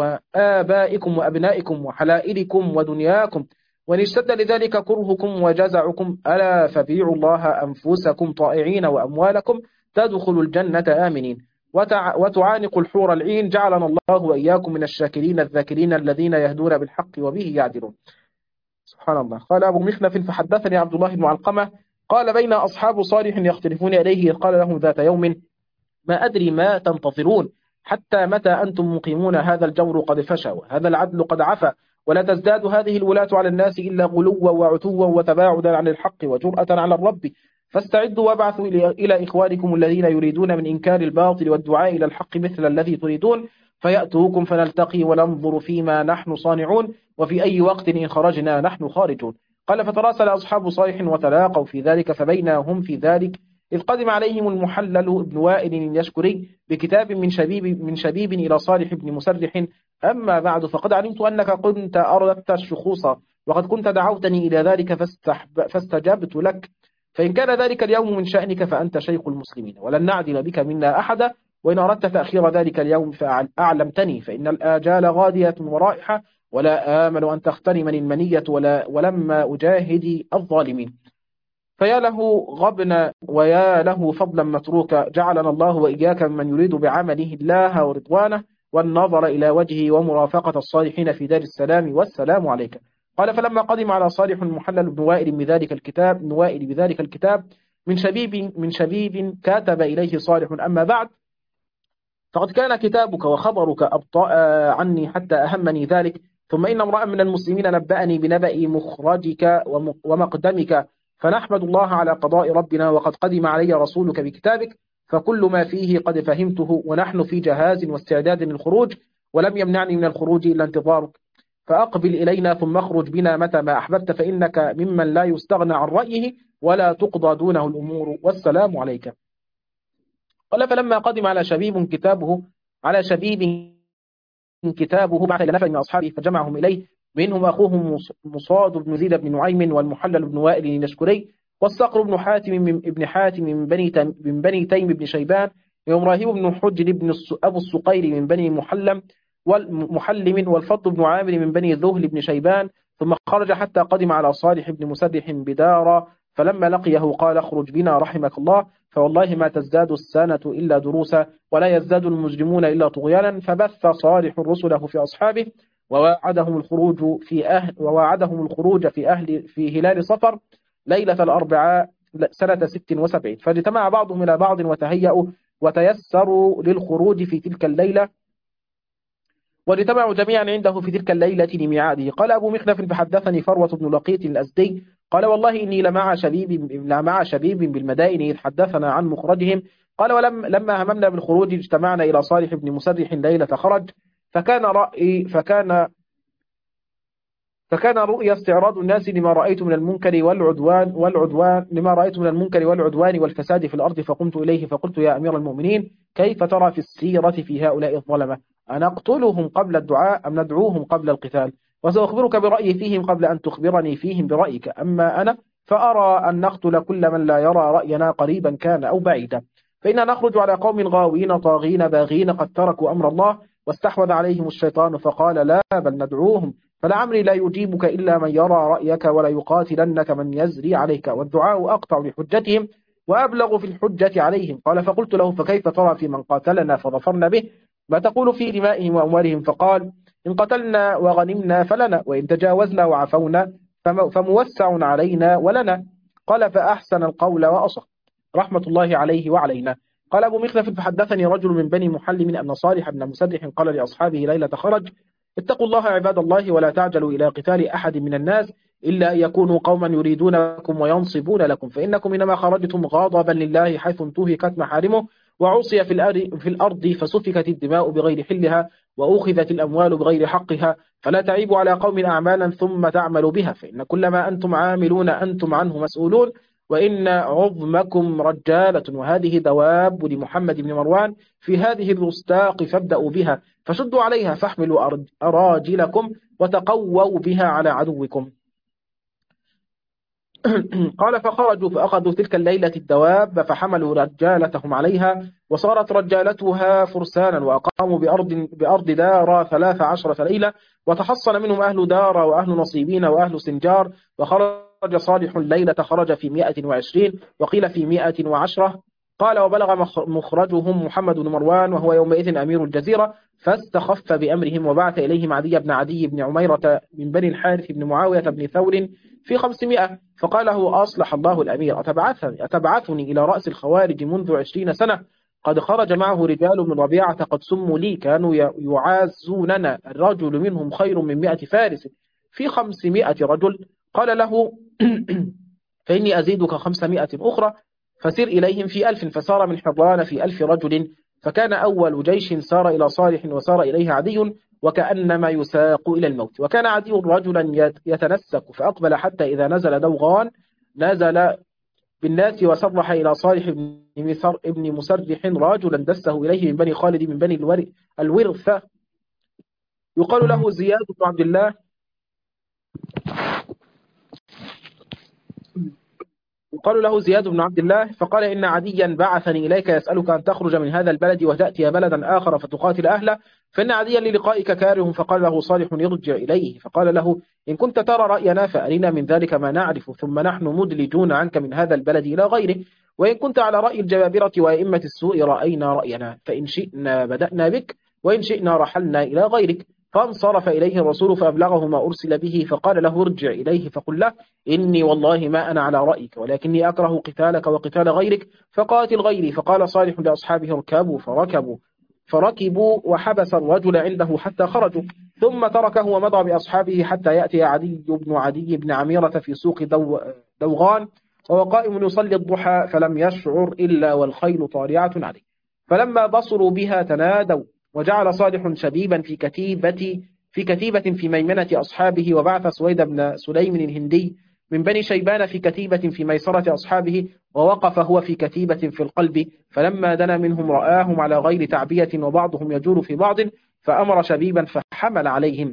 وآبائكم وأبنائكم وحلائلكم ودنياكم، وإن اشتد لذلك كرهكم وجزعكم، ألا فبيعوا الله أنفسكم طائعين وأموالكم تدخلوا الجنة آمنين، وتع... وتعانق الحور العين. جعلنا الله وإياكم من الشاكرين الذاكرين الذين يهدون بالحق وبه يعدلون. سبحان الله. قال أبو مخنف فحدثني عبد الله بن علقمة قال بين أصحاب صالح يختلفون إليه، قال لهم ذات يوم ما أدري ما تنتظرون، حتى متى أنتم مقيمون؟ هذا الجور قد فشى وهذا العدل قد عفى، ولا تزداد هذه الولاة على الناس إلا غلوا وعتوا وتباعدا عن الحق وجرأة على الرب. فاستعدوا وابعثوا إلى إخوانكم الذين يريدون من إنكار الباطل والدعاء إلى الحق مثل الذي تريدون، فيأتوكم فنلتقي وننظر فيما نحن صانعون، وفي أي وقت إن خرجنا نحن خارجون. قال فتراسل أصحاب صالح وتلاقوا في ذلك، فبينهم في ذلك إذ قدم عليهم المحلل بن وائل اليشكري بكتاب من شبيب من شبيب إلى صالح بن مسرح: أما بعد، فقد علمت أنك كنت أردت الشخوص، وقد كنت دعوتني إلى ذلك فاستجبت لك، فإن كان ذلك اليوم من شأنك فأنت شيخ المسلمين، ولن نعدل بك منا أحدا، وإن أردت تأخير ذلك اليوم فأعلمتني، فإن الآجال غادية ورائحة، ولا آمل أن تخترمني المنية ولا ولما أجاهدي الظالمين. فيا له غبن ويا له فضلا متروكا، جعلنا الله وإياك ممن يريد بعمله الله ورضوانه والنظر إلى وجهه ومرافقة الصالحين في دار السلام، والسلام عليك. قال فلما قدم على صالح المحلل بن وائل بذلك الكتاب بن وائل بذلك الكتاب من شبيب من شبيب كتب إليه صالح: أما بعد، فقد كان كتابك وخبرك أبطأ عني حتى أهمني ذلك، ثم إن امرأ من المسلمين نبأني بنبأ مخرجك ومقدمك، فنحمد الله على قضاء ربنا، وقد قدم علي رسولك بكتابك، فكل ما فيه قد فهمته، ونحن في جهاز واستعداد للخروج، ولم يمنعني من الخروج إلا انتظارك، فأقبل إلينا ثم اخرج بنا متى ما أحببت، فإنك ممن لا يستغنى عن رأيه ولا تقضى دونه الأمور، والسلام عليك. قال فلما قدم على شبيب كتابه على شبيب كتابه بعث إلى نفر من أصحابه فجمعهم إليه، منهم أخوهم مصاد بن زيد بن نعيم، والمحلل بن وائل اليشكري، والصقر بن حاتم من ابن حاتم من بني من بني تيم بن شيبان، وإبراهيم بن حجر بن أبو السقير من بني محلم والمحلم، والفضل بن عامر من بني ذهل بن شيبان، ثم خرج حتى قدم على صالح بن مسرح بدارا، فلما لقيه قال اخرج بنا رحمك الله، فوالله ما تزداد السنة إلا دروسا، ولا يزداد المجرمون إلا طغيانا. فبث صالح رسله في أصحابه، وواعدهم الخروج في أهل وواعدهم الخروج في أهل في هلال صفر ليلة الأربعاء سنة ست وسبعين، فاجتمع بعضهم إلى بعض وتهيأوا وتيسروا للخروج في تلك الليلة، واجتمعوا جميعا عنده في تلك الليلة لميعاده. قال أبو مخنف فحدثني فروة بن لقيط الأزدي قال والله إني لمع شبيب لمع شبيب بالمدائن إذ حدثنا عن مخرجهم. قال ولما لما هممنا بالخروج اجتمعنا إلى صالح بن مسرح ليلة خرج، فكان رأي فكان فكان رؤيا استعراض الناس لما رأيت من المنكر والعدوان والعدوان لما رأيت من المنكر والعدوان والفساد في الأرض، فقمت إليه فقلت يا أمير المؤمنين كيف ترى في السيرة في هؤلاء الظلمة؟ أنقتلهم قبل الدعاء أم ندعوهم قبل القتال؟ وسأخبرك برأيي فيهم قبل أن تخبرني فيهم برأيك. أما أنا فأرى أن نقتل كل من لا يرى رأينا قريبا كان أو بعيدا، فإننا نخرج على قوم غاوين طاغين باغين قد تركوا أمر الله واستحوذ عليهم الشيطان، فقال لا بل ندعوهم، فلعمري لا يجيبك إلا من يرى رأيك ولا يقاتلنك من يزري عليك، والدعاء أقطع لحجتهم وأبلغ في الحجة عليهم. قال فقلت له فكيف ترى في من قاتلنا فظفرنا به؟ ما تقول في دمائهم وأموالهم؟ فقال إن قتلنا وغنمنا فلنا، وإن تجاوزنا وعفونا فموسع علينا ولنا. قال فأحسن القول وأصح رحمة الله عليه وعلينا. قال أبو مخلف فحدثني رجل من بني محلم أن صالح بن مسرح قال لأصحابه ليلة خرج: اتقوا الله عباد الله ولا تعجلوا إلى قتال أحد من الناس إلا أن يكونوا قوما يريدونكم وينصبون لكم، فإنكم إنما خرجتم غاضبا لله حيث انتهكت محارمه وعصي في الأرض فسفكت الدماء بغير حلها وأخذت الأموال بغير حقها، فلا تعيبوا على قوم أعمالا ثم تعملوا بها، فإن كل ما أنتم عاملون أنتم عنه مسؤولون، وإن عظمكم رجالة وهذه دواب لمحمد بن مروان في هذه الرستاق فابدأوا بها فشدوا عليها فاحملوا أراجلكم وتقووا بها على عدوكم. قال فخرجوا فأخذوا تلك الليلة الدواب فحملوا رجالتهم عليها، وصارت رجالتها فرسانا، وأقاموا بأرض, بأرض دار ثلاث عشرة ليلة، وتحصن منهم أهل دار وأهل نصيبين وأهل سنجار. وخرج صالح الليلة خرج في مئة وعشرين وقيل في مئة وعشرة. قال وبلغ مخرجهم محمد بن مروان وهو يومئذ أمير الجزيرة، فاستخف بأمرهم وبعث إليهم عدي بن عدي بن عميرة من بني الحارث بن معاوية بن ثور في خمسمائة، فقال له أصلح الله الأمير أتبعثني, أتبعثني إلى رأس الخوارج منذ عشرين سنة؟ قد خرج معه رجال من ربيعة قد سموا لي كانوا يعازوننا، الرجل منهم خير من مئة فارس في خمسمائة رجل. قال له فإني أزيدك خمسمائة أخرى، فسر إليهم في ألف، فسار من حضران في ألف رجل، فكان أول جيش سار إلى صالح وسار إليه عدي وكأنما يساق إلى الموت. وكان عدي رجلا يتنسك فأقبل حتى إذا نزل دوغان نزل بالناس وصرح إلى صالح بن مسرح رجلا دسه إليه من بني خالد من بني الورثة يقال له زياد بن عبد الله يقال له زياد بن عبد الله فقال إن عديا بعثني إليك يسألك أن تخرج من هذا البلد وتأتي بلدا آخر فتقاتل أهله، فإن عديا للقائك كاره. فقال له صالح يرجع إليه، فقال له إن كنت ترى رأينا فأرنا من ذلك ما نعرف، ثم نحن مدلجون عنك من هذا البلد إلى غيره، وإن كنت على رأي الجبابرة وأئمة السوء رأينا رأينا، فإن شئنا بدأنا بك وإن شئنا رحلنا إلى غيرك. فانصرف إليه الرسول فأبلغه ما أرسل به، فقال له ارجع إليه فقل له إني والله ما أنا على رأيك ولكني أكره قتالك وقتال غيرك فقاتل غيري. فقال صالح لأصحابه اركبوا فركبوا فركبوا وحبس الرجل عنده حتى خرجوا، ثم تركه ومضى بأصحابه حتى يأتي عدي بن عدي بن عميرة في سوق دو دوغان وهو قائم يصلي الضحى، فلم يشعر إلا والخيل طارعة عليه. فلما بصروا بها تنادوا، وجعل صالح شبيبا في كتيبة في كتيبة في ميمنة أصحابه، وبعث سويد بن سليم الهندي من بني شيبان في كتيبة في ميسرة أصحابه، ووقف هو في كتيبة في القلب، فلما دنا منهم رآهم على غير تعبية وبعضهم يجور في بعض، فأمر شبيبا فحمل عليهم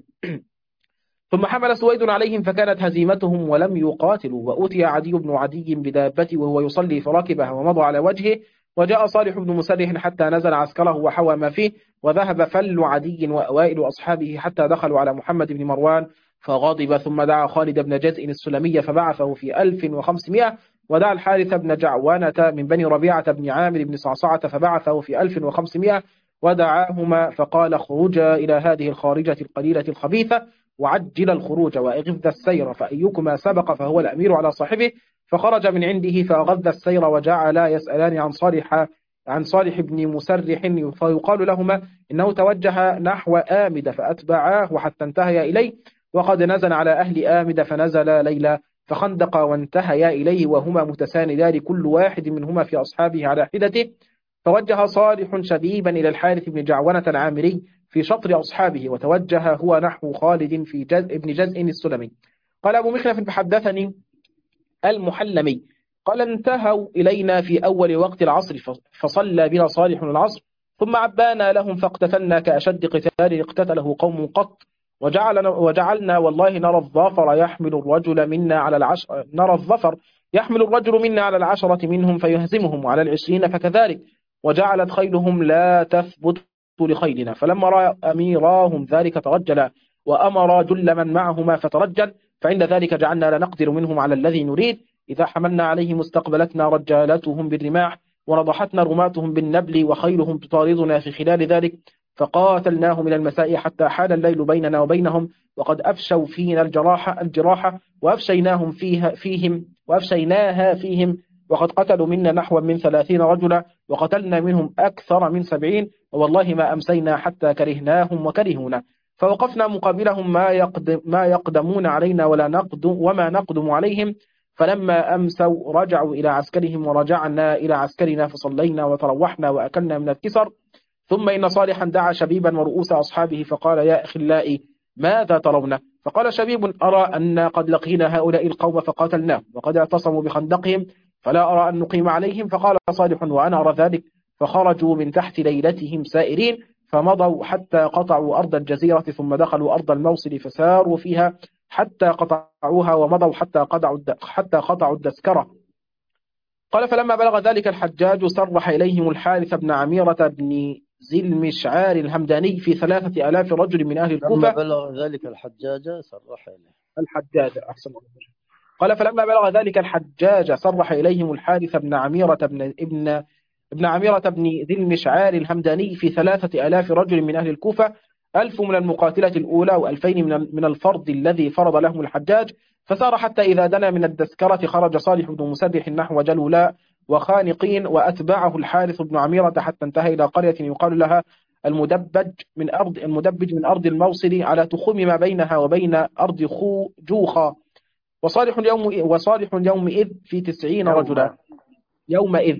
ثم حمل سويد عليهم فكانت هزيمتهم ولم يقاتلوا. وأتي عدي بن عدي بدابته وهو يصلي فركبها ومضى على وجهه، وجاء صالح بن مسرح حتى نزل عسكره وحوى ما فيه، وذهب فل عدي وأوائل أصحابه حتى دخلوا على محمد بن مروان فغضب، ثم دعا خالد بن جزء السلمي فبعثه في ألف وخمسمائة، ودعا الحارث بن جعوانة من بني ربيعة بن عامر بن صعصعة فبعثه في ألف وخمسمائة، ودعاهما فقال اخرجا إلى هذه الخارجة القليلة الخبيثة وعجل الخروج وأغذ السير، فأيكما سبق فهو الأمير على صاحبه. فخرج من عنده فأغذ السير، وجعلا يسألان عن صالح عن صالح بن مسرح، فيقال لهما إنه توجه نحو آمد، فأتبعاه حتى انتهيا إليه، وقد نزل على أهل آمد فنزل ليلا فخندق وانتهيا إليه وهما متساندان كل واحد منهما في أصحابه على حدته. فوجه صالح شبيبا إلى الحارث بن جعونة العامري في شطر أصحابه، وتوجه هو نحو خالد في جز ابن جزء السلمي. قال أبو مخلف فحدثني المحلمي قال انتهوا إلينا في أول وقت العصر فصلى بنا صالح العصر، ثم عبانا لهم فاقتتلنا كأشد قتال اقتتله قوم قط، وجعلنا, وجعلنا والله نرى الظفر يحمل الرجل منا على العشر نرى الظفر يحمل الرجل منا على العشرة منهم فيهزمهم على العشرين فكذلك، وجعلت خيلهم لا تثبت لخيلنا. فلما رأى أميراهم ذلك ترجل وأمر جل من معهما فترجل، فعند ذلك جعلنا لا نقدر منهم على الذي نريد، إذا حملنا عليهم استقبلتنا رجالتهم بالرماح ونضحتنا رماتهم بالنبل وخيلهم تطاردنا في خلال ذلك، فقاتلناه من المساء حتى حال الليل بيننا وبينهم، وقد أفشوا فينا الجراحة الجراحة وأفشيناهم فيها فيهم وأفشيناها فيهم، وقد قتلوا منا نحو من ثلاثين رجلا، وقتلنا منهم أكثر من سبعين، والله ما أمسينا حتى كرهناهم وكرهونا، فوقفنا مقابلهم ما يقدم ما يقدمون علينا ولا نقدم وما نقدم عليهم. فلما أمسوا رجعوا إلى عسكرهم ورجعنا إلى عسكرنا، فصلينا وتروحنا وأكلنا من الكسر. ثم إن صالحا دعا شبيبا ورؤوس أصحابه فقال: يا أخلاء ماذا ترون؟ فقال شبيب: أرى أن قد لقينا هؤلاء القوم فقاتلناهم، وقد اعتصموا بخندقهم، فلا أرى أن نقيم عليهم. فقال صالح: وأنا أرى ذلك. فخرجوا من تحت ليلتهم سائرين، فمضوا حتى قطعوا أرض الجزيرة، ثم دخلوا أرض الموصل فساروا فيها حتى قطعوها، ومضوا حتى قطعوا حتى قطعوا الدسكرة. قال: فلما بلغ ذلك الحجاج سرح إليهم الحارث بن عميرة بن ذي المشعار الهمداني في ثلاثة آلاف رجل من أهل لما الكوفة. بلغ ذلك الحجاج صرح إليه الحجاج أحسن الله. قال: فلما بلغ ذلك الحجاج سرح إليهم الحارث بن عميرة بن ابن ابن عميرة بن ذي المشعار الهمداني في ثلاثة آلاف رجل من أهل الكوفة، ألف من المقاتلة الأولى وألفين من من الفرد الذي فرض لهم الحجاج. فسار حتى إذا دنا من الدسكرة خرج صالح بن مسرح نحو جلولاء وخانقين، وأتبعه الحارث بن عميرة حتى انتهى إلى قرية يقال لها المدبج من أرض المدبج من أرض الموصل، على تخوم ما بينها وبين أرض خو جوخا. وصالح يوم وصالح يومئذ في تسعين رجلا يومئذ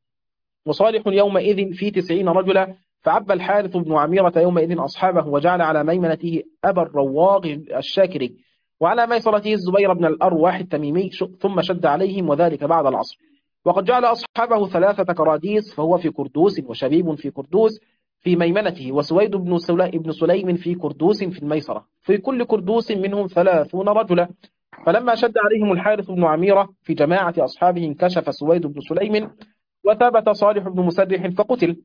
وصالح يومئذ في تسعين رجلا. فعب الحارث بن عميرة يومئذ أصحابه، وجعل على ميمنته أبا الرواق الشاكري، وعلى ميسرته الزبير بن الأرواح التميمي، ثم شد عليهم، وذلك بعد العصر. وقد جعل أصحابه ثلاثة كراديس، فهو في كردوس، وشبيب في كردوس في ميمنته، وسويد بن بن سليم في كردوس في الميسرة، في كل كردوس منهم ثلاثون رجلا. فلما شد عليهم الحارث بن عميرة في جماعة أصحابه انكشف سويد بن سليم، وثبت صالح بن مسرح فقتل،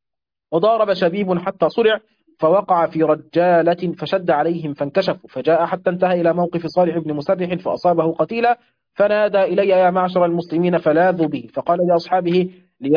وضارب شبيب حتى صرع، فوقع في رجالة فشد عليهم فانكشفوا، فجاء حتى انتهى إلى موقف صالح بن مسرح فأصابه قتيلا، فنادى: إلي يا معشر المسلمين، فلاذوا به، فقال لأصحابه: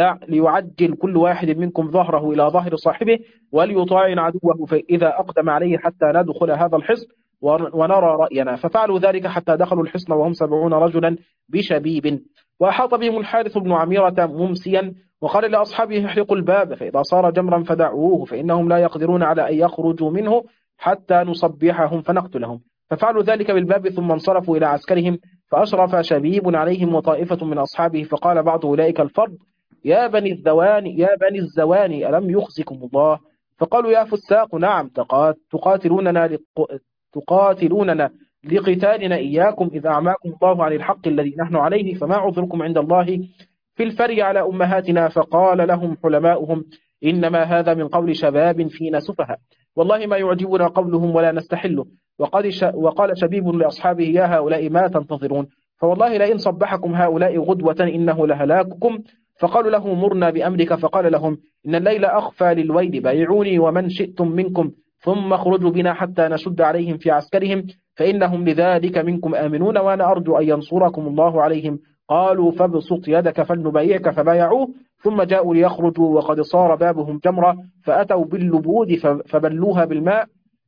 ليعجل كل واحد منكم ظهره إلى ظهر صاحبه، وليطاعن عدوه، فإذا أقدم عليه حتى ندخل هذا الحصن ونرى رأينا. ففعلوا ذلك حتى دخلوا الحصن وهم سبعون رجلا بشبيب، وأحاط بهم الحارث بن عميرة ممسيا، وقال لأصحابه: احرقوا الباب، فإذا صار جمرا فدعوه، فإنهم لا يقدرون على أن يخرجوا منه حتى نصبحهم فنقتلهم. ففعلوا ذلك بالباب، ثم انصرفوا إلى عسكرهم، فأشرف شبيب عليهم وطائفة من أصحابه، فقال بعض أولئك الفرد: يا بني الزواني يا بني الزواني ألم يخزكم الله؟ فقالوا: يا فساق نعم، تقاتلوننا لق... تقاتلوننا لقتالنا إياكم، إذا أعماكم الله عن الحق الذي نحن عليه، فما عذركم عند الله في الفري على أمهاتنا. فقال لهم حلماؤهم: إنما هذا من قول شباب فينا سفهاء، والله ما يعجبنا قولهم ولا نستحله. وقد ش... وقال شبيب لأصحابه: يا هؤلاء ما تنتظرون؟ فوالله لئن صبحكم هؤلاء غدوة إنه لهلاككم. فقالوا له: مرنا بأمرك. فقال لهم: إن الليل أخفى للويل، بايعوني ومن شئتم منكم، ثم اخرجوا بنا حتى نشد عليهم في عسكرهم، فإنهم لذلك منكم آمنون، وأنا أرجو أن ينصركم الله عليهم. قالوا: فابسط يدك فلنبايعك. فبايعوه، ثم جاءوا ليخرجوا وقد صار بابهم جمرة، فأتوا باللبود فبلوها بالماء،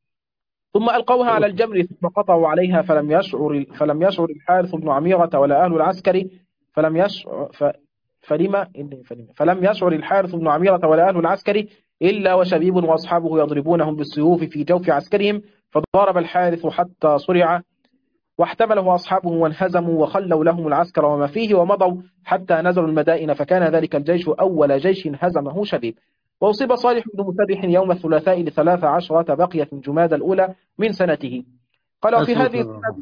ثم ألقوها على الجمر، ثم قطعوا عليها. فلم يشعر فلم يشعر الحارث بن عميرة ولا أهل العسكر فلم يشعر ف فلما فلم يشعر الحارث بن عميرة ولا أهل العسكر إلا وشبيب وأصحابه يضربونهم بالسيوف في جوف عسكرهم، فضرب الحارث حتى صرع، واحتمله أصحابه وانهزموا، وخلوا لهم العسكر وما فيه، ومضوا حتى نزلوا المدائن، فكان ذلك الجيش أول جيش هزمه شبيب. وأصيب صالح بن مسرح يوم الثلاثاء لثلاث عشرة بقية من جماد الأولى من سنته. قال: في هذه السنة.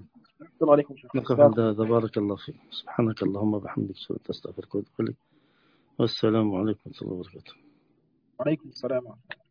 نقف عند هذا. بارك الله فيك. سبحانك اللهم وبحمدك، أستغفرك وأتوب إليك. والسلام عليكم ورحمة الله وبركاته. وعليكم السلام.